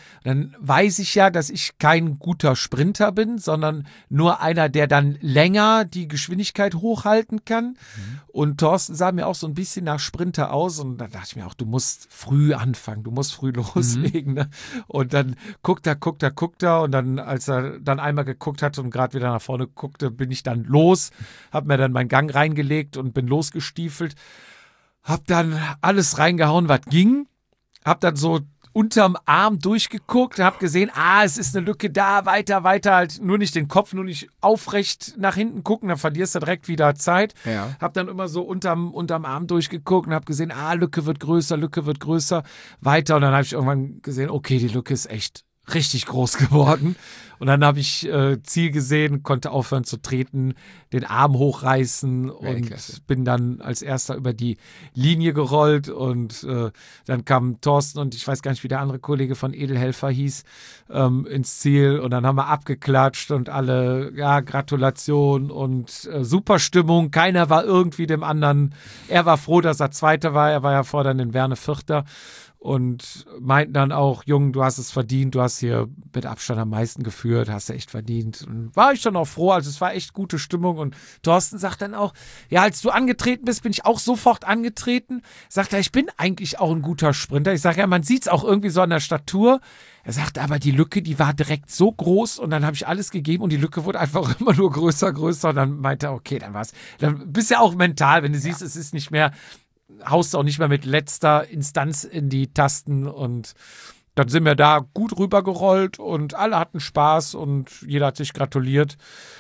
weiß ich ja, dass ich kein guter Sprinter bin, sondern nur einer, der dann länger die Geschwindigkeit hochhalten kann. Und Thorsten sah mir auch so ein bisschen nach Sprinter aus. Und dann dachte ich mir auch, du musst früh anfangen, du musst früh loslegen. Ne? Und dann guckt er. Und dann, als er dann einmal geguckt hat und gerade wieder nach vorne guckte, bin ich dann los, habe mir dann meinen Gang reingelegt und bin losgestiefelt. Hab dann alles reingehauen, was ging. Hab dann so unterm Arm durchgeguckt, hab gesehen, es ist eine Lücke da, weiter, halt nur nicht den Kopf, nur nicht aufrecht nach hinten gucken, dann verlierst du direkt wieder Zeit. Ja. Hab dann immer so unterm Arm durchgeguckt und hab gesehen, Lücke wird größer, weiter und dann habe ich irgendwann gesehen, okay, die Lücke ist echt richtig groß geworden. Und dann habe ich Ziel gesehen, konnte aufhören zu treten, den Arm hochreißen und bin dann als erster über die Linie gerollt und dann kam Thorsten und ich weiß gar nicht, wie der andere Kollege von Edelhelfer hieß, ins Ziel und dann haben wir abgeklatscht und alle, Gratulation und super Stimmung. Keiner war irgendwie dem anderen, er war froh, dass er Zweiter war, er war ja vorher dann in Werne Vierter. Und meinten dann auch, Jung, du hast es verdient, du hast hier mit Abstand am meisten geführt, hast du echt verdient. Und war ich dann auch froh, also es war echt gute Stimmung. Und Thorsten sagt dann auch, ja, als du angetreten bist, bin ich auch sofort angetreten. Sagt er, ich bin eigentlich auch ein guter Sprinter. Ich sage, ja, man sieht es auch irgendwie so an der Statur. Er sagte, aber die Lücke, die war direkt so groß und dann habe ich alles gegeben und die Lücke wurde einfach immer nur größer. Und dann meinte er, okay, dann war's. Dann bist du ja auch mental, wenn du siehst, es ist nicht mehr, haust auch nicht mehr mit letzter Instanz in die Tasten und dann sind wir da gut rübergerollt und alle hatten Spaß und jeder hat sich gratuliert.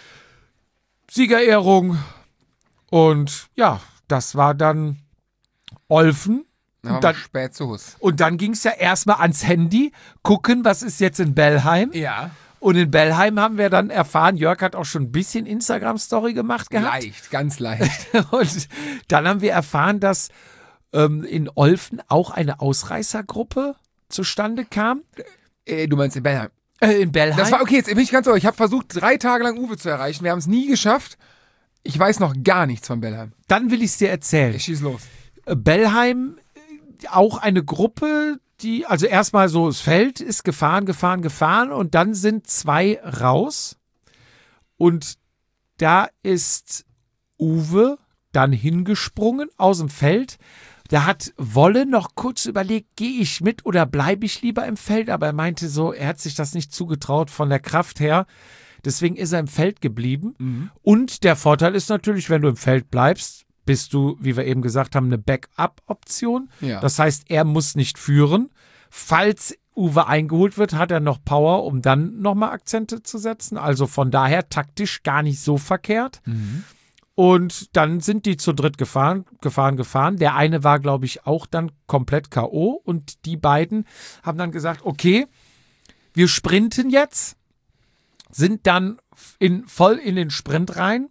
Siegerehrung und ja, das war dann Olfen. Und dann spät zu Hus. Und dann ging es ja erstmal ans Handy, gucken, was ist jetzt in Bellheim. Ja. Und in Bellheim haben wir dann erfahren, Jörg hat auch schon ein bisschen Instagram-Story gemacht gehabt. Leicht, ganz leicht. Und dann haben wir erfahren, dass in Olfen auch eine Ausreißergruppe zustande kam. Du meinst in Bellheim? In Bellheim. Das war okay, jetzt bin ich ganz ehrlich. Ich habe versucht, 3 Tage lang Uwe zu erreichen. Wir haben es nie geschafft. Ich weiß noch gar nichts von Bellheim. Dann will ich es dir erzählen. Ich schieß los. Bellheim, auch eine Gruppe, die, also erstmal so, das Feld ist gefahren und dann sind 2 raus und da ist Uwe dann hingesprungen aus dem Feld, Da hat Wolle noch kurz überlegt, gehe ich mit oder bleibe ich lieber im Feld? Aber er meinte so, er hat sich das nicht zugetraut von der Kraft her. Deswegen ist er im Feld geblieben. Und der Vorteil ist natürlich, wenn du im Feld bleibst, bist du, wie wir eben gesagt haben, eine Backup-Option. Ja. Das heißt, er muss nicht führen. Falls Uwe eingeholt wird, hat er noch Power, um dann nochmal Akzente zu setzen. Also von daher taktisch gar nicht so verkehrt. Und dann sind die zu dritt gefahren. Der eine war, glaube ich, auch dann komplett K.O. Und die beiden haben dann gesagt, okay, wir sprinten jetzt, sind dann voll in den Sprint rein.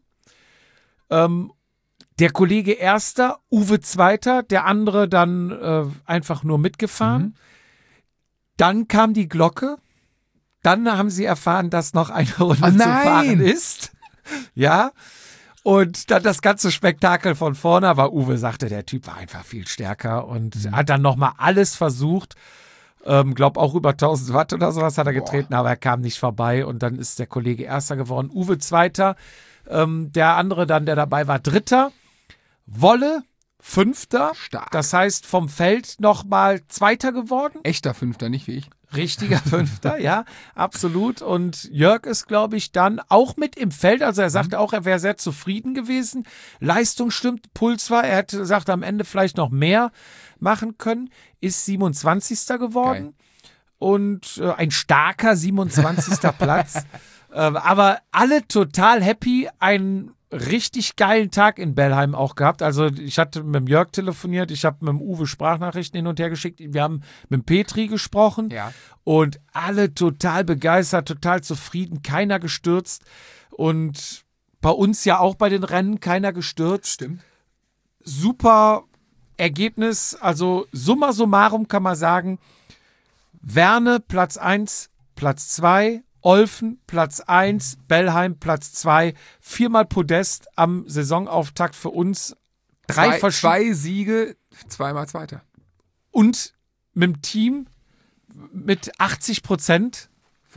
Der Kollege Erster, Uwe Zweiter, der andere dann einfach nur mitgefahren. Dann kam die Glocke. Dann haben sie erfahren, dass noch eine Runde zu fahren ist. Ja. Und dann das ganze Spektakel von vorne. Aber Uwe sagte, der Typ war einfach viel stärker und hat dann nochmal alles versucht. Glaub auch über 1000 Watt oder sowas hat er getreten, aber er kam nicht vorbei. Und dann ist der Kollege Erster geworden. Uwe Zweiter. Der andere dann, der dabei war, Dritter. Wolle, Fünfter. Stark. Das heißt, vom Feld nochmal Zweiter geworden. Echter Fünfter, nicht wie ich. Richtiger Fünfter, ja, absolut. Und Jörg ist, glaube ich, dann auch mit im Feld. Also er sagte auch, er wäre sehr zufrieden gewesen. Leistung stimmt, Puls war. Er hätte gesagt, am Ende vielleicht noch mehr machen können. Ist 27. geworden. Geil. Und ein starker 27. Platz. Aber alle total happy. Einen richtig geilen Tag in Bellheim auch gehabt. Also ich hatte mit dem Jörg telefoniert, ich habe mit dem Uwe Sprachnachrichten hin und her geschickt. Wir haben mit dem Petri gesprochen und alle total begeistert, total zufrieden, keiner gestürzt. Und bei uns ja auch bei den Rennen keiner gestürzt. Stimmt. Super Ergebnis. Also summa summarum kann man sagen, Werne Platz 1, Platz 2, Olfen Platz 1, Bellheim Platz 2, 4-mal Podest am Saisonauftakt für uns. Zwei Siege, 2-mal Zweiter. Und mit dem Team mit 80%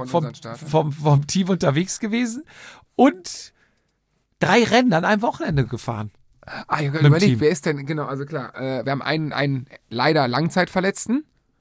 vom Team unterwegs gewesen und 3 Rennen an einem Wochenende gefahren. Ich habe überlegt, wer ist denn, genau, also klar, wir haben einen leider Langzeitverletzten.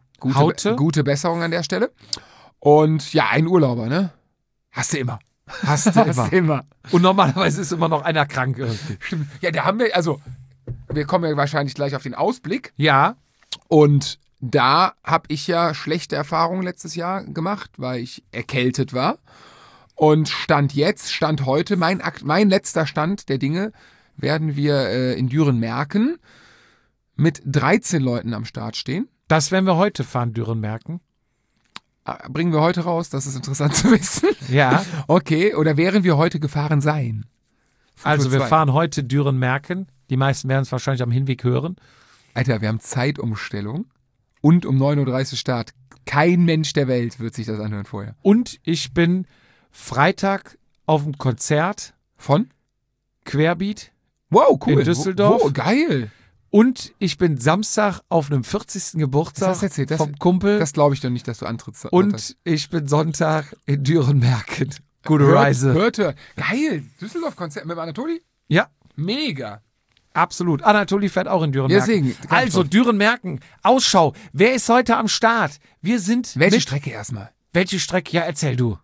Gute Besserung an der Stelle. Und ja, ein Urlauber, ne? Hast du immer. Hast du immer. Und normalerweise ist immer noch einer krank irgendwie. Ja, da haben wir kommen ja wahrscheinlich gleich auf den Ausblick. Ja. Und da habe ich ja schlechte Erfahrungen letztes Jahr gemacht, weil ich erkältet war. Und Stand heute, mein letzter Stand der Dinge, werden wir in Düren-Merken mit 13 Leuten am Start stehen. Das werden wir heute fahren, Düren-Merken. Bringen wir heute raus, das ist interessant zu wissen. Ja. Okay, oder wären wir heute gefahren sein? Also wir fahren heute Düren-Merken. Die meisten werden es wahrscheinlich am Hinweg hören. Alter, wir haben Zeitumstellung und um 9.30 Uhr Start. Kein Mensch der Welt wird sich das anhören vorher. Und ich bin Freitag auf dem Konzert von Querbeat. Wow, cool. In Düsseldorf. Wo, geil. Und ich bin Samstag auf einem 40. Geburtstag vom Kumpel. Das glaube ich doch nicht, dass du antrittst. Und ich bin Sonntag in Düren-Merken. Gute Reise. Hörte. Geil. Düsseldorf-Konzert mit Anatoli? Ja. Mega. Absolut. Anatoli fährt auch in Düren-Merken. Deswegen. Also Düren-Merken. Ausschau. Wer ist heute am Start? Wir sind Welche Strecke erstmal? Welche Strecke? Ja, erzähl du.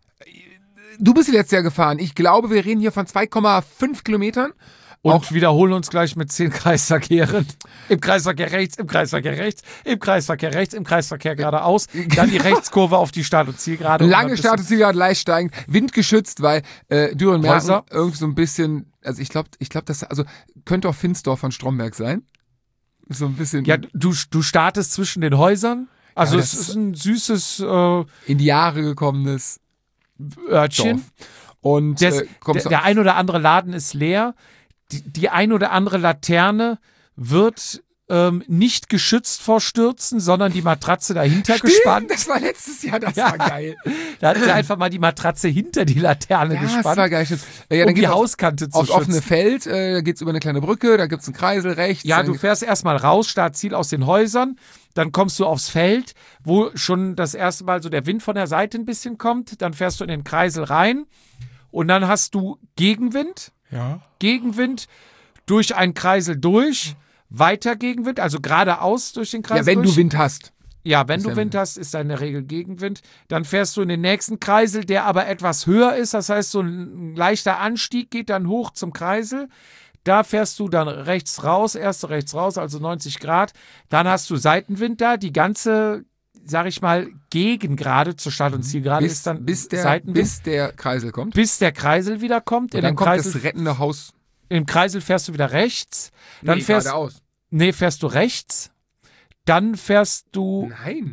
Du bist letztes Jahr gefahren. Ich glaube, wir reden hier von 2,5 Kilometern. Und wiederholen uns gleich mit 10 Kreisverkehren. Im Kreisverkehr rechts, im Kreisverkehr rechts, im Kreisverkehr rechts, im Kreisverkehr geradeaus. Dann die Rechtskurve auf die Start- und Zielgerade. Lange Start- und Zielgerade, leicht steigend, windgeschützt, weil Düren-Merken irgendwie so ein bisschen, also ich glaube, das könnte auch Finsdorf von Stromberg sein. So ein bisschen. Ja, du startest zwischen den Häusern. Also es ist ein süßes in die Jahre gekommenes Örtchen. Dorf. Und der ein oder andere Laden ist leer. Die ein oder andere Laterne wird nicht geschützt vor Stürzen, sondern die Matratze dahinter gespannt. Das war letztes Jahr, das war geil. Da hat sie einfach mal die Matratze hinter die Laterne gespannt. Das war geil. Ja, um die Hauskante zu schützen. Aufs offene Feld, da geht es über eine kleine Brücke, da gibt es einen Kreisel rechts. Ja, du fährst erstmal raus, Startziel aus den Häusern, dann kommst du aufs Feld, wo schon das erste Mal so der Wind von der Seite ein bisschen kommt, dann fährst du in den Kreisel rein und dann hast du Gegenwind. Ja. Gegenwind durch einen Kreisel durch, weiter Gegenwind, also geradeaus durch den Kreis. Ja, wenn du Wind hast. Ja, wenn du Wind hast, ist da in der Regel Gegenwind. Dann fährst du in den nächsten Kreisel, der aber etwas höher ist. Das heißt, so ein leichter Anstieg geht dann hoch zum Kreisel. Da fährst du dann rechts raus, erst rechts raus, also 90 Grad. Dann hast du Seitenwind da. Die ganze, sag ich mal, Gegengrade zur Start- und Zielgerade ist dann Seitenwind. Bis der Kreisel kommt. Bis der Kreisel wieder kommt. Und dann kommt das rettende Haus. Im Kreisel fährst du wieder rechts. Dann geradeaus. fährst du rechts. Dann fährst du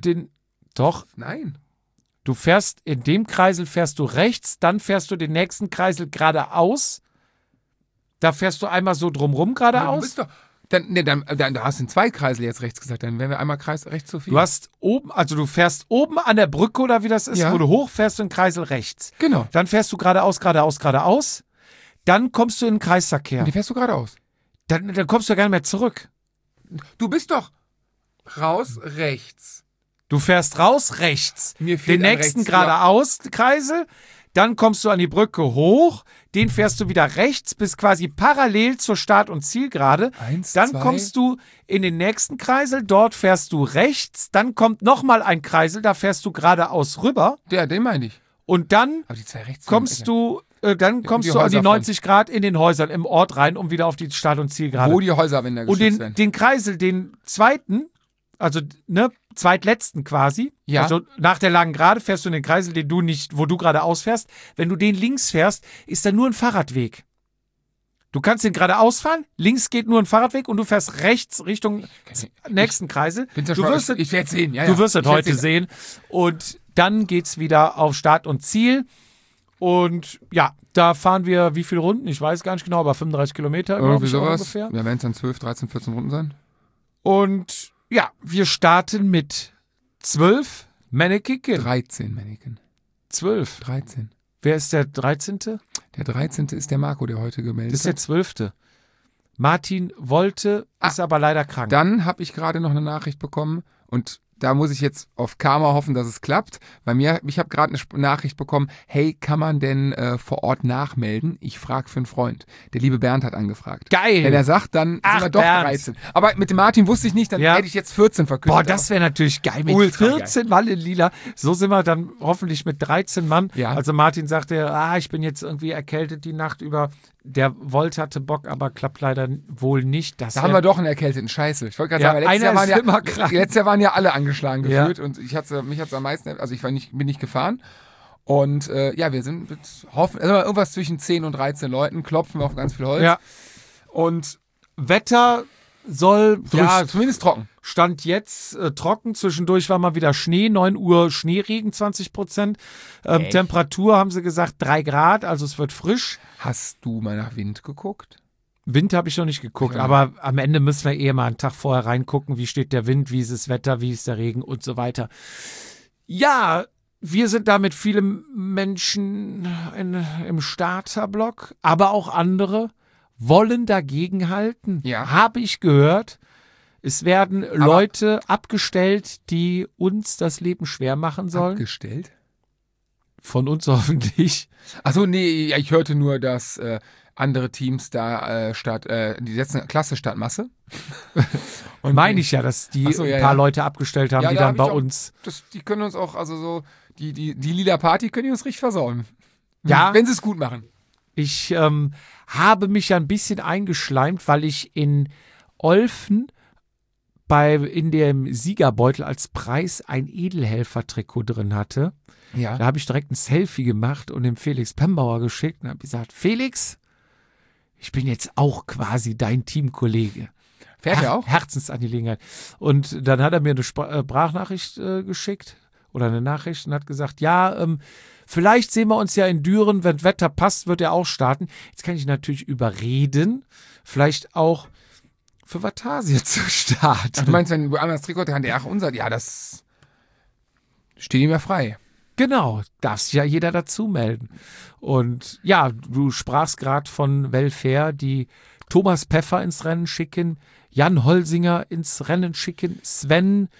Nein. Du fährst in dem Kreisel fährst du rechts, dann fährst du den nächsten Kreisel geradeaus. Da fährst du einmal so drumrum geradeaus. Da hast du in 2 Kreisel jetzt rechts gesagt, dann wären wir einmal rechts zu viel. Du fährst oben an der Brücke oder wie das ist, wo du hochfährst, in Kreisel rechts. Genau. Dann fährst du geradeaus. Dann kommst du in den Kreisverkehr. Und die fährst du geradeaus. Dann kommst du ja gar nicht mehr zurück. Du bist doch raus rechts. Du fährst raus rechts. Mir fehlt den nächsten geradeaus Kreisel. Dann kommst du an die Brücke hoch. Den fährst du wieder rechts bis quasi parallel zur Start- und Zielgerade. Dann kommst du in den nächsten Kreisel. Dort fährst du rechts. Dann kommt nochmal ein Kreisel. Da fährst du geradeaus rüber. Ja, den meine ich. Und dann Aber die 2 rechts kommst du an die 90 Grad in den Häusern im Ort rein, um wieder auf die Start- und Zielgerade. Wo die Häuserwände geschützt werden. Und den Kreisel, den zweiten, also zweitletzten quasi, also nach der langen Gerade fährst du in den Kreisel, wo du geradeaus fährst. Wenn du den links fährst, ist da nur ein Fahrradweg. Du kannst den geradeaus fahren, links geht nur ein Fahrradweg und du fährst rechts Richtung nächsten Kreisel. Ich werde es sehen. Du wirst es heute sehen. Und dann geht's wieder auf Start und Ziel. Und ja, da fahren wir wie viele Runden? Ich weiß gar nicht genau, aber 35 Kilometer irgendwie sowas. Ungefähr. Ja, werden es dann 12, 13, 14 Runden sein. Und ja, wir starten mit 12 Mannequin. 13 Mannequin. 12. 13. Wer ist der 13.? Der 13. ist der Marco, der heute gemeldet hat. Das ist der 12. Martin wollte, ist aber leider krank. Dann habe ich gerade noch eine Nachricht bekommen und da muss ich jetzt auf Karma hoffen, dass es klappt. Ich habe gerade eine Nachricht bekommen, hey, kann man denn vor Ort nachmelden? Ich frage für einen Freund. Der liebe Bernd hat angefragt. Geil. Wenn er sagt, dann sind wir doch Bernd. 13. Aber mit dem Martin wusste ich nicht, dann hätte ich jetzt 14 verkündet. Boah, das wäre natürlich geil. Mit 14 Mann in Lila. So sind wir dann hoffentlich mit 13 Mann. Ja. Also Martin sagte, ich bin jetzt irgendwie erkältet die Nacht über. Der hatte Bock, aber klappt leider wohl nicht. Da haben wir doch einen erkälteten. Scheiße. Ich wollte gerade sagen, letztes Jahr waren ja alle angeschlagen gefühlt und mich hat es am meisten, also bin nicht gefahren. Und wir sind irgendwas zwischen 10 und 13 Leuten, klopfen wir auf ganz viel Holz. Ja. Und Wetter soll zumindest trocken. Stand jetzt trocken, zwischendurch war mal wieder Schnee, 9 Uhr Schneeregen, 20%. Temperatur haben sie gesagt 3 Grad, also es wird frisch. Hast du mal nach Wind geguckt? Wind habe ich noch nicht geguckt, aber am Ende müssen wir eher mal einen Tag vorher reingucken, wie steht der Wind, wie ist das Wetter, wie ist der Regen und so weiter. Ja, wir sind da mit vielen Menschen im Starterblock, aber auch andere wollen dagegenhalten. Ja. Habe ich gehört. Es werden Leute abgestellt, die uns das Leben schwer machen sollen. Abgestellt? Von uns hoffentlich. Achso, nee, ich hörte nur, dass andere Teams da die setzen Klasse statt Masse. Und meine ich ja, dass die ein paar Leute abgestellt haben, die dann bei uns. Die können uns auch, also so, die Lila Party können die uns richtig versauen. Ja. Wenn sie es gut machen. Ich habe mich ja ein bisschen eingeschleimt, weil ich in Olfen in dem Siegerbeutel als Preis ein Edelhelfer-Trikot drin hatte. Ja. Da habe ich direkt ein Selfie gemacht und dem Felix Pembauer geschickt und habe gesagt, Felix, ich bin jetzt auch quasi dein Teamkollege. Fährt er auch? Herzensangelegenheit. Und dann hat er mir eine Sprachnachricht geschickt oder eine Nachricht und hat gesagt, vielleicht sehen wir uns ja in Düren, wenn Wetter passt, wird er auch starten. Jetzt kann ich natürlich überreden, vielleicht auch für Vatasia zu starten. Ach, du meinst, wenn du einmal das Trikot kann, der auch unser, das steht ihm ja frei. Genau, darf sich ja jeder dazu melden. Und ja, du sprachst gerade von Welfare, die Thomas Peffer ins Rennen schicken, Jan Holsinger ins Rennen schicken, Sven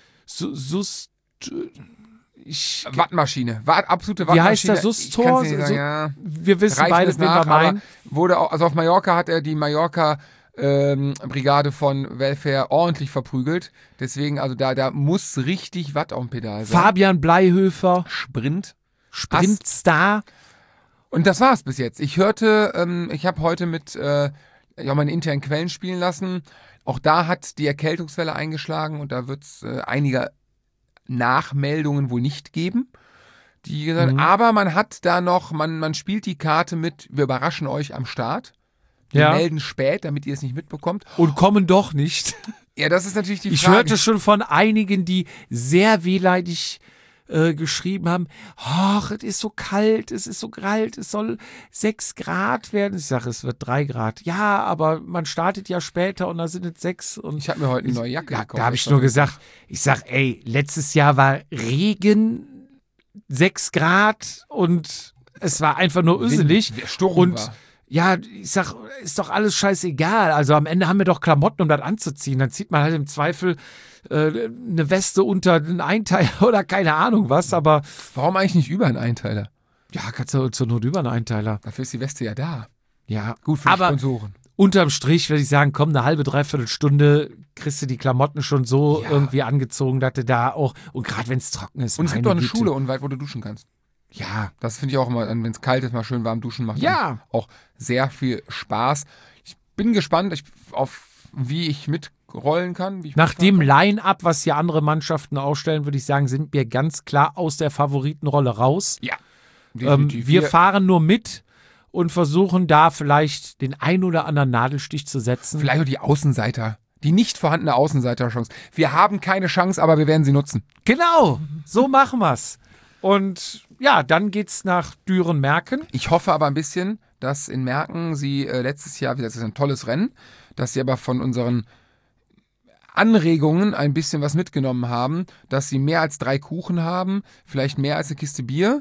Wattmaschine, absolute Wattmaschine. Wie heißt der Sustor? Wir wissen beide, wen wir meinen. Wurde auch, also auf Mallorca hat er die Mallorca Brigade von Welfare ordentlich verprügelt. Deswegen, also da muss richtig Watt auf dem Pedal sein. Fabian Bleihöfer, Sprintstar. Und das war's bis jetzt. Ich hörte, ich habe heute mit meine internen Quellen spielen lassen. Auch da hat die Erkältungswelle eingeschlagen und da wird es einige Nachmeldungen wohl nicht geben. Aber man hat da noch, man spielt die Karte mit, wir überraschen euch am Start. Wir melden spät, damit ihr es nicht mitbekommt. Und kommen doch nicht. Ja, das ist natürlich die Frage. Ich hörte schon von einigen, die sehr wehleidig geschrieben haben, ach, es ist so kalt, es ist so kalt, es soll 6 Grad werden. Ich sage, es wird 3 Grad. Ja, aber man startet ja später und da sind es 6. Und ich habe mir heute eine neue Jacke gekauft. Da habe ich nur gesagt, letztes Jahr war Regen 6 Grad und es war einfach nur üselig. Sturm war. Ja, ich sag, ist doch alles scheißegal. Also am Ende haben wir doch Klamotten, um das anzuziehen. Dann zieht man halt im Zweifel eine Weste unter einen Einteiler oder keine Ahnung was, aber... Warum eigentlich nicht über einen Einteiler? Ja, kannst du zur Not über einen Einteiler. Dafür ist die Weste ja da. Ja. Gut für die Sponsoren. Unterm Strich würde ich sagen, komm, eine halbe, dreiviertel Stunde kriegst du die Klamotten schon so irgendwie angezogen, dass du da auch... Und gerade wenn es trocken ist. Und es gibt doch eine Schule unweit, wo du duschen kannst. Ja. Das finde ich auch immer, wenn es kalt ist, mal schön warm duschen macht. Ja. Auch sehr viel Spaß. Ich bin gespannt, wie ich mitrollen kann. Nach dem Line-Up, was hier andere Mannschaften ausstellen, würde ich sagen, sind wir ganz klar aus der Favoritenrolle raus. Ja. Definitiv. Wir fahren nur mit und versuchen da vielleicht den ein oder anderen Nadelstich zu setzen. Vielleicht auch die Außenseiter. Die nicht vorhandene Außenseiterchance. Wir haben keine Chance, aber wir werden sie nutzen. Genau, so machen wir's. Und ja, dann geht's nach Düren-Merken. Ich hoffe aber ein bisschen, dass in Merken sie letztes Jahr, das ist ein tolles Rennen, dass sie aber von unseren Anregungen ein bisschen was mitgenommen haben, dass sie mehr als 3 Kuchen haben, vielleicht mehr als eine Kiste Bier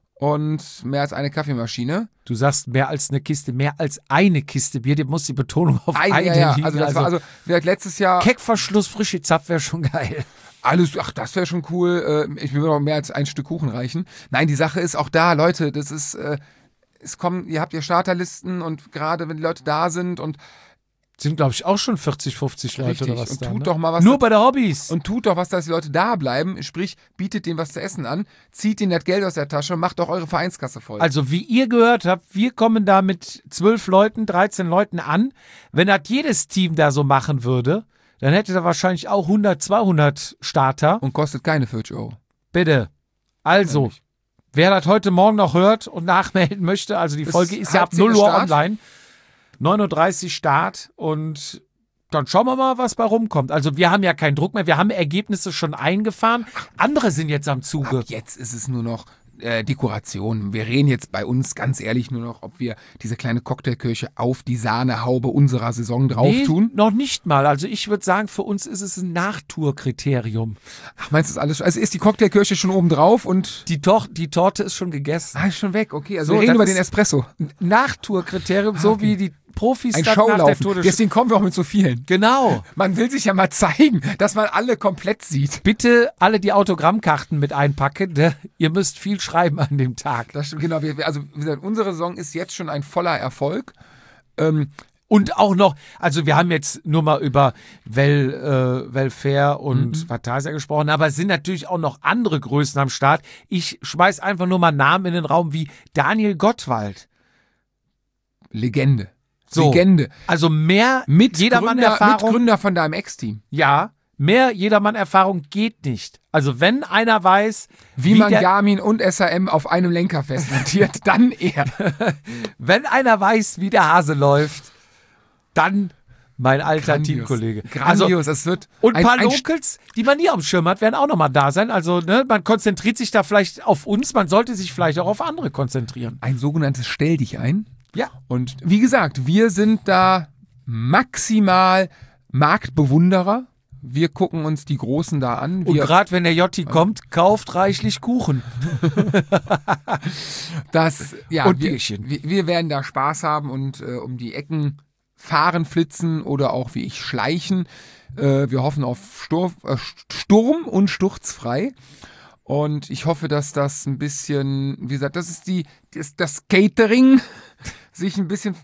und mehr als eine Kaffeemaschine. Du sagst mehr als eine Kiste Bier, dir muss die Betonung auf eine liegen. Also das war letztes Jahr... Keckverschluss, frische Zapf wäre schon geil. Das wäre schon cool. Ich will mir noch mehr als ein Stück Kuchen reichen. Nein, die Sache ist auch da, Leute, das ist, ihr habt ja Starterlisten und gerade wenn die Leute da sind und sind, glaube ich, auch schon 40, 50 Leute richtig, oder was und da. Tut ne? doch mal was. Nur bei der Hobbys. Und tut doch was, dass die Leute da bleiben. Sprich, bietet denen was zu essen an, zieht ihnen das Geld aus der Tasche und macht doch eure Vereinskasse voll. Also, wie ihr gehört habt, wir kommen da mit 12 Leuten, 13 Leuten an. Wenn das jedes Team da so machen würde, dann hätte er wahrscheinlich auch 100, 200 Starter. Und kostet keine 40 Euro. Bitte. Also, wer das heute Morgen noch hört und nachmelden möchte, also die Folge ist ja ab 0 Uhr online. 9:30 Uhr Start und dann schauen wir mal, was bei rumkommt. Also wir haben ja keinen Druck mehr, wir haben Ergebnisse schon eingefahren. Andere sind jetzt am Zuge. Jetzt ist es nur noch Dekoration. Wir reden jetzt bei uns ganz ehrlich nur noch, ob wir diese kleine Cocktailkirche auf die Sahnehaube unserer Saison drauf tun. Noch nicht mal. Also ich würde sagen, für uns ist es ein Nachtourkriterium. Ach, meinst du das alles? Also ist die Cocktailkirche schon oben drauf und... Die Torte ist schon gegessen. Ist schon weg, okay. Also wir reden über den Espresso. Nachtourkriterium, so wie die Profis ein dann nach der Schaulaufen. Tour des Deswegen kommen wir auch mit so vielen. Genau. Man will sich ja mal zeigen, dass man alle komplett sieht. Bitte alle die Autogrammkarten mit einpacken. Ne? Ihr müsst viel schreiben an dem Tag. Das stimmt, genau. Also wie gesagt, unsere Saison ist jetzt schon ein voller Erfolg. Und auch noch, also wir haben jetzt nur mal über Welfare und Vatasia gesprochen, aber es sind natürlich auch noch andere Größen am Start. Ich schmeiß einfach nur mal Namen in den Raum wie Daniel Gottwald. Legende. So, Legende. Also mehr Jedermann-Erfahrung. Mitgründer von deinem Ex-Team. Ja, mehr Jedermann-Erfahrung geht nicht. Also wenn einer weiß, wie man Garmin und SRM auf einem Lenker festmontiert, dann er. Wenn einer weiß, wie der Hase läuft, dann mein alter Teamkollege. Grandios, es wird. Und ein paar Locals, die man nie auf dem Schirm hat, werden auch nochmal da sein. Also man konzentriert sich da vielleicht auf uns, man sollte sich vielleicht auch auf andere konzentrieren. Ein sogenanntes Stell dich ein. Ja. Und wie gesagt, wir sind da maximal Marktbewunderer. Wir gucken uns die Großen da an. Und gerade wenn der Jotti kommt, kauft reichlich Kuchen. Und wir werden da Spaß haben und um die Ecken fahren, flitzen oder auch wie ich schleichen. Wir hoffen auf Sturm und sturzfrei. Und ich hoffe, dass das ein bisschen, wie gesagt, das ist das Catering sich ein bisschen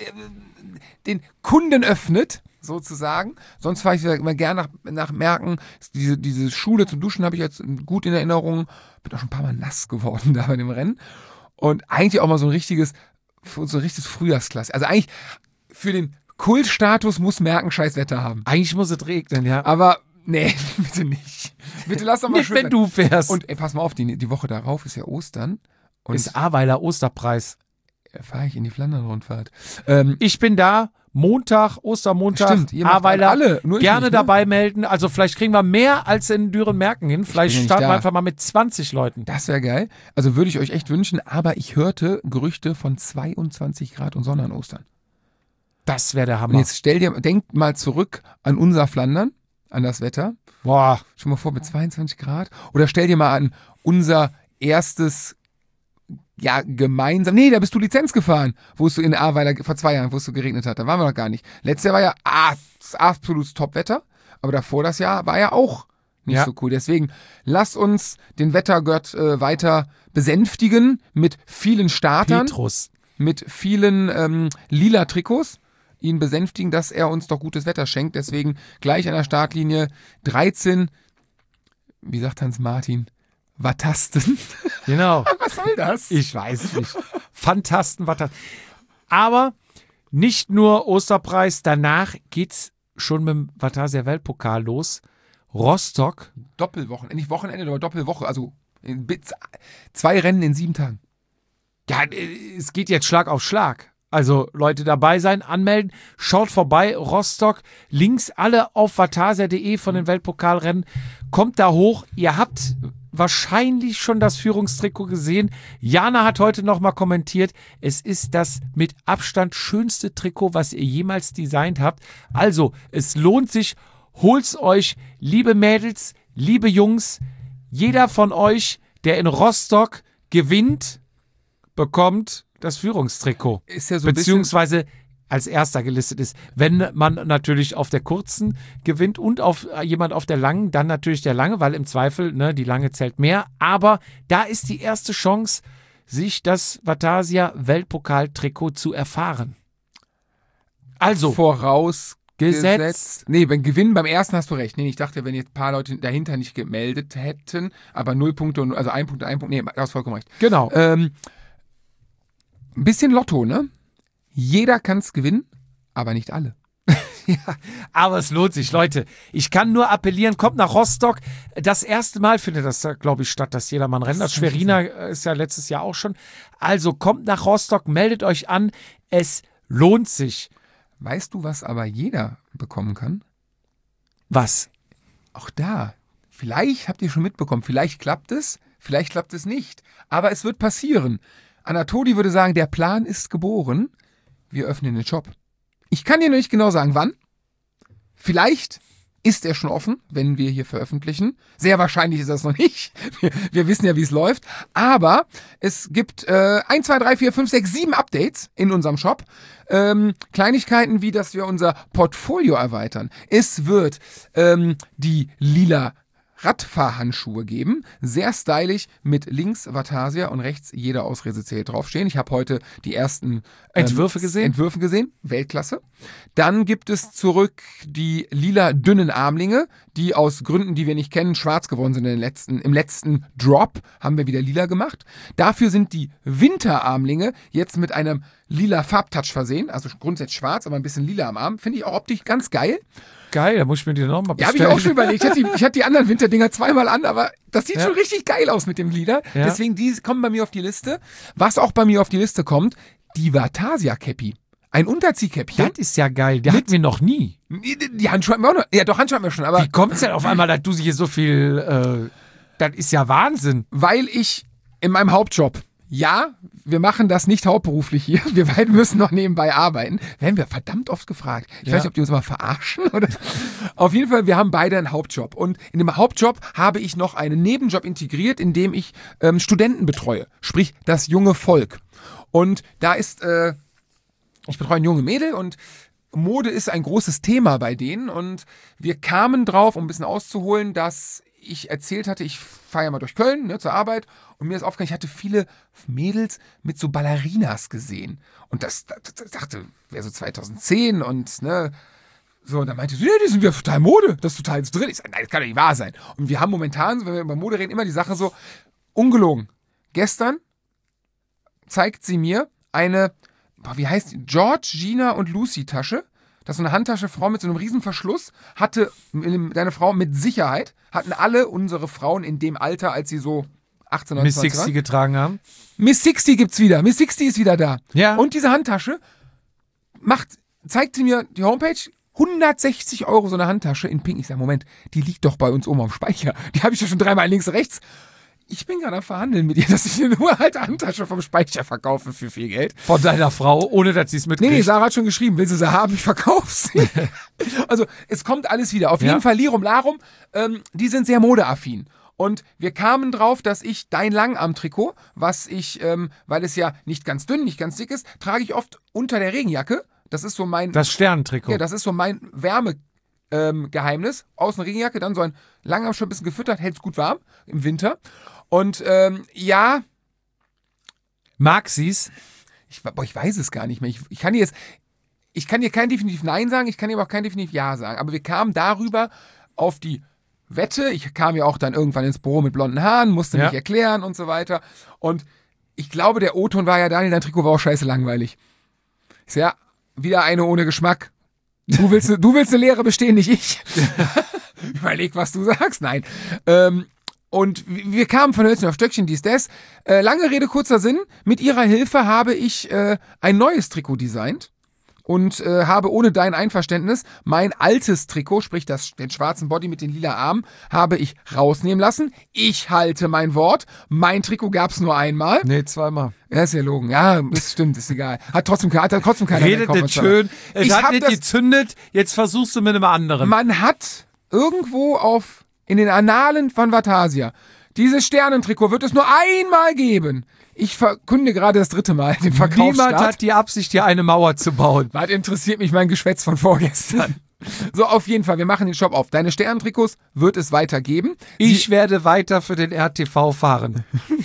den Kunden öffnet, sozusagen. Sonst fahre ich immer gerne nach Merken. Diese Schule zum Duschen habe ich jetzt gut in Erinnerung. Bin auch schon ein paar Mal nass geworden da bei dem Rennen. Und eigentlich auch mal so ein richtiges Frühjahrsklasse. Also eigentlich für den Kultstatus muss Merken scheiß Wetter haben. Eigentlich muss es regnen, ja. Aber nee, bitte nicht. Bitte lass doch mal Nicht, schön wenn sein. du fährst. Und ey, pass mal auf, die Woche darauf ist ja Ostern. Und ist Ahrweiler Osterpreis. fahre ich in die Flandern-Rundfahrt. Ich bin da, Montag, Ostermontag, Stimmt, ihr macht Ahrweiler, alle, nur ich gerne nicht, ne? dabei melden. Also vielleicht kriegen wir mehr als in Düren-Merken hin. Vielleicht bin ja nicht starten wir da. einfach mal mit 20 Leuten. Das wäre geil. Also würde ich euch echt wünschen, aber ich hörte Gerüchte von 22 Grad und Sonne an Ostern. Das wäre der Und Hammer. jetzt denkt mal zurück an unser Flandern, an das Wetter. Boah, Schon mal vor mit 22 Grad. Oder stell dir mal an unser erstes, ja, gemeinsam. Nee, da bist du Lizenz gefahren, wo es so in Ahrweiler vor 2 Jahren, wo es so geregnet hat. Da waren wir noch gar nicht. Letztes Jahr war ja absolutes Top-Wetter. Aber davor das Jahr war ja auch nicht Ja. so cool. Deswegen lasst uns den Wettergott weiter besänftigen mit vielen Startern, Petrus. mit vielen lila Trikots. Ihn besänftigen, dass er uns doch gutes Wetter schenkt. Deswegen gleich an der Startlinie 13, wie sagt Hans-Martin, Wattasten. Genau. Was soll das? Ich weiß nicht. Fantasten, was das. Aber nicht nur Osterpreis, danach geht's schon mit dem Vatasia Weltpokal los. Rostock. Doppelwochenende, nicht Wochenende, aber Doppelwoche. Also 2 Rennen in 7 Tagen. Ja, es geht jetzt Schlag auf Schlag. Also Leute dabei sein, anmelden, schaut vorbei, Rostock, Links alle auf vatasia.de von den Weltpokalrennen. Kommt da hoch, ihr habt wahrscheinlich schon das Führungstrikot gesehen. Jana hat heute nochmal kommentiert, es ist das mit Abstand schönste Trikot, was ihr jemals designt habt. Also, es lohnt sich, holt's euch, liebe Mädels, liebe Jungs, jeder von euch, der in Rostock gewinnt, bekommt das Führungstrikot. Ist ja so ein Beziehungsweise als erster gelistet ist. Wenn man natürlich auf der kurzen gewinnt und auf jemand auf der langen, dann natürlich der lange, weil im Zweifel, ne, die lange zählt mehr. Aber da ist die erste Chance, sich das Vatasia Weltpokal-Trikot zu erfahren. Also, vorausgesetzt. Nee, beim Gewinn beim ersten hast du recht. Nee, ich dachte, wenn jetzt ein paar Leute dahinter nicht gemeldet hätten, aber 0 Punkte, also 1 Punkt, 1 Punkt, nee, du hast vollkommen recht. genau. Ein bisschen Lotto, ne? Jeder kann es gewinnen, aber nicht alle. Aber es lohnt sich, Leute. Ich kann nur appellieren, kommt nach Rostock. Das erste Mal findet das da, glaube ich, statt, das Jedermann-Rennen. Das Schweriner ist ja letztes Jahr auch schon. Also kommt nach Rostock, meldet euch an. Es lohnt sich. Weißt du, was aber jeder bekommen kann? Was? Auch da. Vielleicht habt ihr schon mitbekommen, vielleicht klappt es nicht. Aber es wird passieren. Anatoli würde sagen, der Plan ist geboren. Wir öffnen den Shop. Ich kann dir noch nicht genau sagen, wann. Vielleicht ist er schon offen, wenn wir hier veröffentlichen. Sehr wahrscheinlich ist das noch nicht. Wir wissen ja, wie es läuft. Aber es gibt 1, 2, 3, 4, 5, 6, 7 Updates in unserem Shop. Kleinigkeiten wie, dass wir unser Portfolio erweitern. Es wird die lila Radfahrhandschuhe geben. Sehr stylisch mit links Vatasia und rechts jeder Ausrese zählt draufstehen. Ich habe heute die ersten Entwürfe gesehen. Weltklasse. Dann gibt es zurück die lila dünnen Armlinge, die aus Gründen, die wir nicht kennen, schwarz geworden sind im letzten Drop, haben wir wieder lila gemacht. Dafür sind die Winterarmlinge jetzt mit einem lila Farbtouch versehen, also grundsätzlich schwarz, aber ein bisschen lila am Arm. Finde ich auch optisch ganz geil. Geil, da muss ich mir die nochmal Ja, bestellen. habe ich auch schon überlegt. Ich hatte die anderen Winterdinger zweimal an, aber das sieht schon richtig geil aus mit dem Lila. Ja. Deswegen, die kommen bei mir auf die Liste. Was auch bei mir auf die Liste kommt, die Vatasia Cappy. Ein Unterziehkäppchen. Das ist ja geil. Der hatten wir noch nie. Die Handschuhe hatten wir auch noch. Ja, doch, Handschuhe hatten wir schon. Aber Wie kommt es denn auf einmal, dass du hier so viel... das ist ja Wahnsinn. weil ich in meinem Hauptjob, ja, wir machen das nicht hauptberuflich hier. Wir beide müssen noch nebenbei arbeiten. Werden wir verdammt oft gefragt. Ich weiß nicht, ob die uns mal verarschen oder. Auf jeden Fall, wir haben beide einen Hauptjob. Und in dem Hauptjob habe ich noch einen Nebenjob integriert, in dem ich Studenten betreue. Sprich, das junge Volk. Und da ist, ich betreue ein junge Mädel und Mode ist ein großes Thema bei denen. Und wir kamen drauf, um ein bisschen auszuholen, dass ich erzählt hatte, ich fahre ja mal durch Köln, ne, zur Arbeit, und mir ist aufgefallen, ich hatte viele Mädels mit so Ballerinas gesehen. Und das dachte, wäre so 2010 und, ne, so, und dann meinte sie, nee, die sind ja total Mode, das ist total drin. Ich sage, nein, das kann doch nicht wahr sein. Und wir haben momentan, wenn wir über Mode reden, immer die Sache so, ungelogen. Gestern zeigt sie mir eine, wie heißt die, George, Gina und Lucy Tasche. Das ist so eine Handtasche, Frau mit so einem riesen Verschluss, hatte deine Frau mit Sicherheit, hatten alle unsere Frauen in dem Alter, als sie so 18, 19, Miss 20 60 waren. getragen haben. Miss 60 gibt's wieder. Miss 60 ist wieder da. Ja. Und diese Handtasche zeigt sie mir die Homepage, 160 € so eine Handtasche in Pink. Ich sage, Moment, die liegt doch bei uns oben am Speicher. Die habe ich ja schon 3-mal links, rechts. Ich bin gerade am Verhandeln mit ihr, dass ich eine uralte Handtasche vom Speicher verkaufe für viel Geld. Von deiner Frau, ohne dass sie es mitkriegt. Nee, Sarah hat schon geschrieben, will sie haben, ich verkauf's. Also, es kommt alles wieder. Auf jeden Fall Lirum Larum, die sind sehr modeaffin. Und wir kamen drauf, dass ich dein Langarm-Trikot, was ich, weil es ja nicht ganz dünn, nicht ganz dick ist, trage ich oft unter der Regenjacke. Das ist so mein... Das Sternentrikot. Ja, das ist so mein Wärmegeheimnis. Außen Regenjacke, dann so ein Langarm schon ein bisschen gefüttert, hält es gut warm im Winter. Und ja... Mag sie's? Ich weiß es gar nicht mehr. Ich kann dir kein definitiv Nein sagen, ich kann dir aber auch kein definitiv Ja sagen. Aber wir kamen darüber auf die Wette. Ich kam ja auch dann irgendwann ins Büro mit blonden Haaren, musste mich erklären und so weiter. Und ich glaube, der O-Ton war ja, Daniel, dein Trikot war auch scheiße langweilig. Ich sag, ja, wieder eine ohne Geschmack. Du willst eine Lehre bestehen, nicht ich. Überleg, was du sagst. Nein. Und wir kamen von Hölzchen auf Stöckchen, dies, das. Lange Rede, kurzer Sinn. Mit ihrer Hilfe habe ich ein neues Trikot designt und habe ohne dein Einverständnis mein altes Trikot, sprich den schwarzen Body mit den lila Armen, habe ich rausnehmen lassen. Ich halte mein Wort. Mein Trikot gab's nur einmal. Nee, 2-mal. Ja, ist ja logen. Ja, das stimmt, ist egal. Hat trotzdem keiner Redet nicht schön. Es hat nicht gezündet, jetzt versuchst du mit einem anderen. Man hat irgendwo in den Annalen von Vatasia dieses Sternentrikot wird es nur einmal geben. Ich verkünde gerade das 3. Mal den Verkaufsstart. Niemand hat die Absicht, hier eine Mauer zu bauen. Was interessiert mich mein Geschwätz von vorgestern? So, auf jeden Fall, wir machen den Shop auf. Deine Sternentrikots wird es weitergeben. Ich werde weiter für den RTV fahren.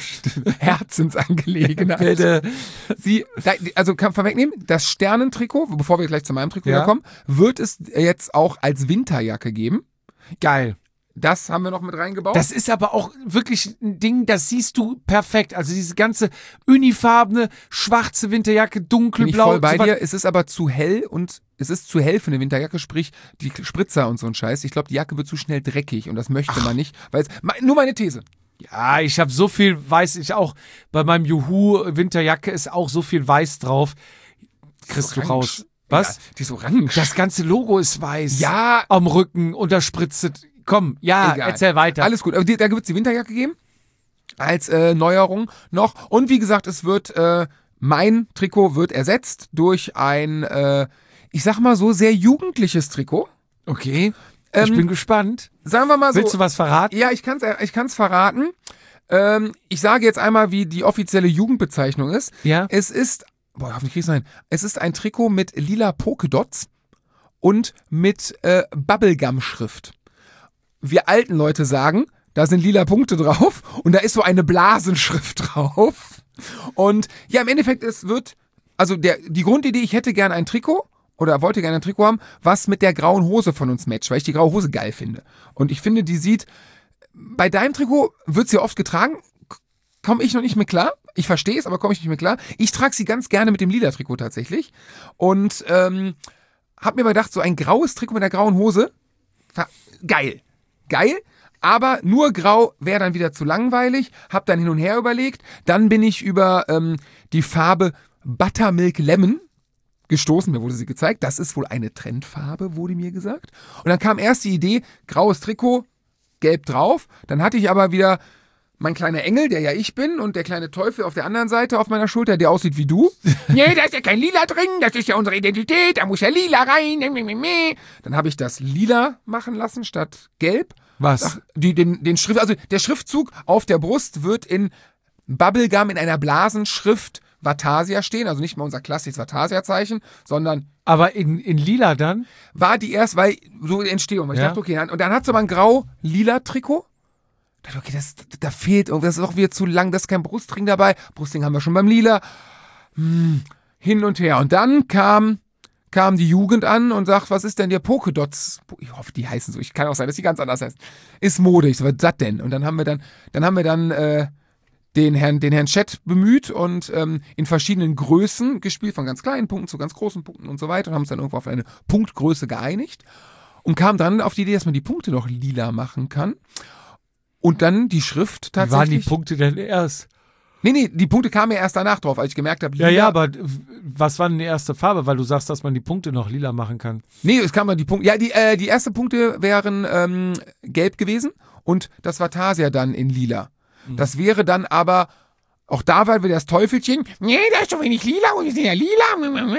Herzensangelegenheit. Also kann vorwegnehmen, das Sternentrikot, bevor wir gleich zu meinem Trikot kommen, wird es jetzt auch als Winterjacke geben. Geil. Das haben wir noch mit reingebaut. Das ist aber auch wirklich ein Ding, das siehst du perfekt. Also diese ganze unifarbene, schwarze Winterjacke, dunkelblau. Bin ich voll bei dir. Es ist aber zu hell und es ist zu hell für eine Winterjacke, sprich die Spritzer und so ein Scheiß. Ich glaube, die Jacke wird zu schnell dreckig und das möchte man nicht. Weil nur meine These. Ja, ich habe so viel Weiß. Ich auch bei meinem Juhu-Winterjacke ist auch so viel Weiß drauf. Kriegst du raus. Was? Ja, die ist orange. Das ganze Logo ist weiß. Ja. Am Rücken und da spritzt. Komm, ja, egal. Erzähl weiter. Alles gut. Aber da wird es die Winterjacke geben. Als Neuerung noch. Und wie gesagt, es wird, mein Trikot wird ersetzt durch ein, ich sag mal so, sehr jugendliches Trikot. Okay. Ich bin gespannt. Sagen wir mal so. Willst du was verraten? Ja, ich kann's verraten. Ich sage jetzt einmal, wie die offizielle Jugendbezeichnung ist. Ja. Es ist, hoffentlich krieg's rein. Es ist ein Trikot mit lila Polkadots und mit Bubblegum-Schrift. Wir alten Leute sagen, da sind lila Punkte drauf und da ist so eine Blasenschrift drauf. Und ja, im Endeffekt, die Grundidee, ich hätte gerne ein Trikot oder wollte gerne ein Trikot haben, was mit der grauen Hose von uns matcht, weil ich die graue Hose geil finde. Und ich finde, bei deinem Trikot wird sie oft getragen, komme ich noch nicht mehr klar. Ich verstehe es, aber komme ich nicht mehr klar. Ich trage sie ganz gerne mit dem lila Trikot tatsächlich. Und habe mir aber gedacht, so ein graues Trikot mit der grauen Hose, geil, aber nur grau wäre dann wieder zu langweilig, hab dann hin und her überlegt, dann bin ich über die Farbe Buttermilk Lemon gestoßen, mir wurde sie gezeigt, das ist wohl eine Trendfarbe, wurde mir gesagt. Und dann kam erst die Idee, graues Trikot, gelb drauf, dann hatte ich aber wieder mein kleiner Engel, der ja ich bin, und der kleine Teufel auf der anderen Seite auf meiner Schulter, der aussieht wie du. Nee, da ist ja kein Lila drin, das ist ja unsere Identität, da muss ja Lila rein. Dann habe ich das Lila machen lassen statt Gelb. Was? Den Schrift, also der Schriftzug auf der Brust wird in Bubblegum in einer Blasenschrift Vatasia stehen, also nicht mal unser klassisches Vatasia-Zeichen, sondern... Aber in Lila dann? War die erst, weil so die Entstehung, weil ich dachte, okay, und dann hat sie aber ein grau-lila Trikot Da dachte ich, okay, da fehlt irgendwas, das ist auch wieder zu lang, da ist kein Brustring dabei. Brustring haben wir schon beim Lila. Hin und her. Und dann kam die Jugend an und sagt, was ist denn der Pokédots? Ich hoffe, die heißen so. Ich kann auch sein, dass die ganz anders heißen. Ist Mode. Ich so, was ist das denn? Und dann haben wir den Herrn Chat bemüht und in verschiedenen Größen gespielt, von ganz kleinen Punkten zu ganz großen Punkten und so weiter und haben uns dann irgendwo auf eine Punktgröße geeinigt und kamen dann auf die Idee, dass man die Punkte noch lila machen kann. Und dann die Schrift tatsächlich. Wie waren die Punkte denn erst? Nee, die Punkte kamen ja erst danach drauf, als ich gemerkt habe, lila. Ja, aber was war denn die erste Farbe? Weil du sagst, dass man die Punkte noch lila machen kann. Nee, es kamen die Punkte. Ja, die ersten Punkte wären gelb gewesen und das Vatasia dann in lila. Das wäre dann aber, auch da war wieder das Teufelchen, nee, da ist doch wenig lila und wir sind ja lila.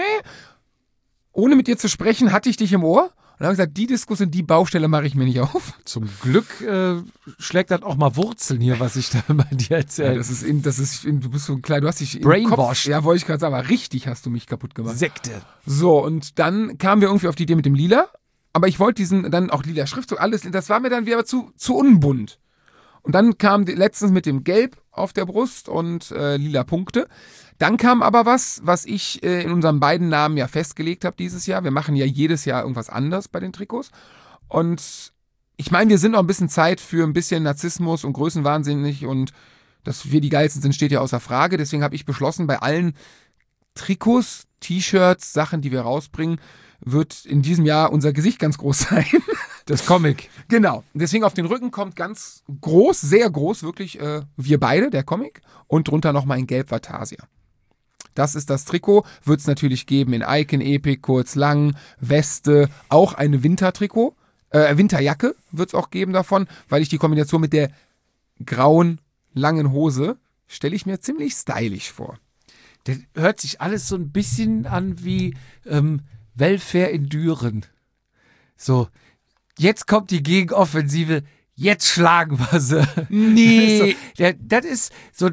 Ohne mit dir zu sprechen, hatte ich dich im Ohr. Und dann habe ich gesagt, die Diskussion, die Baustelle mache ich mir nicht auf. Zum Glück schlägt das auch mal Wurzeln hier, was ich da bei dir erzähle. Ja, du bist so klein, du hast dich Brainwashed. Ja, wollte ich gerade sagen, aber richtig hast du mich kaputt gemacht. Sekte. So, und dann kamen wir irgendwie auf die Idee mit dem Lila, aber ich wollte diesen, dann auch lila Schriftzug, alles, das war mir dann wieder zu unbunt. Und dann kam letztens mit dem Gelb auf der Brust und lila Punkte. Dann kam aber was ich in unseren beiden Namen ja festgelegt habe dieses Jahr. Wir machen ja jedes Jahr irgendwas anders bei den Trikots. Und ich meine, wir sind noch ein bisschen Zeit für ein bisschen Narzissmus und Größenwahnsinnig und dass wir die Geilsten sind, steht ja außer Frage. Deswegen habe ich beschlossen, bei allen Trikots, T-Shirts, Sachen, die wir rausbringen, wird in diesem Jahr unser Gesicht ganz groß sein. Das Comic. Genau. Deswegen auf den Rücken kommt ganz groß, sehr groß, wirklich wir beide, der Comic. Und drunter nochmal in Gelb Vatasia. Das ist das Trikot. Wird es natürlich geben in Icon, Epic, kurz, lang, Weste, auch eine Wintertrikot. Winterjacke wird es auch geben davon, weil ich die Kombination mit der grauen, langen Hose stelle ich mir ziemlich stylisch vor. Das hört sich alles so ein bisschen an wie Welfare in Düren. So, jetzt kommt die Gegenoffensive, jetzt schlagen wir sie. Nee. Das ist so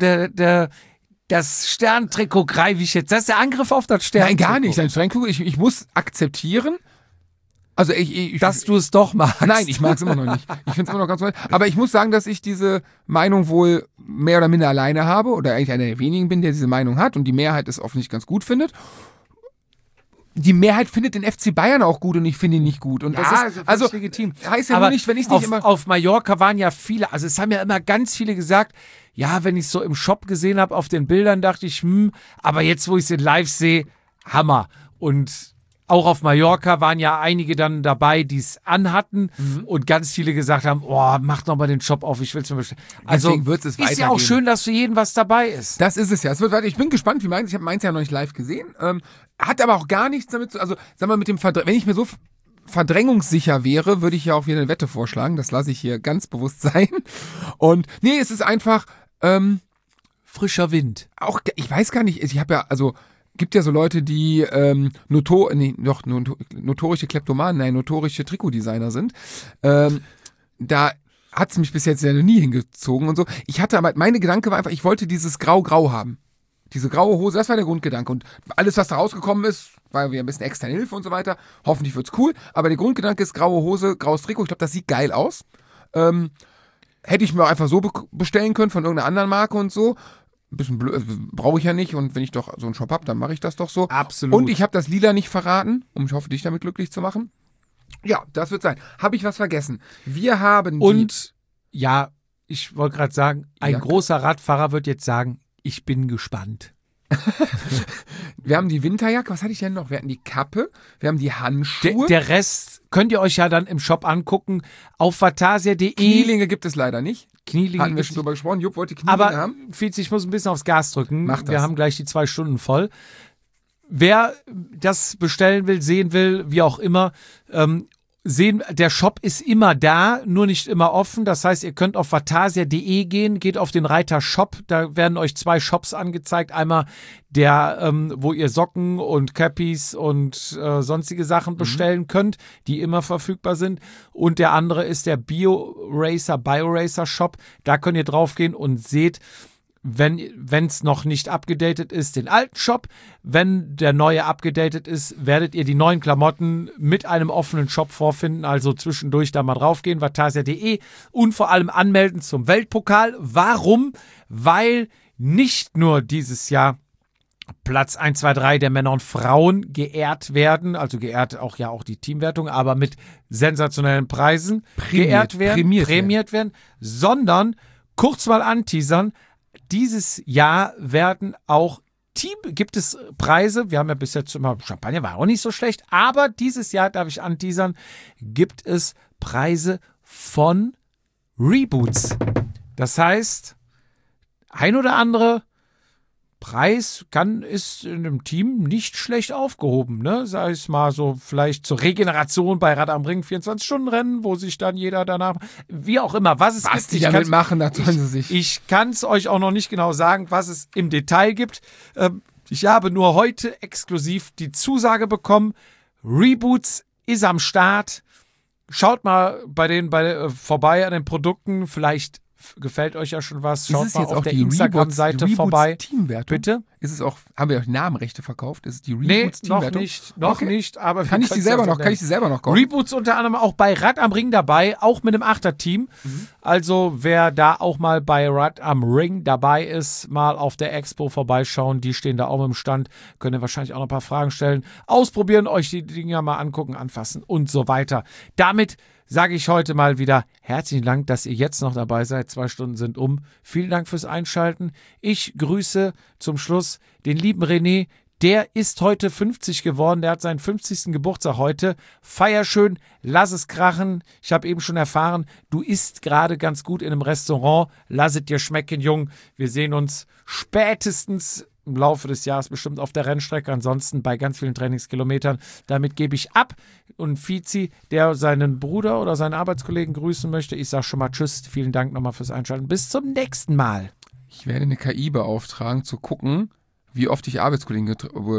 das Sterntrikot greife ich jetzt. Das ist der Angriff auf das Sterntrikot. Nein, gar nicht. Ein Sterntrikot, ich muss akzeptieren, also dass du es doch magst. Nein, ich mag es immer noch nicht. Ich finde es immer noch ganz toll. Aber ich muss sagen, dass ich diese Meinung wohl mehr oder minder alleine habe oder eigentlich einer der wenigen bin, der diese Meinung hat und die Mehrheit es offensichtlich ganz gut findet. Die Mehrheit findet den FC Bayern auch gut und ich finde ihn nicht gut. Und ja, das ist also legitim. Heißt ja aber nur nicht, wenn ich es nicht immer. Auf Mallorca waren ja viele, also es haben ja immer ganz viele gesagt, ja, wenn ich es so im Shop gesehen habe, auf den Bildern, dachte ich, aber jetzt, wo ich es in live sehe, Hammer. Und auch auf Mallorca waren ja einige dann dabei, die es anhatten und ganz viele gesagt haben, oh, mach noch mal den Shop auf, ich will es mir bestellen. Also ist ja auch schön, dass für jeden was dabei ist. Das ist es ja. Es wird weiter. Ich bin gespannt, wie meins. Ich habe meins ja noch nicht live gesehen. Hat aber auch gar nichts damit zu, also sag mal, mit dem wenn ich mir so verdrängungssicher wäre, würde ich ja auch wieder eine Wette vorschlagen. Das lasse ich hier ganz bewusst sein. Und nee, es ist einfach frischer Wind. Auch, ich weiß gar nicht, ich habe ja, also gibt ja so Leute, die notorische Kleptomanen, notorische Trikotdesigner sind. Da hat es mich bis jetzt ja noch nie hingezogen und so. Ich hatte aber, meine Gedanke war einfach, ich wollte dieses Grau-Grau haben. Diese graue Hose, das war der Grundgedanke. Und alles, was da rausgekommen ist, war wieder ein bisschen externe Hilfe und so weiter. Hoffentlich wird's cool. Aber der Grundgedanke ist graue Hose, graues Trikot. Ich glaube, das sieht geil aus. Hätte ich mir auch einfach so bestellen können von irgendeiner anderen Marke und so. Ein bisschen blöd, brauche ich ja nicht. Und wenn ich doch so einen Shop habe, dann mache ich das doch so. Absolut. Und ich habe das Lila nicht verraten, ich hoffe, dich damit glücklich zu machen. Ja, das wird sein. Habe ich was vergessen? Wir haben ja, ich wollte gerade sagen, ein großer Radfahrer wird jetzt sagen, ich bin gespannt. Wir haben die Winterjacke, was hatte ich denn noch? Wir hatten die Kappe, wir haben die Handschuhe. Der Rest könnt ihr euch ja dann im Shop angucken. Auf vatasia.de. Knielinge gibt es leider nicht. Knielinge hatten wir schon drüber gesprochen. Jupp wollte Knielinge haben. Aber Fizi, ich muss ein bisschen aufs Gas drücken. Mach das. Wir haben gleich die 2 Stunden voll. Wer das bestellen will, sehen will, wie auch immer, der Shop ist immer da, nur nicht immer offen. Das heißt, ihr könnt auf vatasia.de gehen, geht auf den Reiter Shop. Da werden euch 2 Shops angezeigt. Einmal der, wo ihr Socken und Cappies und sonstige Sachen bestellen könnt, die immer verfügbar sind. Und der andere ist der BioRacer Shop. Da könnt ihr draufgehen und seht wenn es noch nicht abgedatet ist, den alten Shop. Wenn der neue abgedatet ist, werdet ihr die neuen Klamotten mit einem offenen Shop vorfinden. Also zwischendurch da mal draufgehen, vatasia.de und vor allem anmelden zum Weltpokal. Warum? Weil nicht nur dieses Jahr Platz 1, 2, 3 der Männer und Frauen geehrt werden, also geehrt auch die Teamwertung, aber mit sensationellen Preisen prämiert werden, sondern kurz mal anteasern, dieses Jahr werden auch gibt es Preise, wir haben ja bis jetzt immer, Champagner war auch nicht so schlecht, aber dieses Jahr, darf ich anteasern, gibt es Preise von Reboots. Das heißt, ein oder andere Preis ist in einem Team nicht schlecht aufgehoben, ne? Sag ich mal so, vielleicht zur Regeneration bei Rad am Ring 24-Stunden-Rennen, wo sich dann jeder danach, wie auch immer, was gibt. Die damit machen, da sollen sie sich. Ich kann es euch auch noch nicht genau sagen, was es im Detail gibt. Ich habe nur heute exklusiv die Zusage bekommen, Reboots ist am Start. Schaut mal vorbei an den Produkten, vielleicht gefällt euch ja schon was. Schaut mal auf der Instagram-Seite vorbei. Teamwertung? Bitte? Ist es auch, haben wir auch Namenrechte verkauft? Ist es die Reboots-Teamwertung? Noch nicht, aber kann ich die selber noch kaufen? Reboots unter anderem auch bei Rad am Ring dabei, auch mit einem Achterteam. Also wer da auch mal bei Rad am Ring dabei ist, mal auf der Expo vorbeischauen. Die stehen da auch im Stand. Könnt ihr wahrscheinlich auch noch ein paar Fragen stellen. Ausprobieren, euch die Dinger mal angucken, anfassen und so weiter. Damit sage ich heute mal wieder herzlichen Dank, dass ihr jetzt noch dabei seid. 2 Stunden sind um. Vielen Dank fürs Einschalten. Ich grüße zum Schluss den lieben René. Der ist heute 50 geworden. Der hat seinen 50. Geburtstag heute. Feier schön, lass es krachen. Ich habe eben schon erfahren, du isst gerade ganz gut in einem Restaurant. Lass es dir schmecken, Jung. Wir sehen uns spätestens im Laufe des Jahres bestimmt auf der Rennstrecke, ansonsten bei ganz vielen Trainingskilometern. Damit gebe ich ab. Und Fizi, der seinen Bruder oder seinen Arbeitskollegen grüßen möchte, ich sage schon mal Tschüss, vielen Dank nochmal fürs Einschalten. Bis zum nächsten Mal. Ich werde eine KI beauftragen, zu gucken, wie oft ich Arbeitskollegen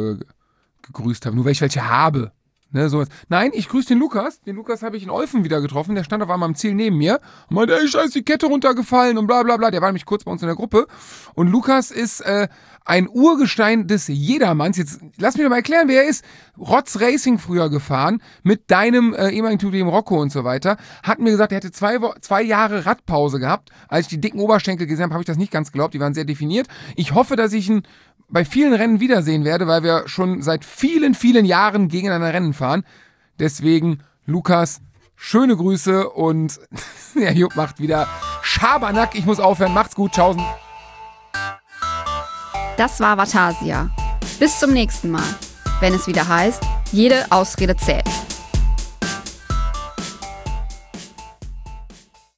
gegrüßt habe, nur weil ich welche habe. Ne, sowas. Nein, ich grüße den Lukas. Den Lukas habe ich in Olfen wieder getroffen. Der stand auf einmal am Ziel neben mir und meinte, ey, scheiße, die Kette runtergefallen und bla bla bla. Der war nämlich kurz bei uns in der Gruppe. Und Lukas ist ein Urgestein des Jedermanns. Jetzt lass mich mal erklären, wer er ist. Rotz Racing früher gefahren mit deinem ehemaligen Team Rocco und so weiter. Hat mir gesagt, er hätte 2 Jahre Radpause gehabt. Als ich die dicken Oberschenkel gesehen habe, habe ich das nicht ganz geglaubt. Die waren sehr definiert. Ich hoffe, dass ich ihn bei vielen Rennen wiedersehen werde, weil wir schon seit vielen, vielen Jahren gegeneinander Rennen fahren. Deswegen, Lukas, schöne Grüße und der Jupp macht wieder Schabernack. Ich muss aufhören. Macht's gut. Tschaußen. Das war Vatasia. Bis zum nächsten Mal, wenn es wieder heißt, jede Ausrede zählt.